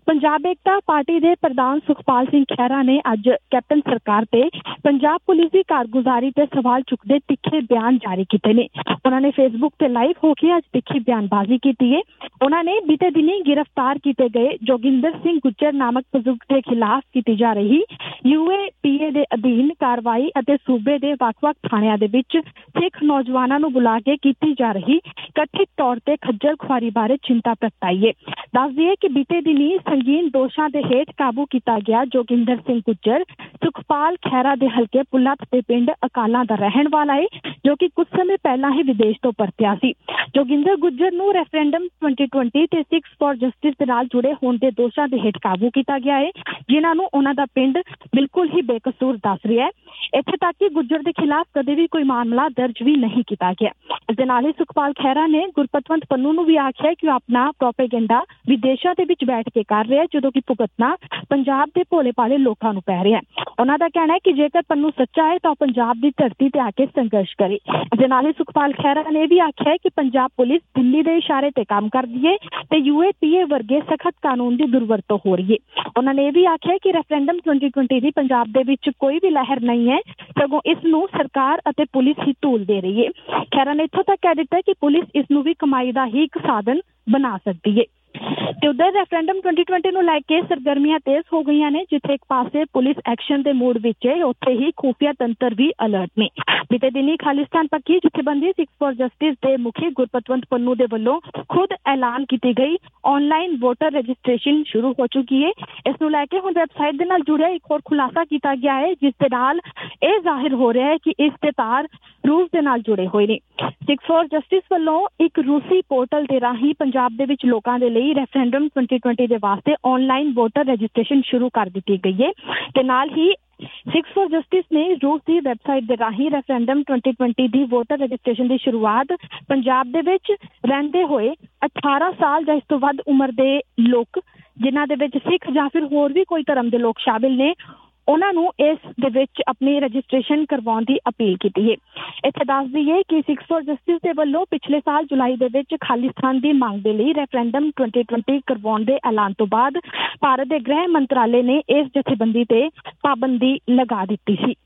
[SPEAKER 13] ਪੰਜਾਬ ਏਕਤਾ ਪਾਰਟੀ ਦੇ ਪ੍ਰਧਾਨ ਸੁਖਪਾਲ ਸਿੰਘ ਖਹਿਰਾ ਨੇ ਅੱਜ ਕੈਪਟਨ ਸਰਕਾਰ ਤੇ ਪੰਜਾਬ ਪੁਲਿਸ ਦੀ ਕਾਰਗੁਜ਼ਾਰੀ ਤੇ ਸਵਾਲ ਚੁੱਕਦੇ ਤਿੱਖੇ ਬਿਆਨ ਜਾਰੀ ਕੀਤੇ ਨੇ। ਉਹਨਾਂ ਨੇ ਫੇਸਬੁੱਕ ਤੇ ਲਾਈਵ ਹੋ ਕੇ ਅੱਜ ਤਿੱਖੀ ਬਿਆਨਬਾਜ਼ੀ ਕੀਤੀ ਹੈ। ਉਹਨਾਂ ਨੇ ਬੀਤੇ ਦਿਨੀ ਗ੍ਰਿਫਤਾਰ ਕੀਤੇ ਗਏ ਜੋਗਿੰਦਰ ਸਿੰਘ ਗੁੱਜਰ ਨਾਮਕ ਬਜ਼ੁਰਗ ਦੇ ਖਿਲਾਫ ਕੀਤੀ ਜਾ ਰਹੀ ਯੂ ਏ ਪੀ ਏ ਦੇ ਅਧੀਨ ਕਾਰਵਾਈ ਅਤੇ ਸੂਬੇ ਦੇ ਵੱਖ-ਵੱਖ ਥਾਣਿਆਂ ਦੇ ਵਿੱਚ ਸਿੱਖ ਨੌਜਵਾਨਾਂ ਨੂੰ ਬੁਲਾ ਕੇ ਕੀਤੀ ਜਾ ਰਹੀ ਕਥਿਤ ਤੌਰ ਤੇ ਖੱਜਲ ਖੁਆਰੀ ਬਾਰੇ ਚਿੰਤਾ ਪ੍ਰਗਟਾਈ ਹੈ। ਦੱਸ ਦਈਏ ਕਿ ਬੀਤੇ ਦਿਨੀ ਸੰਗੀਨ ਦੋਸ਼ਾਂ ਦੇ ਹੇਠ ਕਾਬੂ ਕੀਤਾ ਗਿਆ ਜੋਗਿੰਦਰ ਸਿੰਘ ਗੁੱਜਰ ਸੁਖਪਾਲ ਖਹਿਰਾ ਦੇ ਹਲਕੇ ਪੁੱਲਤ ਦੇ ਪਿੰਡ ਅਕਾਲਾਂ ਦਾ ਰਹਿਣ ਵਾਲਾ ਹੈ, ਜੋ ਕਿ ਕੁਝ ਸਮੇਂ ਪਹਿਲਾਂ ਹੀ ਵਿਦੇਸ਼ ਤੋਂ ਪਰਤਿਆ ਸੀ। ਜੋਗਿੰਦਰ ਗੁੱਜਰ ਨੂੰ ਰੈਫਰੈਂਡਮ twenty twenty ਤੇ ਸਿੱਖਸ ਫॉर ਜਸਟਿਸ ਦੇ ਨਾਲ ਜੁੜੇ ਹੋਣ ਦੇ ਦੋਸ਼ਾਂ ਦੇ ਹੇਠ ਕਾਬੂ ਕੀਤਾ ਗਿਆ ਹੈ, ਜਿਨ੍ਹਾਂ ਨੂੰ ਉਹਨਾਂ ਦਾ ਪਿੰਡ ਬਿਲਕੁਲ ਹੀ ਬੇਕਸੂਰ ਦੱਸ ਰਿਹਾ ਹੈ। ਇੱਥੇ ਤੱਕ ਕਿ ਗੁੱਜਰ ਦੇ ਖਿਲਾਫ ਕਦੇ ਵੀ ਕੋਈ ਮਾਮਲਾ ਦਰਜ ਵੀ ਨਹੀਂ ਕੀਤਾ ਗਿਆ। ਇਸ ਦੇ ਨਾਲ ਹੀ ਸੁਖਪਾਲ ਖਹਿਰਾ ਨੇ ਗੁਰਪਤਵੰਤ ਪੰਨੂ ਨੂੰ ਵੀ ਆਖਿਆ ਕਿ ਉਹ ਆਪਣਾ ਪ੍ਰੋਪੇਗੈਂਡਾ ਵਿਦੇਸ਼ਾਂ ਦੇ ਵਿੱਚ ਬੈਠ ਕੇ ਕਰ ਰਿਹਾ, ਜਦੋਂ ਕਿ ਭੁਗਤਣਾ ਪੰਜਾਬ ਦੇ ਭੋਲੇ ਭਾਲੇ ਲੋਕਾਂ ਨੂੰ ਪੈ ਰਿਹਾ। ਉਹਨਾਂ ਦਾ ਕਹਿਣਾ ਹੈ ਕਿ ਜੇਕਰ ਪੰਨੂ ਸੱਚਾ ਹੈ ਤਾਂ ਉਹ ਪੰਜਾਬ ਦੀ ਧਰਤੀ ਤੇ ਆ ਕੇ ਸੰਘਰਸ਼ ਕਰੇ। ਇਸ ਦੇ ਨਾਲ ਹੀ ਸੁਖਪਾਲ ਖਹਿਰਾ ਨੇ ਵੀ ਆਖਿਆ ਕਿ ਪੰਜਾਬ ਪੁਲਿਸ ਦਿੱਲੀ ਦੇ ਇਸ਼ਾਰੇ ਤੇ ਕੰਮ ਕਰਦੀ ਹੈ ਤੇ ਯੂ ਏ ਪੀ ਏ ਵਰਗੇ ਸਖਤ ਕਾਨੂੰਨ ਦੀ ਦੁਰਵਰਤੋਂ ਹੋ ਰਹੀ ਹੈ। ਉਹਨਾਂ ਨੇ ਇਹ ਵੀ ਆਖਿਆ ਕਿ ਰੈਫਰੈਂਡਮ twenty twenty ਦੀ ਪੰਜਾਬ ਦੇ ਵਿੱਚ ਕੋਈ ਵੀ ਲਹਿਰ ਨਹੀਂ ਹੈ, ਸਗੋਂ ਇਸ ਨੂੰ ਸਰਕਾਰ ਅਤੇ ਪੁਲਿਸ ਹੀ ਧੂਲ ਦੇ ਰਹੀ ਹੈ। ਖਹਿਰਾ ਨੇ ਇੱਥੋਂ ਤੱਕ ਕਹਿ ਦਿੱਤਾ ਕਿ ਪੁਲਿਸ ਇਸ ਨੂੰ ਵੀ ਕਮਾਈ ਦਾ ਹੀ ਇੱਕ ਸਾਧਨ ਬਣਾ ਸਕਦੀ ਹੈ। ਤੇ ਉਧਰ ਰੈਫਰੈਂਡਮ twenty twenty ਨੂੰ ਲੈ ਕੇ ਸਰਗਰਮੀਆਂ ਤੇਜ਼ ਹੋ ਗਈਆਂ ਨੇ। ਜਿੱਥੇ ਇੱਕ ਪਾਸੇ ਪੁਲਿਸ ਐਕਸ਼ਨ ਦੇ ਮੂਡ ਵਿੱਚ ਹੈ, ਉੱਥੇ ਹੀ ਖੂਫੀਆ ਤੰਤਰ ਵੀ ਅਲਰਟ ਨੇ। ਬੀਤੇ ਦਿਨੀ ਖਾਲਿਸਤਾਨ ਪੱਖੀ ਜਥੇਬੰਦੀ ਸਿੱਖਸ ਫॉर ਜਸਟਿਸ ਦੇ ਮੁਖੀ ਗੁਰਪਤਵੰਤ ਪੰਨੂ ਦੇ ਵੱਲੋਂ ਖੁਦ ਐਲਾਨ ਕੀਤੀ ਗਈ ਆਨਲਾਈਨ ਵੋਟਰ ਰਜਿਸਟ੍ਰੇਸ਼ਨ ਸ਼ੁਰੂ ਹੋ ਚੁੱਕੀ ਹੈ। ਇਸ ਨੂੰ ਲੈ ਕੇ ਹੁਣ ਵੈਬਸਾਈਟ ਦੇ ਨਾਲ ਜੁੜਿਆ ਇੱਕ ਹੋਰ ਖੁਲਾਸਾ ਕੀਤਾ ਗਿਆ ਹੈ, ਜਿਸ ਦੇ ਨਾਲ ਇਹ ਜ਼ਾਹਿਰ ਹੋ ਰਿਹਾ ਹੈ ਕਿ ਇਸ ਦੇ ਤਾਰ ਰੂਸ ਦੇ ਨਾਲ ਜੁੜੇ ਹੋਏ ਨੇ। ਸਿੱਖਸ ਫॉर ਜਸਟਿਸ ਵੱਲੋਂ ਇੱਕ ਰੂਸੀ ਪੋਰਟਲ ਦੇ ਰਾਹੀਂ ਪੰਜਾਬ ਦੇ ਵਿੱਚ ਲੋਕਾਂ ਦੇ ਲਈ ਰੈਫਰੈਂਡਮ twenty twenty ਦੇ ਵਾਸਤੇ ਆਨਲਾਈਨ ਵੋਟਰ ਰਜਿਸਟ੍ਰੇਸ਼ਨ ਸ਼ੁਰੂ ਕਰ ਦਿੱਤੀ ਗਈ ਹੈ ਤੇ ਨਾਲ ਹੀ ਸਿੱਖਸ ਫॉर ਜਸਟਿਸ ਨੇ ਰੂਸ ਦੀ ਵੈਬਸਾਈਟ ਦੇ ਰਾਹੀਂ ਰੈਫਰੈਂਡਮ twenty twenty ਦੀ ਵੋਟਰ ਰਜਿਸਟ੍ਰੇਸ਼ਨ ਦੀ ਸ਼ੁਰੂਆਤ ਪੰਜਾਬ ਦੇ ਵਿੱਚ ਰਹਿੰਦੇ ਹੋਏ ਅਠਾਰਾਂ ਸਾਲ ਜਾਂ ਇਸ ਤੋਂ ਵੱਧ ਉਮਰ ਦੇ ਲੋਕ, ਜਿਨ੍ਹਾਂ ਦੇ ਵਿੱਚ ਸਿੱਖ ਜਾਂ ਫਿਰ ਹੋਰ ਵੀ ਕੋਈ ਧਰਮ ਦੇ ਲੋਕ ਸ਼ਾਮਿਲ ਨੇ, ਉਹਨਾਂ ਨੂੰ ਇਸ ਦੇ ਵਿੱਚ ਆਪਣੀ ਰਜਿਸਟ੍ਰੇਸ਼ਨ ਕਰਵਾਉਣ ਦੀ ਅਪੀਲ ਕੀਤੀ ਹੈ। ਇੱਥੇ ਦੱਸ ਦਈਏ ਕਿ ਸਿੱਖਸ ਫॉर ਜਸਟਿਸ ਦੇ ਵੱਲੋਂ ਪਿਛਲੇ ਸਾਲ ਜੁਲਾਈ ਦੇ ਵਿੱਚ ਖਾਲਿਸਤਾਨ ਦੀ ਮੰਗ ਦੇ ਲਈ ਰੈਫਰੈਂਡਮ twenty twenty ਕਰਵਾਉਣ ਦੇ ਐਲਾਨ ਤੋਂ ਬਾਅਦ ਭਾਰਤ ਦੇ ਗ੍ਰਹਿ ਮੰਤਰਾਲੇ ਨੇ ਇਸ ਜਥੇਬੰਦੀ ਤੇ ਪਾਬੰਦੀ ਲਗਾ ਦਿੱਤੀ ਸੀ।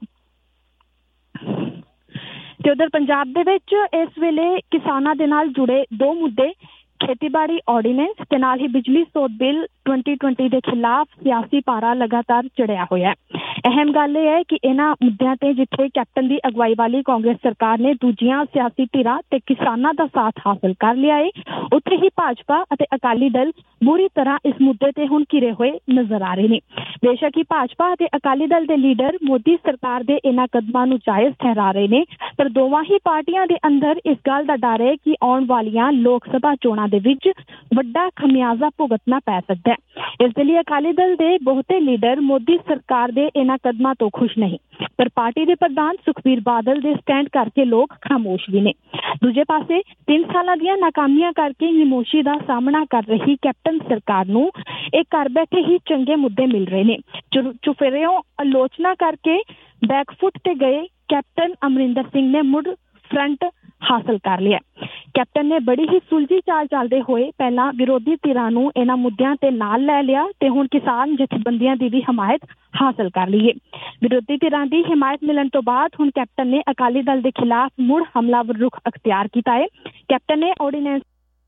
[SPEAKER 13] ਤੇ ਉਧਰ ਪੰਜਾਬ ਦੇ ਵਿੱਚ ਇਸ ਵੇਲੇ ਕਿਸਾਨਾਂ ਦੇ ਨਾਲ ਜੁੜੇ ਦੋ ਮੁੱਦੇ, ਖੇਤੀਬਾੜੀ ਆਰਡੀਨੈਂਸ ਤੇ ਨਾਲ ਹੀ ਬਿਜਲੀ ਸੋਧ ਬਿੱਲ twenty twenty ਦੇ ਖਿਲਾਫ ਸਿਆਸੀ ਪਾਰਾ ਲਗਾਤਾਰ ਚੜਿਆ ਹੋਇਆ। ਅਹਿਮ ਗੱਲ ਇਹ ਹੈ ਕਿ ਇਹਨਾਂ ਮੁੱਦਿਆਂ ਤੇ ਜਿੱਥੇ ਕੈਪਟਨ ਦੀ ਅਗਵਾਈ ਵਾਲੀ ਕਾਂਗਰਸ ਸਰਕਾਰ ਨੇ ਦੂਜੀਆਂ ਸਿਆਸੀ ਧਿਰਾਂ ਤੇ ਕਿਸਾਨਾਂ ਦਾ ਸਾਥ ਹਾਸਲ ਕਰ ਲਿਆ ਹੈ, ਉੱਥੇ ਹੀ ਭਾਜਪਾ ਅਤੇ ਅਕਾਲੀ ਦਲ ਬੁਰੀ ਤਰ੍ਹਾਂ ਇਸ ਮੁੱਦੇ ਤੇ ਹੁਣ ਘਿਰੇ ਹੋਏ ਨਜ਼ਰ ਆ ਰਹੇ ਨੇ। ਬੇਸ਼ੱਕ ਹੀ ਭਾਜਪਾ ਅਤੇ ਅਕਾਲੀ ਦਲ ਦੇ ਲੀਡਰ ਮੋਦੀ ਸਰਕਾਰ ਦੇ ਇਹਨਾਂ ਕਦਮਾਂ ਨੂੰ ਜਾਇਜ਼ ਠਹਿਰਾ ਰਹੇ ਨੇ, ਪਰ ਦੋਵਾਂ ਹੀ ਪਾਰਟੀਆਂ ਦੇ ਅੰਦਰ ਇਸ ਗੱਲ ਦਾ ਡਰ ਹੈ ਕਿ ਆਉਣ ਵਾਲੀਆਂ ਲੋਕ ਸਭਾ ਚੋਣਾਂ ਦੇ ਵਿੱਚ ਵੱਡਾ ਖਮਿਆਜ਼ਾ ਭੁਗਤਣਾ ਪੈ ਸਕਦਾ ਹੈ। ਇਸ ਦੇ ਲਈ ਅਕਾਲੀ ਦਲ ਦੇ ਬਹੁਤੇ ਲੀਡਰ ਮੋਦੀ ਸਰਕਾਰ ਦੇ ਇਹਨਾਂ ਕਦਮਾਂ ਤੋਂ ਖੁਸ਼ ਨਹੀਂ, ਪਰ ਪਾਰਟੀ ਦੇ ਪ੍ਰਧਾਨ ਸੁਖਬੀਰ ਬਾਦਲ ਦੇ ਸਟੈਂਡ ਕਰਕੇ ਲੋਕ ਖਾਮੋਸ਼ ਵੀ ਨੇ। ਦੂਜੇ ਪਾਸੇ ਤਿੰਨ ਸਾਲਾਂ ਦੀਆਂ ਨਾਕਾਮੀਆਂ ਕਰਕੇ ਨਿਮੋਸ਼ੀ ਦਾ ਸਾਹਮਣਾ ਕਰ ਰਹੀ ਕੈਪਟਨ ਸਰਕਾਰ ਨੂੰ ਇਹ ਘਰ ਬੈਠੇ ਹੀ ਚੰਗੇ ਮੁੱਦੇ ਮਿਲ ਰਹੇ ਨੇ। ਚੁਫੇਰਿਓਂ ਆਲੋਚਨਾ ਕਰਕੇ ਬੈਕਫੁੱਟ ਤੇ ਗਏ ਕੈਪਟਨ ਅਮਰਿੰਦਰ ਸਿੰਘ ਨੇ ਮੁੜ ਫਰੰਟ ਹਾਸਲ ਕਰ ਲਿਆ। ਕੈਪਟਨ ਨੇ ਬੜੀ ਹੀ ਸੁਲਝੀ ਚਾਲ ਚੱਲਦੇ ਹੋਏ ਪਹਿਲਾਂ ਵਿਰੋਧੀ ਧਿਰਾਂ ਨੂੰ ਇਹਨਾਂ ਮੁੱਦਿਆਂ ਤੇ ਨਾਲ ਲੈ ਲਿਆ ਤੇ ਹੁਣ ਕਿਸਾਨ ਜਥੇਬੰਦੀਆਂ ਦੀ ਵੀ ਹਮਾਇਤ ਹਾਸਲ ਕਰ ਲਈ ਹੈ। ਵਿਰੋਧੀ ਧਿਰਾਂ ਦੀ ਹਮਾਇਤ ਮਿਲਣ ਤੋਂ ਬਾਅਦ ਹੁਣ ਕੈਪਟਨ ਨੇ ਅਕਾਲੀ ਦਲ ਦੇ ਖਿਲਾਫ ਮੁੜ ਹਮਲਾਵਰ ਰੁਖ ਅਖਤਿਆਰ ਕੀਤਾ ਹੈ। ਕੈਪਟਨ ਨੇ ਆਰਡੀਨੈਂਸ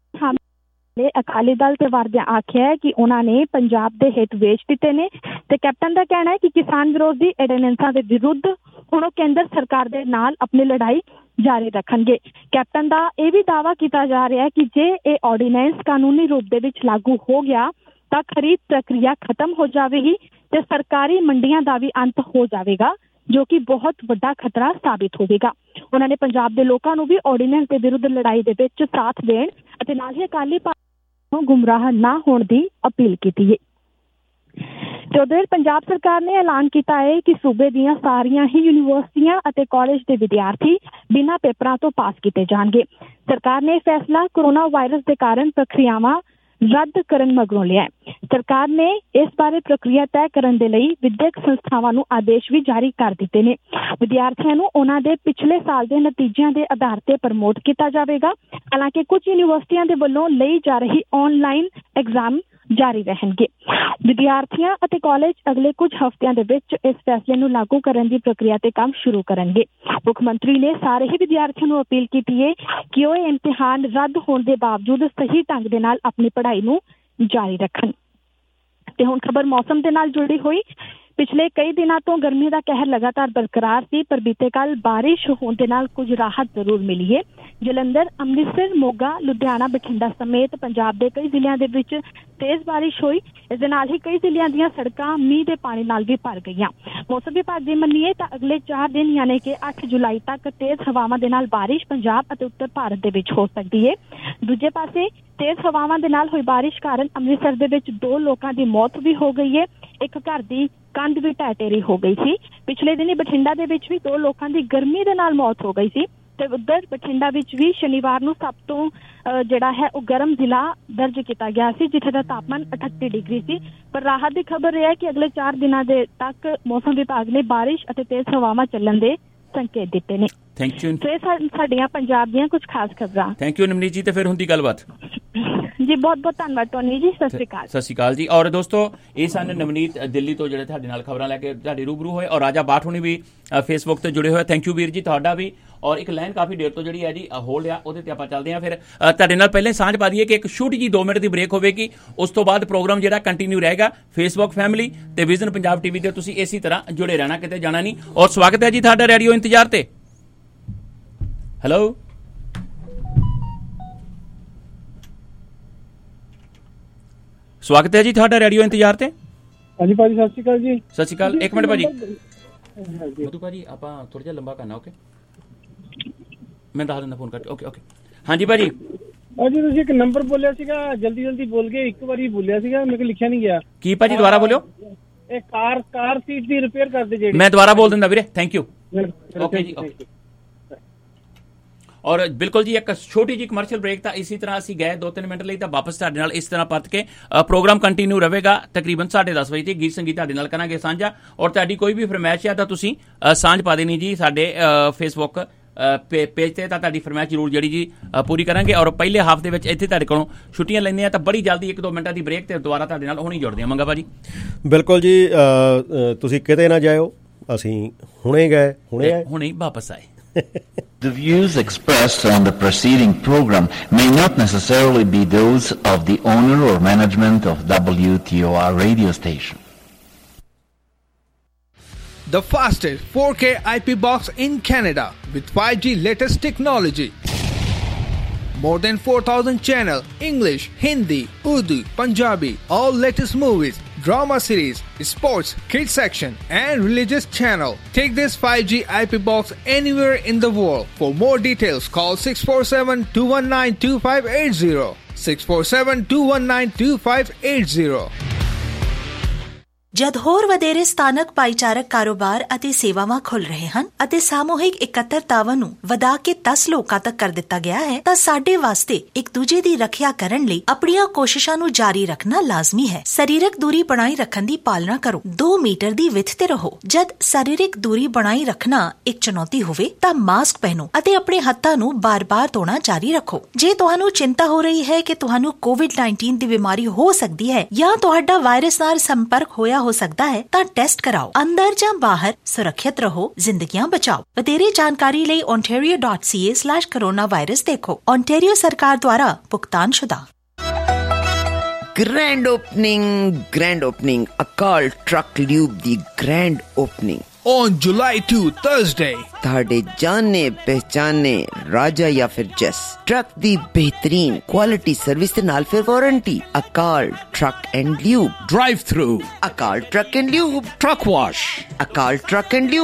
[SPEAKER 13] ਅਕਾਲੀ ਦਲ ਤੇ ਵਰਦਿਆਂ ਆਖਿਆ ਹੈ ਕਿ ਉਹਨਾਂ ਨੇ ਪੰਜਾਬ ਦੇ ਹਿੱਤ ਵੇਚ ਦਿੱਤੇ ਨੇ ਤੇ ਕੈਪਟਨ ਦਾ ਕਹਿਣਾ ਹੈ ਕਿ ਕਿਸਾਨ ਵਿਰੋਧੀ ਆਰਡੀਨੈਂਸਾਂ ਦੇ ਵਿਰੁੱਧ ਹੁਣ ਉਹ ਕੇਂਦਰ ਸਰਕਾਰ ਦੇ ਨਾਲ ਆਪਣੀ ਲੜਾਈ ਜਾਰੀ ਰੱਖਣਗੇ। ਕੈਪਟਨ ਦਾ ਇਹ ਵੀ ਦਾਅਵਾ ਕੀਤਾ ਜਾ ਰਿਹਾ ਹੈ ਕਿ ਜੇ ਇਹ ਆਰਡੀਨੈਂਸ ਕਾਨੂੰਨੀ ਰੂਪ ਦੇ ਵਿੱਚ ਲਾਗੂ ਹੋ ਗਿਆ ਤਾਂ ਖਰੀਦ ਪ੍ਰਕਿਰਿਆ ਖਤਮ ਹੋ ਜਾਵੇਗੀ ਤੇ ਸਰਕਾਰੀ ਮੰਡੀਆਂ ਦਾ ਵੀ ਅੰਤ ਹੋ ਜਾਵੇਗਾ, ਜੋ ਕਿ ਬਹੁਤ ਵੱਡਾ ਖਤਰਾ ਸਾਬਿਤ ਹੋਵੇਗਾ। ਉਹਨਾਂ ਨੇ ਪੰਜਾਬ ਦੇ ਲੋਕਾਂ ਨੂੰ ਵੀ ਆਰਡੀਨੈਂਸ ਦੇ ਵਿਰੁੱਧ ਲੜਾਈ ਦੇ ਵਿੱਚ ਸਾਥ ਦੇਣ ਅਤੇ ਨਾਲ ਹੀ ਅਕਾਲੀ ਪਾਰਟੀ ਨੂੰ ਗੁੰਮਰਾਹ ਨਾ ਹੋਣ ਦੀ ਅਪੀਲ ਕੀਤੀ ਹੈ। ਤੇ ਉਧਰ ਪੰਜਾਬ ਸਰਕਾਰ ਨੇ ਐਲਾਨ ਕੀਤਾ ਹੈ ਕਿ ਸੂਬੇ ਦੀਆਂ ਸਾਰੀਆਂ ਹੀ ਯੂਨੀਵਰਸਿਟੀਆਂ ਅਤੇ ਕਾਲਜ ਦੇ ਵਿਦਿਆਰਥੀ ਬਿਨਾਂ ਪੇਪਰਾਂ ਤੋਂ ਪਾਸ ਕੀਤੇ ਜਾਣਗੇ। ਸਰਕਾਰ ਨੇ ਫੈਸਲਾ ਕੋਰੋਨਾ ਵਾਇਰਸ ਦੇ ਕਾਰਨ ਪ੍ਰਕਿਰਿਆਵਾਂ ਰੱਦ ਕਰਨ ਮਗਰੋਂ ਲਿਆ। ਸਰਕਾਰ ਨੇ ਇਸ ਬਾਰੇ ਪ੍ਰਕਿਰਿਆ ਤੈਅ ਕਰਨ ਦੇ ਲਈ ਵਿਦਿਅਕ ਸੰਸਥਾਵਾਂ ਨੂੰ ਆਦੇਸ਼ ਵੀ ਜਾਰੀ ਕਰ ਦਿੱਤੇ ਨੇ। ਵਿਦਿਆਰਥੀਆਂ ਨੂੰ ਉਹਨਾਂ ਦੇ ਪਿਛਲੇ ਸਾਲ ਦੇ ਨਤੀਜਿਆਂ ਦੇ ਆਧਾਰ ਤੇ ਪ੍ਰਮੋਟ ਕੀਤਾ ਜਾਵੇਗਾ। ਹਾਲਾਂਕਿ ਕੁਝ ਯੂਨੀਵਰਸਿਟੀਆਂ ਦੇ ਵੱਲੋਂ ਲਈ ਜਾ ਰਹੀ ਆਨਲਾਈਨ ਐਗਜ਼ਾਮ ਜਾਰੀ ਰਹਿਣਗੇ। ਵਿਦਿਆਰਥੀਆਂ ਅਤੇ ਕਾਲਜ ਅਗਲੇ ਕੁਝ ਹਫ਼ਤਿਆਂ ਦੇ ਵਿੱਚ ਇਸ ਫੈਸਲੇ ਨੂੰ ਲਾਗੂ ਕਰਨ ਦੀ ਪ੍ਰਕਿਰਿਆ ਤੇ ਕੰਮ ਸ਼ੁਰੂ ਕਰਨਗੇ। ਮੁੱਖ ਮੰਤਰੀ ਨੇ ਸਾਰੇ ਹੀ ਵਿਦਿਆਰਥੀਆਂ ਨੂੰ ਅਪੀਲ ਕੀਤੀ ਹੈ ਕਿ ਉਹ ਇਹ ਇਮਤਿਹਾਨ ਰੱਦ ਹੋਣ ਦੇ ਬਾਵਜੂਦ ਸਹੀ ਢੰਗ ਦੇ ਨਾਲ ਆਪਣੀ ਪੜ੍ਹਾਈ ਨੂੰ ਜਾਰੀ ਰੱਖਣ। ਤੇ ਹੁਣ ਖਬਰ ਮੌਸਮ ਦੇ ਨਾਲ ਜੁੜੀ ਹੋਈ। ਪਿਛਲੇ ਕਈ ਦਿਨਾਂ ਤੋਂ ਗਰਮੀ ਦਾ ਕਹਿਰ ਲਗਾਤਾਰ ਬਰਕਰਾਰ ਸੀ, ਪਰ ਬੀਤੇ ਕੱਲ ਬਾਰਿਸ਼ ਹੋਣ ਦੇ ਨਾਲ ਕੁਝ ਰਾਹਤ ਜ਼ਰੂਰ ਮਿਲੀ ਹੈ। ਜਲੰਧਰ, ਅੰਮ੍ਰਿਤਸਰ, ਮੋਗਾ, ਲੁਧਿਆਣਾ, ਬਠਿੰਡਾ ਸਮੇਤ ਪੰਜਾਬ ਦੇ ਕਈ ਜ਼ਿਲ੍ਹਿਆਂ ਦੇ ਵਿੱਚ ਤੇਜ਼ ਬਾਰਿਸ਼ ਹੋਈ। ਇਸ ਦੇ ਨਾਲ ਹੀ ਕਈ ਜ਼ਿਲ੍ਹਿਆਂ ਦੀਆਂ ਸੜਕਾਂ ਮੀਂਹ ਦੇ ਪਾਣੀ ਨਾਲ ਵੀ ਭਰ ਗਈਆਂ। ਮੌਸਮ ਵਿਭਾਗ ਦੀ ਮੰਨੀਏ ਤਾਂ ਅਗਲੇ ਚਾਰ ਦਿਨ ਯਾਨੀ ਕਿ ਅੱਠ ਜੁਲਾਈ ਤੱਕ ਤੇਜ਼ ਹਵਾਵਾਂ ਦੇ ਨਾਲ ਬਾਰਿਸ਼ ਪੰਜਾਬ ਅਤੇ ਉੱਤਰ ਭਾਰਤ ਦੇ ਵਿੱਚ ਹੋ ਸਕਦੀ ਹੈ। ਦੂਜੇ ਪਾਸੇ ਤੇਜ਼ ਹਵਾਵਾਂ ਦੇ ਨਾਲ ਹੋਈ ਬਾਰਿਸ਼ ਕਾਰਨ ਅੰਮ੍ਰਿਤਸਰ ਦੇ ਵਿੱਚ ਦੋ ਲੋਕਾਂ ਦੀ ਮੌਤ ਵੀ ਹੋ ਗਈ ਹੈ। ਇੱਕ ਘਰ ਦੀ ਕੰਧ ਵੀ ਢਹਿ ਢੇਰੀ ਹੋ ਗਈ ਸੀ। ਪਿਛਲੇ ਦਿਨੀ ਬਠਿੰਡਾ ਦੇ ਵਿੱਚ ਵੀ ਦੋ ਲੋਕਾਂ ਦੀ ਗਰਮੀ ਦੇ ਨਾਲ ਮੌਤ ਹੋ ਗਈ ਸੀ। ਤੇ ਉੱਧਰ ਬਠਿੰਡਾ ਵਿੱਚ ਵੀ ਸ਼ਨੀਵਾਰ ਨੂੰ ਸਭ ਤੋਂ ਜਿਹੜਾ ਹੈ ਉਹ ਗਰਮ ਜ਼ਿਲ੍ਹਾ ਦਰਜ ਕੀਤਾ ਗਿਆ ਸੀ, ਜਿੱਥੇ ਦਾ ਤਾਪਮਾਨ ਅਠੱਤੀ ਡਿਗਰੀ ਸੀ। ਪਰ ਰਾਹਤ ਦੀ ਖਬਰ ਇਹ ਹੈ ਕਿ ਅਗਲੇ ਚਾਰ ਦਿਨਾਂ ਦੇ ਤੱਕ ਮੌਸਮ ਵਿਭਾਗ ਨੇ ਬਾਰਿਸ਼ ਅਤੇ ਤੇਜ਼ ਹਵਾਵਾਂ ਚੱਲਣ ਦੇ ਸੰਕੇਤ ਦਿੱਤੇ ਨੇ।
[SPEAKER 7] Thank you.
[SPEAKER 13] ਤੇ ਸਾਡੀਆਂ ਪੰਜਾਬ ਦੀਆਂ ਕੁਝ ਖਾਸ ਖਬਰਾਂ।
[SPEAKER 7] ਥੈਂਕ ਯੂ ਨਮਨੀਤ ਜੀ। ਤੇ ਫਿਰ ਹੁੰਦੀ ਗੱਲਬਾਤ
[SPEAKER 13] ਜੀ। ਬਹੁਤ ਬਹੁਤ ਧੰਨਵਾਦ ਟੋਨੀ ਜੀ। ਸਤਿ ਸ਼੍ਰੀ ਅਕਾਲ।
[SPEAKER 7] ਸਤਿ ਸ਼੍ਰੀ ਅਕਾਲ ਜੀ। ਔਰ ਦੋਸਤੋ, ਇਹ ਸਨ ਨਵਨੀਤ ਦਿੱਲੀ ਤੋਂ ਜਿਹੜੇ ਤੁਹਾਡੇ ਨਾਲ ਖਬਰਾਂ ਲੈ ਕੇ ਤੁਹਾਡੇ ਰੂਬਰੂ ਹੋਏ, ਔਰ ਰਾਜਾ ਬਾਠ ਹੁਣੀ ਵੀ ਫੇਸਬੁੱਕ ਤੇ ਜੁੜੇ ਹੋਏ। ਥੈਂਕ ਯੂ ਵੀਰ ਜੀ ਤੁਹਾਡਾ ਵੀ। ਔਰ ਇੱਕ ਲਾਈਨ ਕਾਫੀ ਦੇਰ ਤੋਂ ਜਿਹੜੀ ਹੈ ਜੀ ਹੋਲਡ ਆ, ਉਹਦੇ ਤੇ ਆਪਾਂ ਚੱਲਦੇ ਹਾਂ। ਫਿਰ ਤੁਹਾਡੇ ਨਾਲ ਪਹਿਲੇ ਸਾਂਝ ਪਾ ਦਈਏ ਕਿ ਇੱਕ ਛੋਟੀ ਜੀ ਦੋ ਮਿੰਟ ਦੀ ਬ੍ਰੇਕ ਹੋਵੇਗੀ। ਉਸ ਤੋਂ ਬਾਅਦ ਪ੍ਰੋਗਰਾਮ ਜਿਹੜਾ ਕੰਟੀਨਿਊ ਰਹੇਗਾ ਫੇਸਬੁੱਕ ਫੈਮਿਲੀ ਤੇ ਵਿਜ਼ਨ ਪੰਜਾਬ ਟੀਵੀ ਤੇ। ਤੁਸੀਂ ਇਸੇ ਤਰ੍ਹਾਂ ਜੁੜੇ ਰਹਿਣਾ, ਕਿਤੇ ਜਾਣਾ ਨਹੀਂ। ਔਰ ਸਵਾਗਤ ਹੈ ਜੀ ਤੁਹਾਡਾ ਰੇਡੀਓ ਇੰਤਜ਼ਾਰ ਤੇ। ਹੈਲੋ, ਸਵਾਗਤ ਹੈ ਜੀ ਤੁਹਾਡਾ ਰੇਡੀਓ ਇੰਤਜ਼ਾਰ ਤੇ।
[SPEAKER 14] ਹਾਂਜੀ ਭਾਜੀ, ਸਤਿ ਸ਼੍ਰੀ ਅਕਾਲ ਜੀ।
[SPEAKER 7] ਸਤਿ ਸ਼੍ਰੀ ਅਕਾਲ। ਇੱਕ ਮਿੰਟ ਭਾਜੀ, ਮਧੂ ਭਾਜੀ ਆਪਾਂ ਥੋੜਾ ਜਿਹਾ ਲੰਬਾ ਕਰਨਾ। ਓਕੇ, ਮੈਂ ਦੱਸ ਦਿੰਦਾ ਫੋਨ ਕਰਕੇ। ਓਕੇ ਓਕੇ ਹਾਂਜੀ ਭਾਜੀ।
[SPEAKER 14] ਭਾਜੀ ਤੁਸੀਂ ਇੱਕ ਨੰਬਰ ਬੋਲਿਆ ਸੀਗਾ, ਜਲਦੀ ਜਲਦੀ ਬੋਲ ਗਏ। ਇੱਕ ਵਾਰੀ ਬੋਲਿਆ ਸੀਗਾ, ਮੇਰੇ ਕੋਲ ਲਿਖਿਆ ਨਹੀਂ ਗਿਆ।
[SPEAKER 7] ਕੀ ਭਾਜੀ ਦੁਬਾਰਾ ਬੋਲਿਓ।
[SPEAKER 14] ਇਹ ਕਾਰ ਕਾਰ ਸੀਟ ਦੀ ਰਿਪੇਅਰ ਕਰਦੇ ਜਿਹੜੀ।
[SPEAKER 7] ਮੈਂ ਦੁਬਾਰਾ ਬੋਲ ਦਿੰਦਾ ਵੀਰੇ। Thank you. ਓਕੇ ਜੀ। ਔਰ ਬਿਲਕੁਲ ਜੀ, ਇੱਕ ਛੋਟੀ ਜੀ ਕਮਰਸ਼ੀਅਲ ਬ੍ਰੇਕ ਤਾਂ ਇਸੇ ਤਰ੍ਹਾਂ ਅਸੀਂ ਗਏ ਦੋ ਤਿੰਨ ਮਿੰਟ ਲਈ, ਤਾਂ ਵਾਪਸ ਤੁਹਾਡੇ ਨਾਲ ਇਸ ਤਰ੍ਹਾਂ ਪਰਤ ਕੇ ਪ੍ਰੋਗਰਾਮ ਕੰਟੀਨਿਊ ਰਹੇਗਾ। ਤਕਰੀਬਨ ਸਾਢੇ ਦਸ ਵਜੇ ਤੇ ਗੀਤ ਸੰਗੀਤ ਤੁਹਾਡੇ ਨਾਲ ਕਰਾਂਗੇ ਸਾਂਝਾ। ਔਰ ਤੁਹਾਡੀ ਕੋਈ ਵੀ ਫਰਮਾਇਸ਼ ਹੈ ਤਾਂ ਤੁਸੀਂ ਸਾਂਝ ਪਾ ਦੇਣੀ ਜੀ ਸਾਡੇ ਫੇਸਬੁੱਕ ਪੇਜ ਤੇ, ਤਾਂ ਤੁਹਾਡੀ ਫਰਮਾਇਸ਼ ਜ਼ਰੂਰ ਜਿਹੜੀ ਜੀ ਪੂਰੀ ਕਰਾਂਗੇ। ਔਰ ਪਹਿਲੇ ਹਾਫ ਦੇ ਵਿੱਚ ਇੱਥੇ ਤੁਹਾਡੇ ਕੋਲੋਂ ਛੁੱਟੀਆਂ ਲੈਂਦੇ ਆ, ਤਾਂ ਬੜੀ ਜਲਦੀ ਇੱਕ ਦੋ ਮਿੰਟਾਂ ਦੀ ਬ੍ਰੇਕ ਤੇ ਦੁਬਾਰਾ ਤੁਹਾਡੇ ਨਾਲ ਹੁਣੀ ਜੁੜਦੇ ਆ। ਮੰਗਾ ਭਾਜੀ।
[SPEAKER 8] ਬਿਲਕੁਲ ਜੀ, ਤੁਸੀਂ ਕਿਤੇ ਨਾ ਜਾਇਓ, ਅਸੀਂ ਹੁਣੇ ਗਏ ਹੁਣੇ ਆਏ
[SPEAKER 7] ਹੁਣੇ ਵਾਪਸ ਆਏ।
[SPEAKER 15] The views expressed on the preceding program may not necessarily be those of the owner or management of W T O R radio station.
[SPEAKER 11] The fastest four K I P box in Canada with five G latest technology. More than four thousand channel, English, Hindi, Urdu, Punjabi, all latest movies, drama series, sports, kids section and religious channel. Take this five G I P box anywhere in the world. For more details, call six four seven, two one nine, two five eight zero. six four seven, two one nine, two five eight zero.
[SPEAKER 16] ਜਦ ਹੋਰ ਵਧੇਰੇ ਸਥਾਨਕ ਭਾਈਚਾਰਕ ਕਾਰੋਬਾਰ ਅਤੇ ਸੇਵਾਵਾਂ ਖੁੱਲ ਰਹੇ ਹਨ ਅਤੇ ਸਾਮੂਹਿਕ ਇਕੱਤਰਤਾਵਾਂ ਨੂੰ ਵਧਾ ਕੇ ਦਸ ਲੋਕਾਂ ਤੱਕ ਕਰ ਦਿੱਤਾ ਗਿਆ ਹੈ, ਤਾਂ ਸਾਡੇ ਵਾਸਤੇ ਇੱਕ ਦੂਜੇ ਦੀ ਰੱਖਿਆ ਕਰਨ ਲਈ ਆਪਣੀਆਂ ਕੋਸ਼ਿਸ਼ਾਂ ਨੂੰ ਜਾਰੀ ਰੱਖਣਾ ਲਾਜ਼ਮੀ ਹੈ। ਸਰੀਰਕ ਦੂਰੀ ਬਣਾਈ ਰੱਖਣ ਦੀ ਪਾਲਣਾ ਕਰੋ। ਦੋ ਮੀਟਰ ਦੀ ਵਿੱਥ ਤੇ ਰਹੋ। ਜਦ ਸਰੀਰਕ ਦੂਰੀ ਬਣਾਈ ਰੱਖਣਾ ਇੱਕ ਚੁਣੌਤੀ ਹੋਵੇ ਤਾਂ ਮਾਸਕ ਪਹਿਨੋ ਅਤੇ ਆਪਣੇ ਹੱਥਾਂ ਨੂੰ ਬਾਰ-ਬਾਰ ਧੋਣਾ ਜਾਰੀ ਰੱਖੋ। ਜੇ ਤੁਹਾਨੂੰ ਚਿੰਤਾ ਹੋ ਰਹੀ ਹੈ ਕਿ ਤੁਹਾਨੂੰ ਕੋਵਿਡ ਨਾਈਨਟੀਨ ਦੀ ਬਿਮਾਰੀ ਹੋ ਸਕਦੀ ਹੈ ਜਾਂ ਤੁਹਾਡਾ ਵਾਇਰਸ ਨਾਲ ਸੰਪਰਕ ਹੋਇਆ ਹੋ ਸਕਦਾ ਹੈ, ਤਾਂ ਟੈਸਟ ਕਰਾਓ। ਅੰਦਰ ਜਾਂ ਬਾਹਰ ਸੁਰੱਖਿਅਤ ਰਹੋ, ਜ਼ਿੰਦਗੀਆਂ ਬਚਾਓ। ਵਧੇਰੇ ਜਾਣਕਾਰੀ ਲਈ ontario dot c a slash coronavirus ਦੇਖੋ। ontario ਸਰਕਾਰ ਦੁਆਰਾ ਭੁਗਤਾਨਸ਼ੁਦਾ।
[SPEAKER 17] Grand opening, grand opening. Akal Truck Lube the grand opening.
[SPEAKER 11] On July second, Thursday.
[SPEAKER 17] ਤੁਹਾਡੇ ਜਾਣੇ ਪਹਿਚਾਨੇ ਰਾਜਾ ਜਾਂ ਫਿਰ ਜੈਸ ਟਰੱਕ ਦੀ ਬਿਹਤਰੀਨ ਕੁਆਲਿਟੀ ਸਰਵਿਸ ਦੇ ਨਾਲ ਫਿਰ warranty. Akal truck and lube drive through. Akal truck and lube truck wash. Akal truck and lube